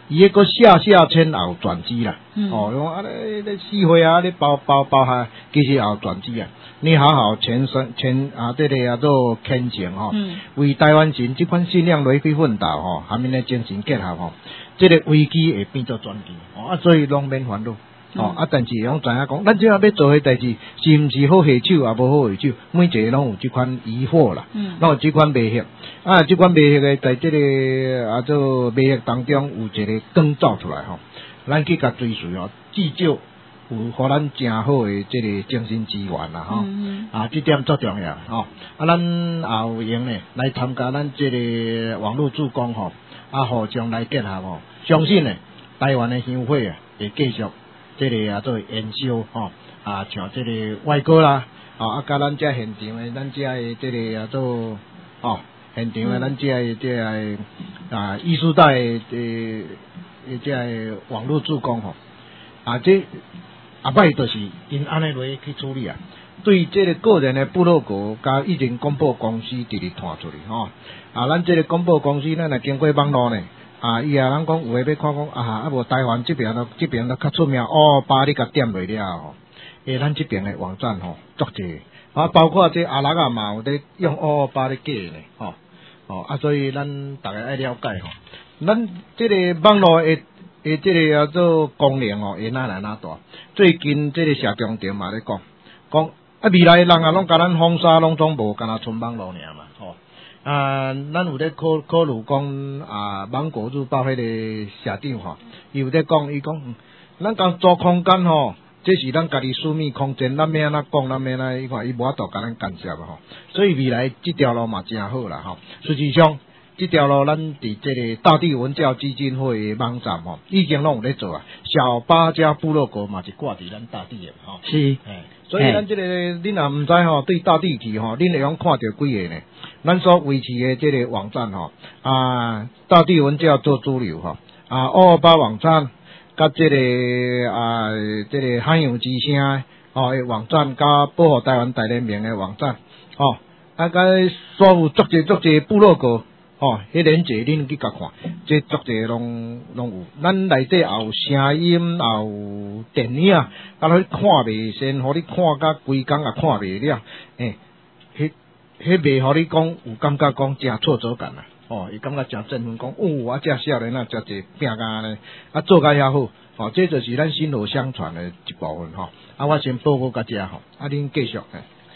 伊迄个下下签也有转机啦。 嗯、 哦，讲啊咧咧四岁啊，咧包包包下，其实也有转机啊。你好好全身全啊，这个叫做虔诚吼， 嗯、 为台湾人这款信仰来去奋斗吼，下面咧精神结合吼，这个危机会变做转机，哦啊，所以拢免烦恼。哦，啊，但是拢知影讲，咱即下要做诶代志，是毋是好下手，也无好下手，每一个拢有即款疑惑啦， 嗯， 拢有即款迷惑，啊，即款迷惑诶，在即、这个啊做迷惑当中有一个光照出来吼，咱去甲追随吼，至少有互咱诚好诶即个精神资源啦吼， 嗯、 啊，即点最重要吼，啊，咱也有用呢来参加咱即个网络助攻吼，啊，互相来结合吼，相信呢台湾诶乡会啊会继续。这个啊做研究吼，啊像这个外国啦，啊甲咱遮现场诶，咱遮诶这个啊做哦现场诶，咱遮诶这个啊艺术代诶诶这个网络助攻吼，啊这后摆就是因安尼来去处理啊，对这个个人诶部落格甲已经公布公司直直传出去吼，啊咱这个公布公司咱若经过网络呢。啊，伊啊，人讲有诶要看讲啊，啊无台湾这边咯，这边咯较出名哦，把你甲点落了吼，诶，咱这边诶网站吼，足济，啊，包括这阿拉啊嘛有咧用哦把咧假呢，吼，哦，啊，所以咱大家爱了解吼，咱这个网络诶诶，这个叫做功能哦，会哪来哪大？最近这个社中点嘛咧讲，讲啊未来人啊拢甲咱封杀，拢总无，干那剩网络尔嘛，吼。啊，咱有咧考考虑讲啊，芒果日报迄个社长吼，伊有咧讲，伊讲，咱讲做空间吼，这是咱家己私密空间，咱要安怎讲，咱要安怎，伊看伊无法度甲咱干涉吼，所以未来这条路嘛真好啦吼。实际上，这条路咱伫这个大地文教基金会网站吼，已經攏有咧做啊。小八家部落格嘛是掛伫咱大地嘅吼。 是， 誒，所以咱這個恁也毋知吼，對大地去吼，恁會用看到幾個呢？咱所維持嘅這個網站吼，啊，大地文教做主流吼，啊，二二八網站，甲這個啊，這個海洋之聲哦嘅網站，甲保護台灣大聯盟嘅網站，哦，啊，甲所有足濟足濟部落格。哦，迄連結恁去甲看，這足濟攏攏有，咱內底也有聲音，也有電影，啊，你看袂先，互你看甲規工也看袂了，誒，迄迄袂互你講有感覺講真挫折感啊，哦，伊感覺真振奮，講哦，啊，遮少年啊，遮濟拼甲安尼，啊，做甲遐好，哦，這就是咱薪火相傳的一部分吼，啊，我先報告甲遮吼，啊，恁繼續誒。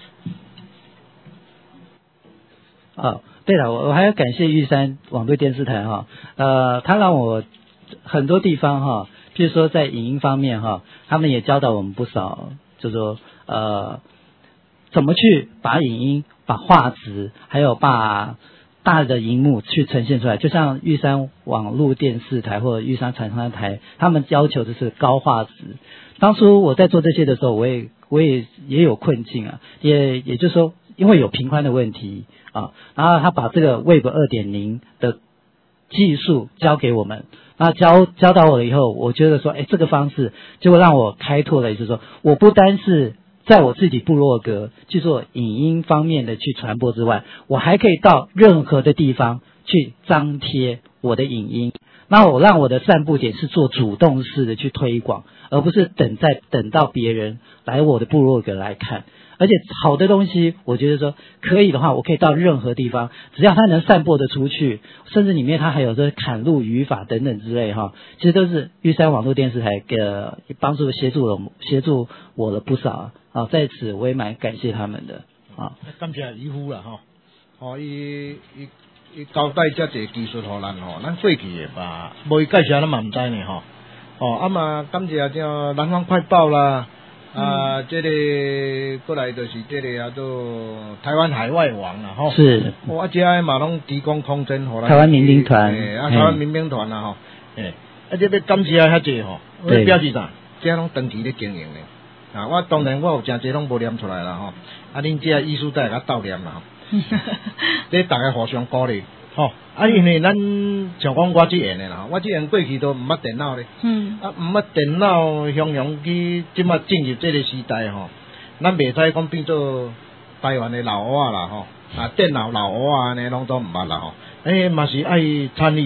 哦，对了，我我还要感谢玉山网络电视台哈，呃，他让我很多地方哈，譬如说在影音方面哈，他们也教导我们不少，就是说呃，怎么去把影音、把画质，还有把大的荧幕去呈现出来，就像玉山网络电视台或者玉山传唱台，他们要求的是高画质。当初我在做这些的时候，我也我也也有困境啊，也也就是说，因为有频宽的问题啊，然后他把这个 Web 二点零 的技术交给我们，那教教导我了以后，我觉得说，哎，这个方式就会让我开拓了，也就是说，我不单是在我自己部落格去做影音方面的去传播之外，我还可以到任何的地方去张贴我的影音。那我让我的散布点是做主动式的去推广，而不是等在等到别人来我的部落格来看。而且好的东西，我觉得说可以的话，我可以到任何地方，只要它能散播得出去，甚至里面它还有这砍入语法等等之类哈，其实都是玉山网络电视台给帮助协助了协助我了不少啊，在此我也蛮感谢他们的啊。 感謝漁夫啦吼，哦伊伊伊交代遮濟技術互咱吼，咱過去嘅吧，無伊介紹咱嘛毋知呢吼，哦啊嘛感謝像南方快報啦。啊，这个过来就是这个叫做台湾海外网啦，吼。 是。 我这些嘛拢提供空间，互咱。 台湾民兵团。 诶，啊，台湾民兵团啦，吼。诶，啊，这要感謝遐濟吼。对。表示啥？这拢长期咧经营咧。啊，我当然我有真濟拢无念出来啦，吼。啊，恁这艺術家甲鬥念啦，吼。这大家互相鼓勵。吼、哦，啊，因为咱像講我這樣的啦，我這樣過去都唔捌電腦咧，嗯，啊，唔捌電腦，向陽去即馬進入這個時代吼，咱袂使講變做台灣的老烏啦吼，啊，電腦老烏啊，呢攏都唔捌啦吼，誒，嘛是愛參與吼，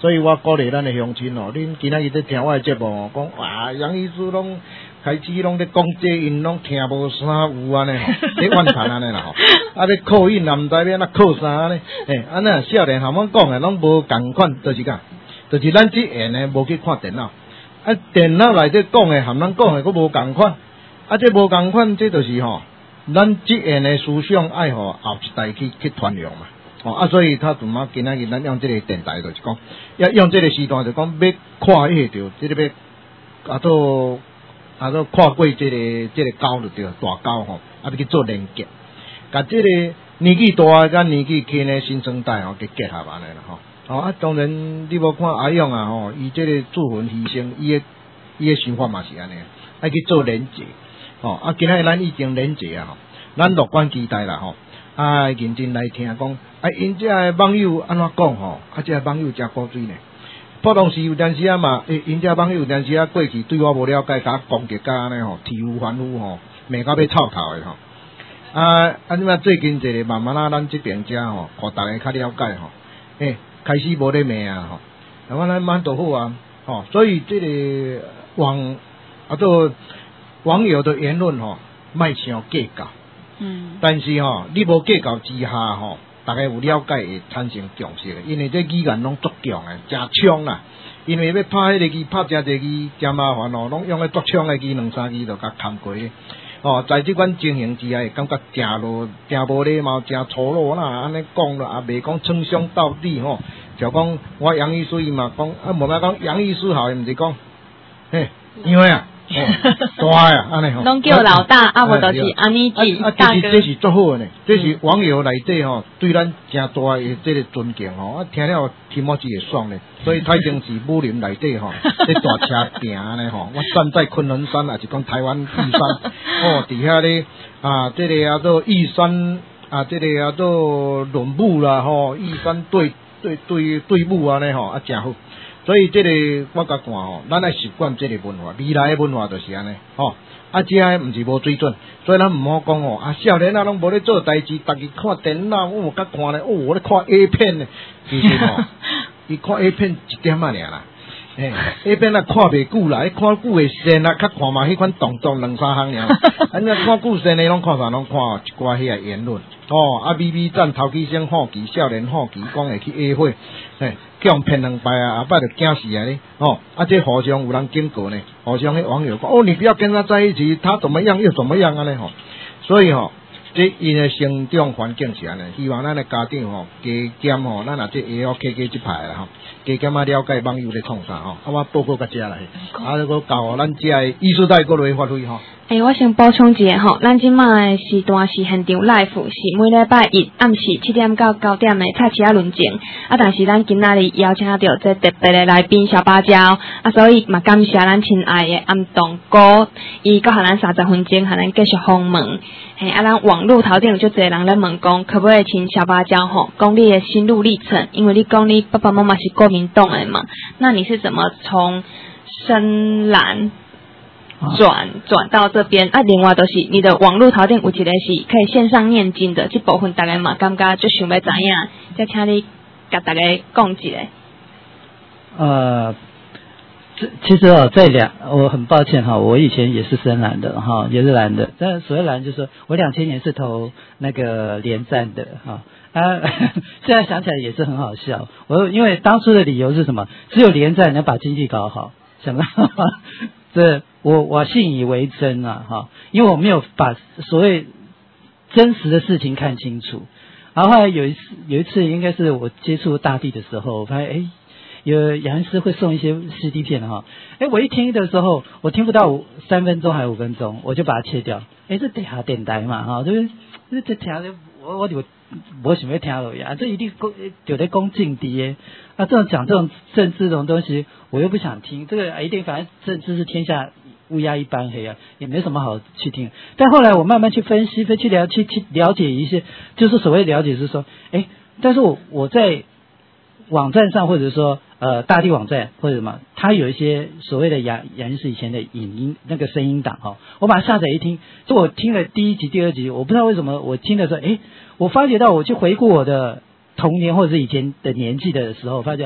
所以我鼓励咱的乡亲哦，恁今仔日在听我的节目哦，讲哇，杨医师拢开始拢咧讲这，因拢听无啥有安尼吼，咧怨叹安尼啦吼，啊咧靠因也毋知要安怎靠啥安尼，嘿，安尼少年含阮讲的拢无共款，就是讲，就是咱即下呢无去看电脑，啊电脑内底讲的含咱讲的佫无共款，啊这无共款，这就是吼，咱即下的思想爱互后一代去去传扬嘛。哦啊，所以他怎么今仔日咱用这个电台就是讲，要用这个时段就讲要跨越着这个要啊做啊做跨过这个这个沟就对大沟吼，啊要去做连接，甲这个年纪大甲年纪轻的新生代吼，去结合安尼啦吼。哦啊，当然你无看阿勇啊吼，伊这个自焚牺牲，伊的伊的想法嘛是安尼，爱去做连接。哦啊，今仔日咱已经连接啊吼，咱乐观期待啦吼。啊，认真来听讲，啊，因这个网友安怎讲吼？啊，这个网友真古锥呢。普通时有阵时啊嘛，因这网友有阵时啊过去对我无了解，甲攻击甲安尼吼，体无完肤吼，骂到要臭头的吼。啊，啊，你嘛最近一个慢慢啊，咱这边遮吼，互大家较了解吼，诶、欸，开始无咧骂啊吼，那么咱蛮都好啊，吼，所以这个网啊，做网友的言论吼，莫伤计较。嗯，但是吼，你无计较之下吼，大家有了解会产生共识的，因为这语言拢足强的，真冲啦。因为要拍迄个机，拍真侪机，真麻烦哦，拢用咧足冲的机，两三机就甲砍过。哦，在这款情形之下，感觉真无真无礼貌，真粗鲁啦，安尼讲了也袂讲称兄道弟吼。就讲我杨医师伊嘛讲，啊，无嘛讲杨医师好，毋是讲，嘿，因为啊。大啊，安尼吼， 拢叫老大，啊无就是安尼记大哥。啊，这是这是足好的呢，这是网友内底吼对咱真大的这个尊敬吼，啊听了听莫只会爽呢。所以台中市武林内底吼，这大车行安尼吼，我站在昆仑山啊，是讲台湾玉山哦，底下咧啊，这个叫做玉山啊，这个叫做论武啦吼，玉山对对对对武安尼吼，啊真好。所以这个我甲看吼，咱爱习惯这个文化，未来的文化就是安尼吼。啊，这个毋是无水准，所以咱毋好讲吼。啊，少年啊，拢无咧做代志，逐日看电脑，我甲看咧，哦，我咧看 A 片呢。其实吼，伊看 A 片一点啊尔啦。嘿 ，A 片啊看袂久啦，看久会sen啊，较看嘛迄款动作两三项尔。啊，你看久sen的拢看啥？拢看一寡迄个言论。哦，啊 ，B B 站头期先好奇，少年好奇，讲会去 A 会，嘿。叫人骗两摆啊，后摆就惊死啊！呢哦，啊，这互相有人警告呢，互相迄网友讲哦，你不要跟他在一起，他怎么样又怎么样啊？呢吼，所以吼，这因的成长环境是安尼，希望咱的家长吼加减吼，咱若这 A O K K 这派啦吼，加减啊了解网友咧创啥吼，啊我报告甲遮来，啊，个教咱遮的艺术代过来发挥吼。 诶、欸，我先补充一下吼，咱即卖的时段是现场 live， 是每礼拜一暗时七点到九点的蔡奇亚论证。啊，但是咱今仔日邀请到这特别的来宾小芭蕉，啊，所以嘛感谢咱亲爱的安东哥，伊搁互咱三十分钟，互咱继续访问。嘿，啊，咱网络头顶有足侪人咧问讲，可不可以请小芭蕉吼讲你的心路历程？因为你讲你爸爸妈妈是国民党的嘛，那你是怎么从深蓝？转转到这边啊，另外都是你的网络头顶有一个是可以线上念经的，这部分大家嘛感觉就想要知影，再请你甲大家讲一下。 呃，这其实哦，在两，我很抱歉哈，我以前也是深蓝的哈，也是蓝的，但所谓蓝就是说我两千年是投那个连战的哈。啊，现在想起来也是很好笑。我因为当初的理由是什么？只有连战能把经济搞好，想到这我我信以为真啊哈，因为我没有把所谓真实的事情看清楚。然后后来有一次有一次应该是我接触大地的时候，我发现哎，有杨医师会送一些 C D 片哈，哎我一听的时候我听不到五三分钟还是五分钟，我就把它切掉。哎这电下电台嘛哈，对不对？这听的我我就我想要听落呀，这一定有在讲政治耶啊，这种讲这种政治这种东西，我又不想听。这个一定反正政治是天下乌鸦一般黑啊，也没什么好去听。但后来我慢慢去分析，分去了去去了解一些，就是所谓了解是说，哎，但是我我在网站上或者说呃大地网站或者什么，它有一些所谓的杨杨医师以前的影音那个声音档哈、哦，我把它下载一听，就我听了第一集、第二集，我不知道为什么我听的时候，哎，我发觉到我去回顾我的童年或者是以前的年纪的时候，发觉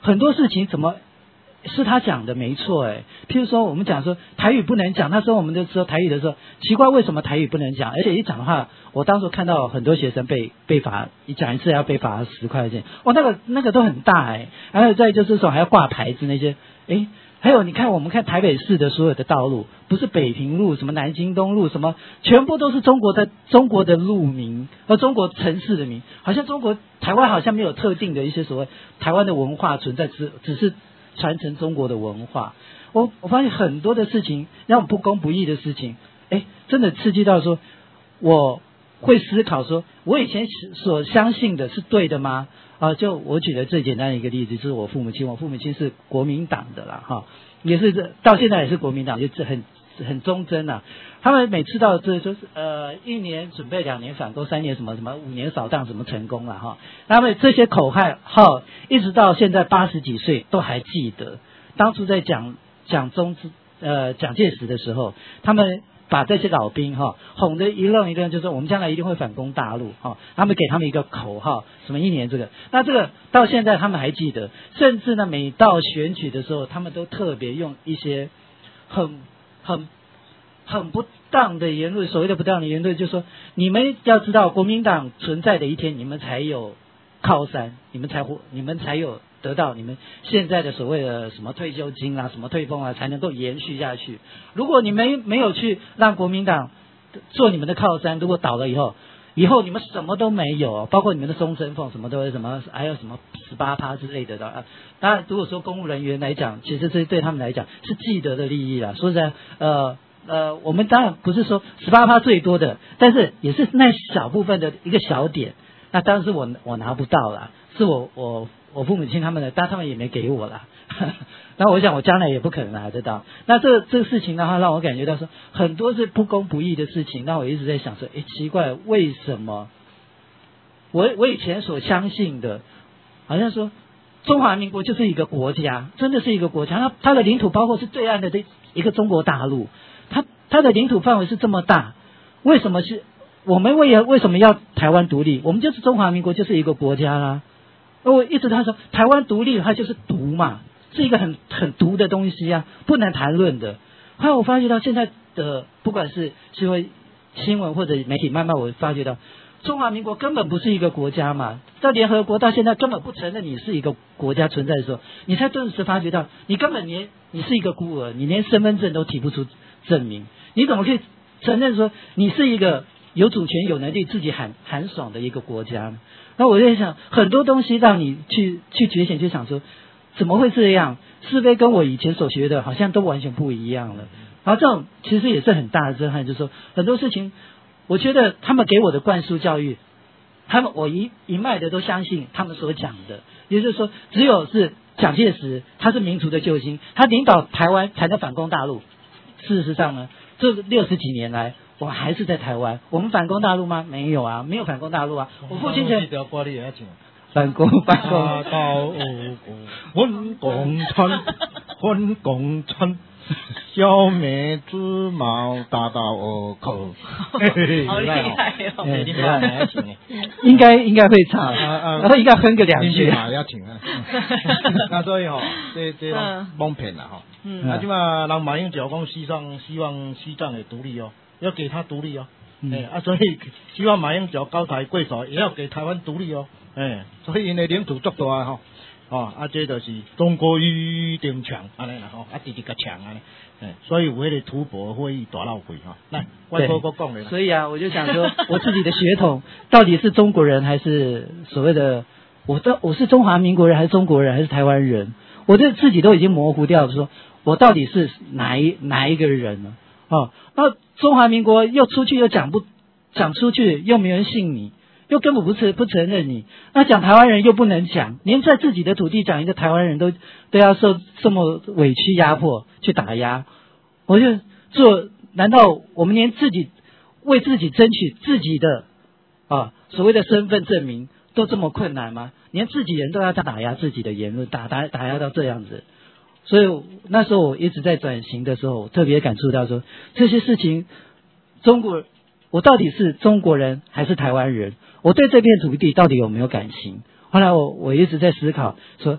很多事情怎么是他讲的没错哎，譬如说我们讲说台语不能讲，那时候我们就说台语的时候，奇怪为什么台语不能讲，而且一讲的话，我当时看到很多学生被被罚，一讲一次要被罚十块钱，哇，那个那个都很大哎，还有再就是说还要挂牌子那些，哎，还有你看我们看台北市的所有的道路，不是北平路、什么南京东路什么，全部都是中国的中国的路名和中国城市的名，好像中国台湾好像没有特定的一些所谓台湾的文化存在，只只是传承中国的文化。我我发现很多的事情让我不公不义的事情，哎，真的刺激到说我会思考说我以前所相信的是对的吗？啊，就我举的最简单的一个例子就是我父母亲，我父母亲是国民党的啦，哈，也是到现在也是国民党，也是很很忠贞啊。他们每次到这就是呃一年准备两年反攻，三年什么什么，五年扫荡什么成功了哈。他们这些口号一直到现在八十几岁都还记得。当初在讲讲中呃蒋介石的时候，他们把这些老兵哈哄得一愣一愣，就说我们将来一定会反攻大陆哈。他们给他们一个口号，什么一年这个，那这个到现在他们还记得，甚至呢每到选举的时候，他们都特别用一些很很很不当的言论，所谓的不当的言论，就是说你们要知道国民党存在的一天，你们才有靠山，你们才活，你们才有得到你们现在的所谓的什么退休金啊、什么退俸啊，才能够延续下去。如果你们没有去让国民党做你们的靠山，如果倒了以后，以后你们什么都没有，包括你们的终身俸什么都什么，还有什么十八趴之类的的。当然，如果说公务人员来讲，其实这对他们来讲是既得的利益啦。说实在，呃呃，我们当然不是说十八趴最多的，但是也是那小部分的一个小点。那当时我我拿不到啦，是我我我父母亲他们的，但他们也没给我啦。那我想我将来也不可能拿得到。那这这个事情的话，让我感觉到说很多是不公不义的事情。那我一直在想说，哎，奇怪，为什么我我以前所相信的，好像说中华民国就是一个国家，真的是一个国家，它它的领土包括是对岸的这一个中国大陆，它它的领土范围是这么大，为什么是我们为为什么要台湾独立？我们就是中华民国就是一个国家啦。而我一直他说台湾独立，它就是毒嘛，是一个很很毒的东西啊，不能谈论的。后来我发觉到现在的不管是新闻新闻或者媒体，慢慢我发觉到中华民国根本不是一个国家嘛，在联合国到现在根本不承认你是一个国家存在的时候，你才顿时发觉到你根本连你是一个孤儿，你连身份证都提不出证明，你怎么可以承认说你是一个有主权有能力自己喊喊爽的一个国家呢？那我在想很多东西让你去去觉醒，去想说怎么会这样，是非跟我以前所学的好像都完全不一样了。然后这种其实也是很大的震撼，就是说很多事情我觉得他们给我的灌输教育，他们我一一脉的都相信他们所讲的，也就是说只有是蒋介石他是民族的救星，他领导台湾才能反攻大陆。事实上呢，这六十几年来我们还是在台湾，我们反攻大陆吗？没有啊，没有反攻大陆啊。我父亲曾反攻反攻到混共产混共产消灭自毛大刀二口， 好厉害哦！ 你看还要请应该应该会唱，然后应该哼个两句啊，要请啊。那所以吼，这这种蒙骗啦吼。嗯。啊，即嘛人马英九讲希望希望西藏也独立哦，要给他独立哦。哎啊，所以希望马英九高抬贵手，也要给台湾独立哦。哎，所以因的领土足大吼。哦，啊，这就是中国一定强，安尼啦吼，啊，直直个强安尼，哎，所以有迄个土博会议大闹会哈，来，外国国讲的。 所以啊，我就想说，我自己的血统到底是中国人还是所谓的，我的我是中华民国人还是中国人还是台湾人？我对自己都已经模糊掉了，说我到底是哪一哪一个人呢？哦，那中华民国又出去又讲不讲出去，又没人信你。又根本不承不承认你，那讲台湾人又不能讲，连在自己的土地讲一个台湾人都都要受这么委屈压迫去打压，我就做，难道我们连自己为自己争取自己的啊所谓的身份证明都这么困难吗？连自己人都要打压自己的言论，打打打压到这样子，所以那时候我一直在转型的时候，我特别感触到说这些事情，中国我到底是中国人还是台湾人？我对这片土地到底有没有感情？后来我我一直在思考说，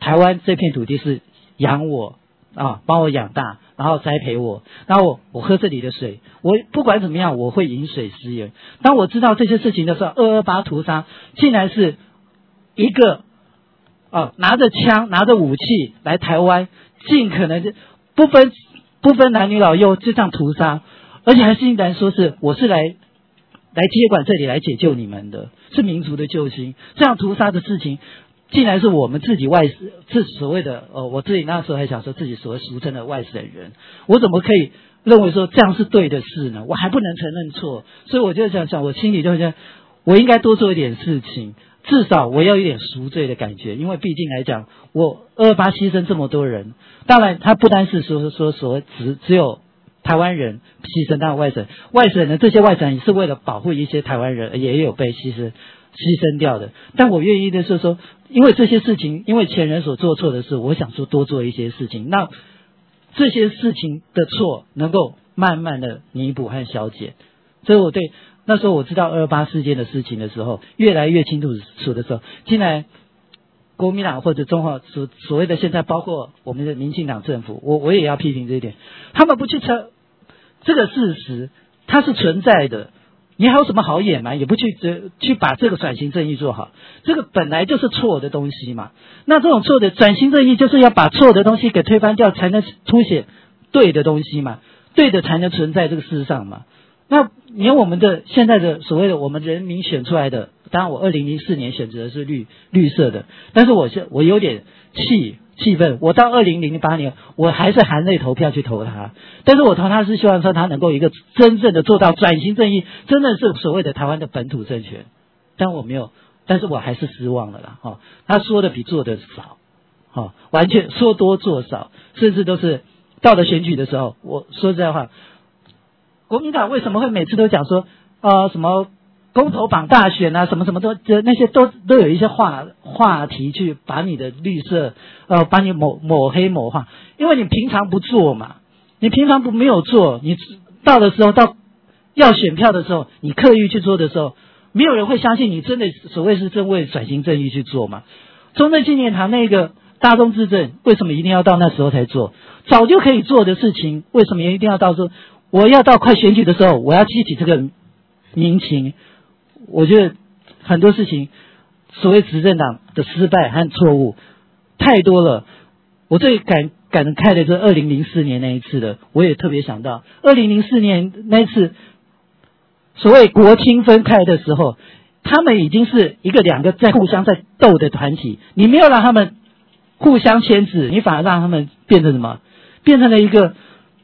台湾这片土地是养我啊，帮我养大，然后栽培我，然后我我喝这里的水，我不管怎么样，我会饮水思源。当我知道这些事情的时候，二二八屠杀竟然是一个啊拿着枪拿着武器来台湾，尽可能的不分不分男女老幼就这样屠杀，而且还竟然说是我是来来接管这里来解救你们的，是民族的救星。这样屠杀的事情竟然是我们自己外是所谓的呃，我自己那时候还想说自己所谓俗称的外省人，我怎么可以认为说这样是对的事呢？我还不能承认错，所以我就想想，我心里就觉得我应该多做一点事情，至少我要有点赎罪的感觉，因为毕竟来讲，我二二八牺牲这么多人，当然他不单是说说所谓只只有台湾人牺牲，当然外省外省人这些外省人是为了保护一些台湾人，也有被牺牲。牺牲掉的，但我愿意的是说，因为这些事情，因为前人所做错的事，我想说多做一些事情，那这些事情的错能够慢慢的弥补和消解。所以我对那时候我知道二二八事件的事情的时候，越来越清楚的时候，竟然国民党或者中华所所谓的现在包括我们的民进党政府，我我也要批评这一点，他们不去承这个事实，它是存在的。你还有什么好掩瞒？也不去去把这个转型正义做好，这个本来就是错的东西嘛。那这种错的转型正义，就是要把错的东西给推翻掉，才能凸显对的东西嘛，对的才能存在这个世上嘛。那连我们的现在的所谓的我们人民选出来的，当然我二零零四年选择的是绿绿色的，但是我是我有点气气愤，我到二零零八年我还是含泪投票去投他，但是我投他是希望说他能够一个真正的做到转型正义，真的是所谓的台湾的本土政权，但我没有，但是我还是失望了啦，哈、哦，他说的比做的少，哈、哦，完全说多做少，甚至都是到了选举的时候，我说实在话，国民党为什么会每次都讲说呃什么公投榜大选啊，什么什么都那些都都有一些话话题去把你的绿色呃把你抹抹黑抹化，因为你平常不做嘛，你平常不没有做，你到的时候到要选票的时候，你刻意去做的时候，没有人会相信你真的所谓是真为转型正义去做嘛。中正纪念堂那个大众治政，为什么一定要到那时候才做？早就可以做的事情，为什么一定要到时候？我要到快选举的时候，我要激起这个民情。我觉得很多事情，所谓执政党的失败和错误太多了。我最感感慨的是二零零四年那一次的，我也特别想到二零零四年那一次所谓国青分开的时候，他们已经是一个两个在互相在斗的团体，你没有让他们互相牵制，你反而让他们变成什么？变成了一个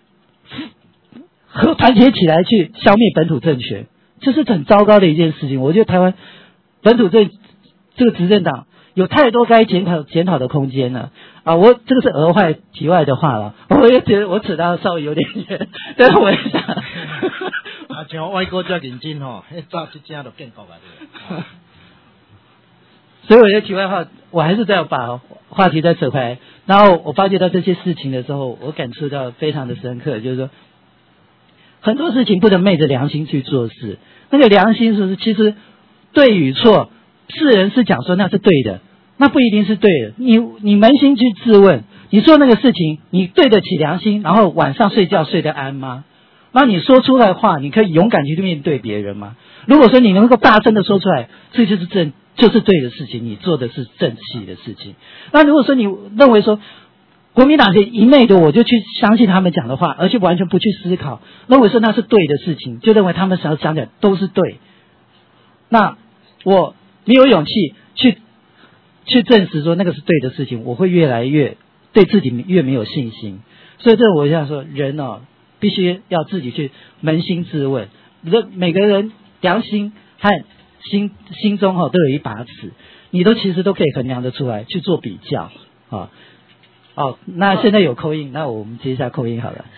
和团结起来去消灭本土政权。这是很糟糕的一件事情。我觉得台湾本土这这个执政党有太多该检讨检讨的空间了啊！我这个是额外题外的话了，我也觉得我扯到稍微有点远，但是我也想， 啊，像外国这认真吼，迄早即正就建国啊！ 所以我的题外话，我还是再把话题再扯回来。然后我发觉到这些事情的时候，我感触到非常的深刻，就是说很多事情不能昧着良心去做事。那个良心是其实对与错，世人是讲说那是对的，那不一定是对的。你你扪心去自问，你做那个事情，你对得起良心，然后晚上睡觉睡得安吗？然后你说出来的话，你可以勇敢去面对别人吗？如果说你能够大声的说出来，这就是正就是对的事情，你做的是正气的事情。那如果说你认为说国民党一昧的我就去相信他们讲的话，而且完全不去思考，认为说那是对的事情，就认为他们想讲的都是对，那我没有勇气去去证实说那个是对的事情，我会越来越对自己越没有信心。所以这我想说，人哦必须要自己去扪心自问，人每个人良心和心心中哈、哦、都有一把尺，你都其实都可以衡量得出来去做比较啊。哦，那现在有扣音，那我们接一下扣音好了。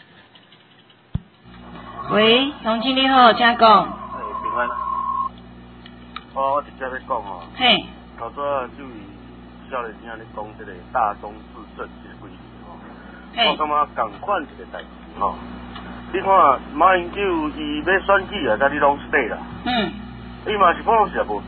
喂，同经理好，请讲。 哎，平安。我我直接要讲哦。 嘿。 头早就少年兄咧讲这个大中至正这个规矩哦。我感觉共款一个代志吼。你看马英九伊要选举啊，甲你拢 stay 啦。嗯。伊嘛是普通时也无做。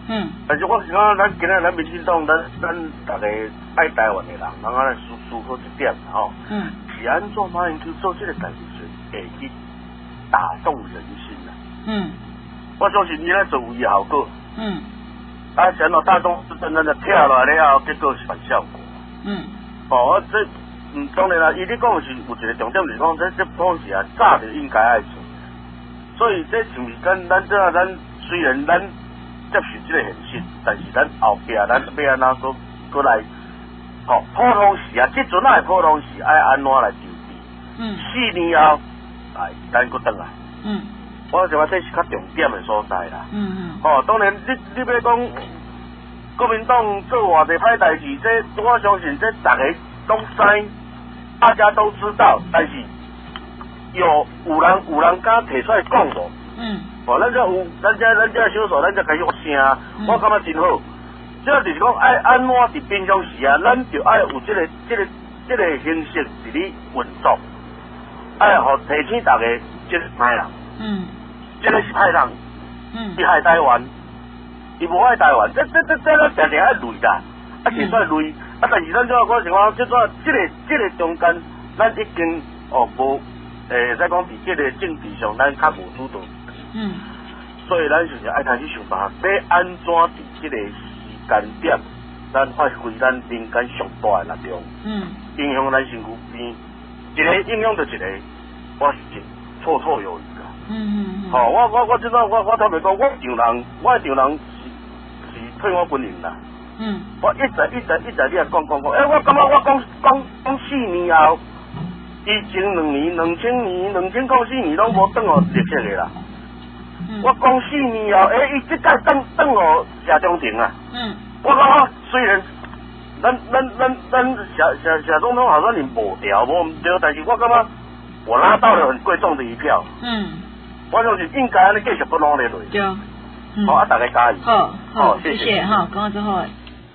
嗯。但是我是讲，咱今仔咱民进党，咱咱大家爱台湾的人，咱啊来思思考一点吼。嗯。是安怎马英九做这个代志时，会去打动人心啊？嗯。我相信伊咧做有效果。嗯。啊，想到大众是真正的跳落来了，结果是反效果。嗯。哦，这嗯当然啦，伊咧讲是有一个重点，就是讲这这方式啊，早就应该爱做。所以这是毋是咱咱这咱虽然咱接受这个现实，但是咱后壁咱要安怎个过来？哦，普通时啊，即阵啊普通时爱安怎来筹备？嗯。四年后，哎，咱搁转来。嗯。我想讲这是较重点的所在啦。嗯嗯。哦，当然你你要讲国民党做偌济歹代志，这我相信这大家都知，大家都知道，但是有有人有人敢提出来讲无？嗯。哦，咱这有，咱这咱这小所，咱这开始发声，嗯、我感觉真好。这就是讲爱安怎伫平常时啊，咱就爱有这个这个这个形式伫咧运作，爱互提醒大家这是歹人。嗯。这个是歹人，嗯，伊害台湾，伊无爱台湾，这这这这咱常常爱累啦，啊，其实累，啊，但是咱怎啊讲情况，这个这个这个中间，咱已经哦无，诶，再讲伫这个政治上，咱较无主导，嗯，所以咱就是爱开始想办法，要安怎伫这个时间点，咱发挥咱民间上大的力量，嗯，影响咱身躯边，一个影响着一个，我是真绰绰有余。嗯嗯嗯，好、哦，我我我即阵我我坦白讲，我丈人，我丈人是是退我本人啦。嗯，我一直一直一直你啊讲讲讲，诶、欸，我感觉我讲讲讲四年后，以前两年、两千年、两千讲四年拢无转互绿色的啦。嗯，我讲四年后，诶、欸，伊即届转转互谢中庭啊。嗯，我感觉虽然咱咱咱咱谢谢谢总统好像连无调无毋对，但是我感觉我拉到了很贵重的一票。嗯。我就是应该安尼继续不努力落。对。嗯。好、哦，啊，大家加油。 好，好，谢谢哈，讲到之后。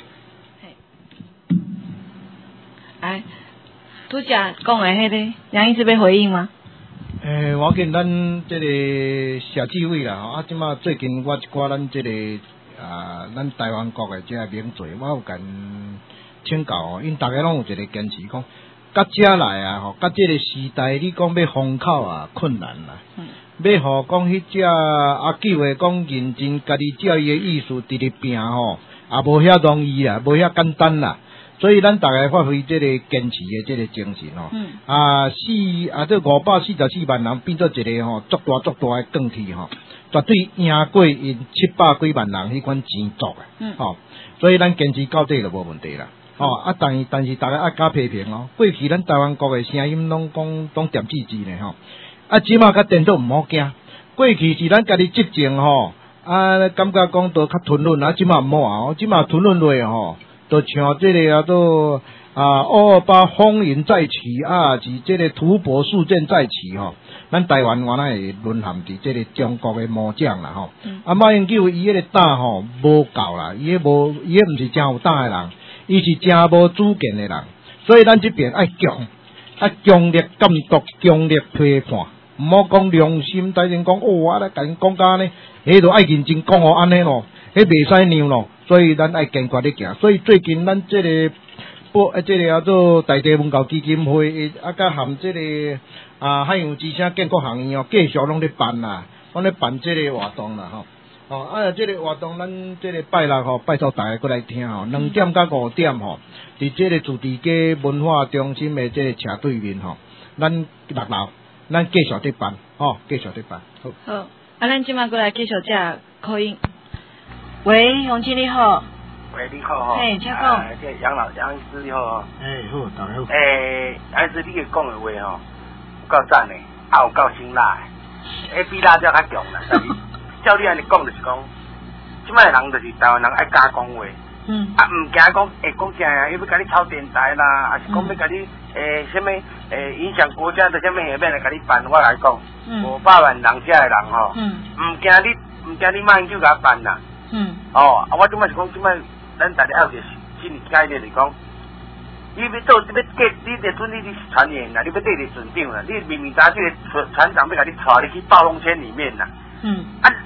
哎，拄则讲的迄个，杨医师要回应吗？ 诶、欸，我见咱这个社纪委啦，啊，即马最近我一寡咱这个啊，咱台湾国的这个名嘴，我有跟请教哦，因大家拢有一个坚持讲，到遮来啊，吼，到这个时代，你讲要封口啊，困难啦。嗯。要互讲迄只阿九的讲认真家己照伊的意思直直拼吼，也无遐容易啦，无遐简单啦。所以咱大家发挥这个坚持的这个精神吼，嗯、啊四啊这五百四十四万人变做一个吼足大足大的更替吼，绝对赢过因七百几万人迄款钱足的，嗯，吼、哦，所以咱坚持到底就无问题啦。哦，啊，但是但是大家爱加批评哦，过去咱台湾国的声音拢讲拢点字字呢吼。啊，即马甲颠倒毋好惊。过去是咱家己执政吼，啊，感觉讲都较吞润，啊，即马毋好啊，即马吞润落吼，都像即个啊，都啊，二二八风云再起啊，是即个土博事件再起吼。咱台湾原来会沦陷伫即个中国的魔掌啦吼。嗯、啊，马英九伊迄个胆吼无够啦，伊迄无，伊迄毋是真有胆的人，伊是真无主见的人，所以咱这边爱强，啊，强烈监督，强烈批判。毋好讲良心，突然讲哦，我来甲因讲甲呢，迄都爱认真讲哦，安尼咯，迄袂使让咯，所以咱爱坚决咧行。所以最近咱这个不啊，这个叫做大地文教基金会，啊，甲含这个啊海洋之声建国行业哦，继续拢咧办啦，拢咧办这个活动啦，吼。哦，啊，这个活动咱这个拜六吼，拜托大家过来听吼，两点到五点吼，伫这个主题街文化中心的这个斜对面吼，咱六楼。咱继续伫办，吼、哦，继续伫办。好， 好，啊，咱即马过来继续这口音。喂，洪经理好。 喂，你好哈。 嘿，请讲。 这杨老杨医师你好哈。 哎，好，大家好。 诶，杨医师，你讲的话吼，有够赞的，啊有够辛辣的，诶比辣椒较强啦。但是照你安尼讲，就是讲，即摆人就是台湾人爱假讲话。嗯，啊，唔惊讲会讲正啊，要甲你炒电台啦，还是讲要甲你诶什么诶影响国家的什么下面来甲你办，我来讲，五百万人遮的人吼，唔惊你唔惊你马英九甲办啦，嗯，哦，啊，我即摆是讲即摆咱大家有一个心理概念，就是讲，你要做你要过，你得准你你是船员啦，你要对你船长啦，你明明知这个船船长要甲你带你去暴风圈里面啦，嗯，啊。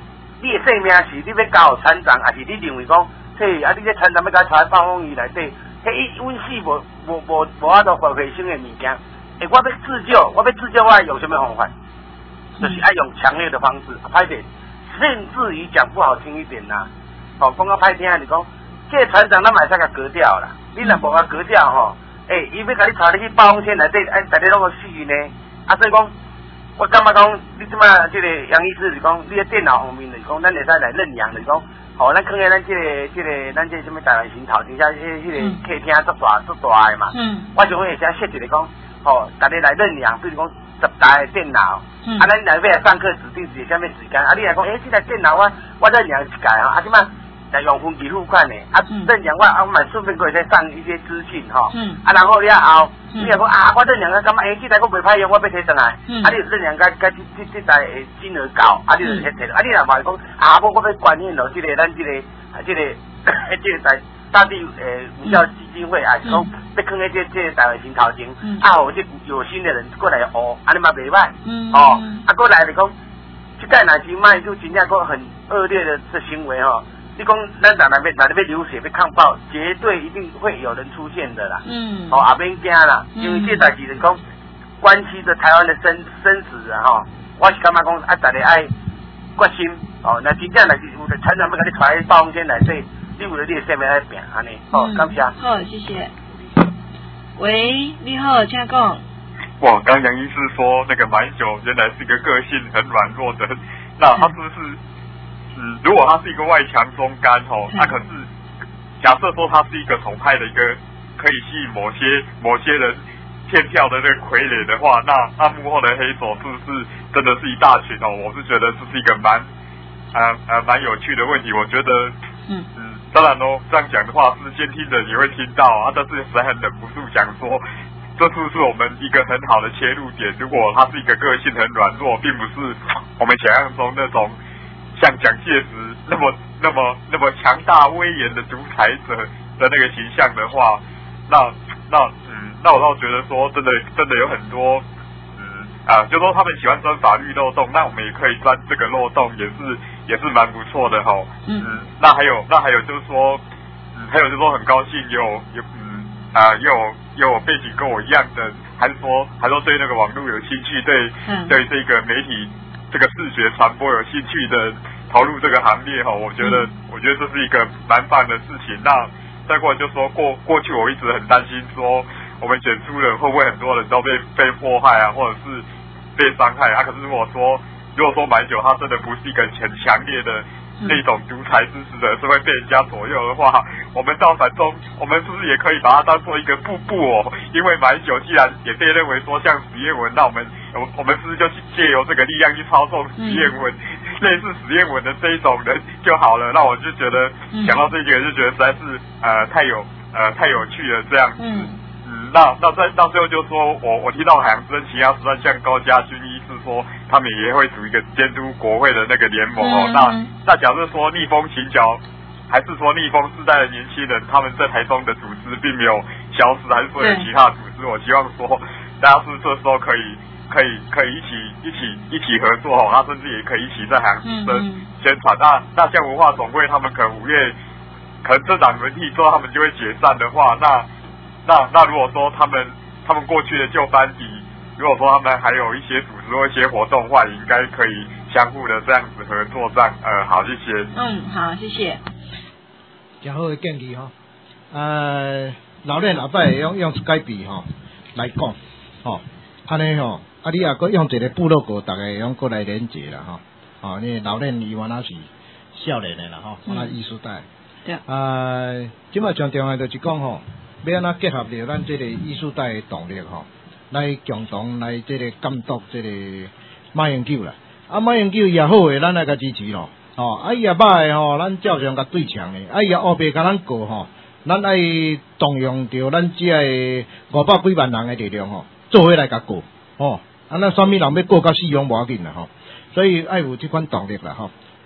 你的性命是你要交给船长，还是你认为讲，嘿，啊，你这船长要甲带放风鱼内底，迄阮死无无无无法度发挥生的物件，诶，我要自救，我要自救，我要用什么方法？就是爱用强烈的方式，歹点，甚至于讲不好听一点呐，哦，讲到歹听，你讲，这个船长咱嘛会使甲割掉啦，你若无甲割掉吼，诶，伊要甲你带你去暴风圈内底，哎，大家拢个死呢，啊，所以讲。我感觉讲，你即马即个杨医师是讲，你的电脑方面就是讲，咱会使来认养，就是讲，吼，咱囥喺咱即个即个咱即个什么台湾新头，底下迄迄个客厅足大足大的嘛。嗯。我就会先设一个讲，吼，大家来认养，比如讲十台电脑，嗯、啊，咱来要来上课指定是啥物时间，啊，你来讲，诶、欸，即台电脑我我认养一台吼，啊，即马来用分期付款的，啊，嗯、认养我啊，我嘛顺便可以再上一些资讯吼，嗯，啊，然后了后。你若讲啊，我认养个感觉，诶，即台我袂歹用，我要摕转来。嗯、啊，你认养甲甲即即即台诶金额高，啊，你就摕摕。啊，你若嘛讲啊，我我要管理咯，即、這個咱即、這個啊，即、這個即個在大地诶无效基金会啊，是讲要囥喺即即台湾新头前，嗯、啊，有即有心的人过来学，啊，你嘛袂歹。嗯、哦，啊，过来就讲，即个若是卖就真正个很恶劣的这行为吼。你讲咱哪来要哪来要流血要抗暴，绝对一定会有人出现的啦。嗯，哦，也免惊啦，因为这代志就是讲关系着台湾的生生死啊吼。我是感觉讲啊，大家爱决心哦，那真正若是有的船长要甲你带去暴风圈内底，你为了你的生命来拼安尼。好，感谢。 好，谢谢。喂，你好，请讲。 哇，刚杨医师说那个买酒原来是一个个性很软弱的，那他是不是？嗯，如果他是一个外强中干吼，那、嗯、可是假设说他是一个统派的一个可以吸引某些某些人骗票的那个傀儡的话，那那幕后的黑手是不是真的是一大群哦？我是觉得这是一个蛮呃呃蛮有趣的问题。我觉得嗯嗯，当然咯，这样讲的话是监听人也会听到啊，但是实在很忍不住讲说，这是不是我们一个很好的切入点？如果他是一个个性很软弱，并不是我们想象中那种。像蒋介石那么那么那么强大威严的独裁者的那个形象的话，那那嗯，那我倒觉得说，真的真的有很多嗯啊，就说他们喜欢钻法律漏洞，那我们也可以钻这个漏洞，也是也是蛮不错的哈。嗯，那还有那还有就是说，嗯，还有就是说很高兴有有嗯啊有有背景跟我一样的，还是说还是说对那个网络有兴趣，对、嗯、对这个媒体。这个视觉传播有兴趣的投入这个行列哈，我觉得、嗯、我觉得这是一个蛮棒的事情。那再过来就说过过去我一直很担心说我们选出了会不会很多人都被被迫害啊，或者是被伤害啊？可是如果说如果说买酒它真的不是一个很强烈的那种独裁支持者，是会被人家左右的话，我们到反中，我们是不是也可以把它当做一个步步哦？因为买酒既然也被认为说像史艳文，那我们我我们是不是就借由这个力量去操纵史艳文，嗯、类似史艳文的这一种人就好了？那我就觉得、嗯、想到这一点就觉得实在是呃太有呃太有趣了这样子。嗯嗯，那那在到最后就说我我听到海洋之声其他实在像高家军医师说，他们也会组一个监督国会的那个联盟哦。嗯、那那假设说逆风行脚，还是说逆风世代的年轻人，他们在台中的组织并没有消失，还是说有其他的组织？我希望说大家是不是这时候可以可以可以一起一起一起合作哦，那甚至也可以一起在海洋之声宣传。嗯、那那像文化总会他们可能五月可能这党轮替之后他们就会解散的话，那那那如果说他们他们过去的旧班底，如果说他们还有一些组织或一些活动的话，也应该可以相互的这样子合作这样。呃，好，谢谢。 嗯，好，谢谢。 真好的建议哈，呃，老练老拜用用 Skype 哈来讲，吼，安尼吼，啊你也搁用一个部落格，大家用过来连接啦哈，哦，因为老练伊原来是少年的啦吼，原来艺术代，对，呃，今麦上重要就是讲吼。要安怎结合着咱这个艺术代的动力吼，来共同来这个监督这个马英九啦。啊，马英九也好诶，咱来甲支持咯。哦，啊伊也歹诶吼，咱照常甲对呛诶。啊伊也黑白甲咱过吼，咱爱动用着咱这个五百几万人诶力量吼，做伙来甲过。哦，啊那啥物人要过到死亡无要紧啦吼，所以爱有这款动力啦吼。啊，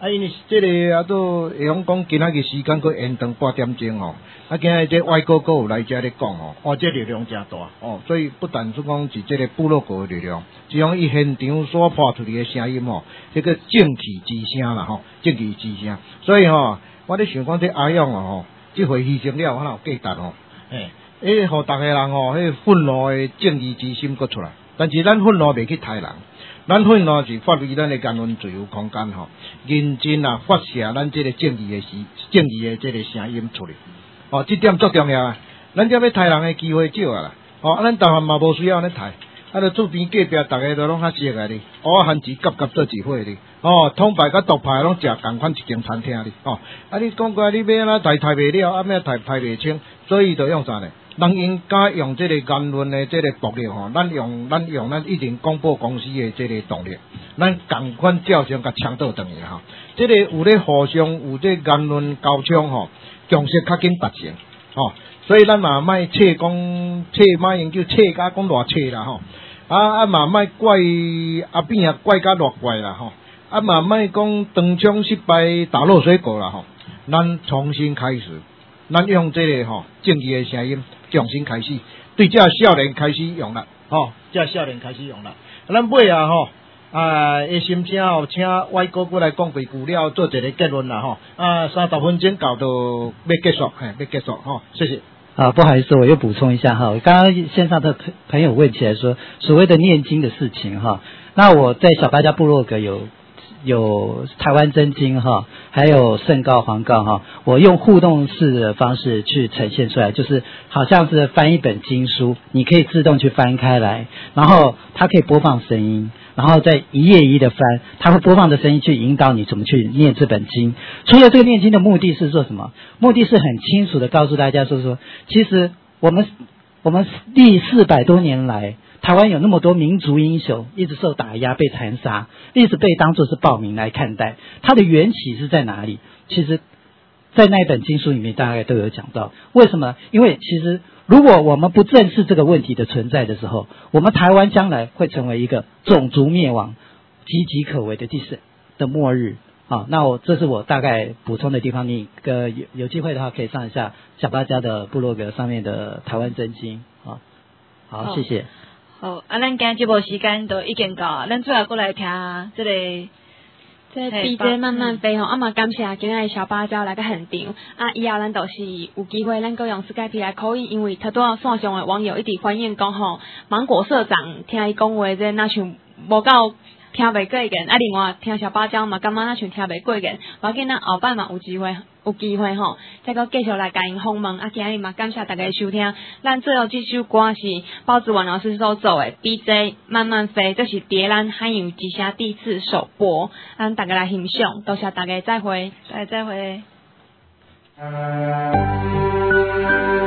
啊，因为这个啊都会用讲今仔日时间佮延长半点钟吼，啊，今仔这外国国有来遮咧讲吼，哦，这力量真大哦，所以不但是讲是这个部落国的力量，只用伊现场所发出嚟的声音吼，这个正气之声啦吼，正气之声，所以吼，我咧想讲这阿勇哦，这回牺牲了，可能有价值吼，诶。诶，互逐个人吼，迄愤怒的正义之心搁出来，但是咱愤怒袂去杀人，咱愤怒是发挥咱的言论自由空间吼，认真啊发射咱这个正义的时正义的这个声音出来，哦，这点足重要啊！咱这要杀人的机会少啊啦，哦，咱台湾嘛无需要安尼杀，啊，著厝边隔壁逐个都拢较熟个哩，哦，番薯夹夹做一伙哩，哦，统派甲独派拢食共款一间餐厅哩，哦，啊，你讲过你要安怎杀杀袂了，啊，要杀杀袂清，所以就用啥呢？人应该用这个言论的这个暴力吼，咱用咱用咱一定广播公司的这个动力，咱共款照常甲枪倒转去吼。这个有咧互相有这言论交枪吼，强势较紧达成吼。所以咱嘛莫切讲切莫用叫切甲讲偌切啦吼，啊啊嘛莫怪阿扁啊怪甲偌怪啦吼，啊嘛莫讲当枪失败打落水狗啦吼，咱重新开始，咱用这个吼正义的声音。重新开始，对这少年开始用啦，吼，这少年开始用啦。咱尾啊吼，啊，诶，心声吼，请外国过来讲几句了，做一个结论啦，吼，啊，三十分钟到就要结束，嘿，要结束，吼，谢谢。 啊，不好意思，我又补充一下哈，刚刚线上的朋友问起来说，所谓的念经的事情哈，那我在小八家部落格有。有台湾真经哈，还有圣告黄告哈，我用互动式的方式去呈现出来，就是好像是翻一本经书，你可以自动去翻开来，然后它可以播放声音，然后再一页一页的翻，它会播放的声音去引导你怎么去念这本经。除了这个念经的目的是做什么？目的是很清楚的告诉大家说说，其实我们我们历四百多年来。台湾有那么多民族英雄，一直受打压、被残杀，一直被当作是暴民来看待。它的缘起是在哪里？其实，在那一本经书里面，大概都有讲到。为什么？因为其实，如果我们不正视这个问题的存在的时候，我们台湾将来会成为一个种族灭亡、岌岌可危的第四的末日。好，那我这是我大概补充的地方。你呃有有机会的话，可以上一下小八家的部落格上面的台湾真经。好，好，谢谢。 好，啊，咱今日节目时间都已经到啊，咱最后过来听这个， 这 D J 慢慢飞吼，啊嘛感谢今日小芭蕉来个现场，啊以后咱都是有机会，咱搁用 Skype 来口音，因为头拄仔线上的网友一直反映讲吼，芒果社长听伊讲话这那像无够听袂过瘾，啊另外听小芭蕉嘛感觉那像听袂过瘾，我见咱后摆嘛有机会。有机会吼，再搁继续来甲因访问。啊，今日嘛感谢大家收听。咱最后这首歌是包子婉老师所做的 D J 慢慢飞，这是伫咱海洋之声第四首播，咱大家来欣赏。多谢大家，再会， 再再会。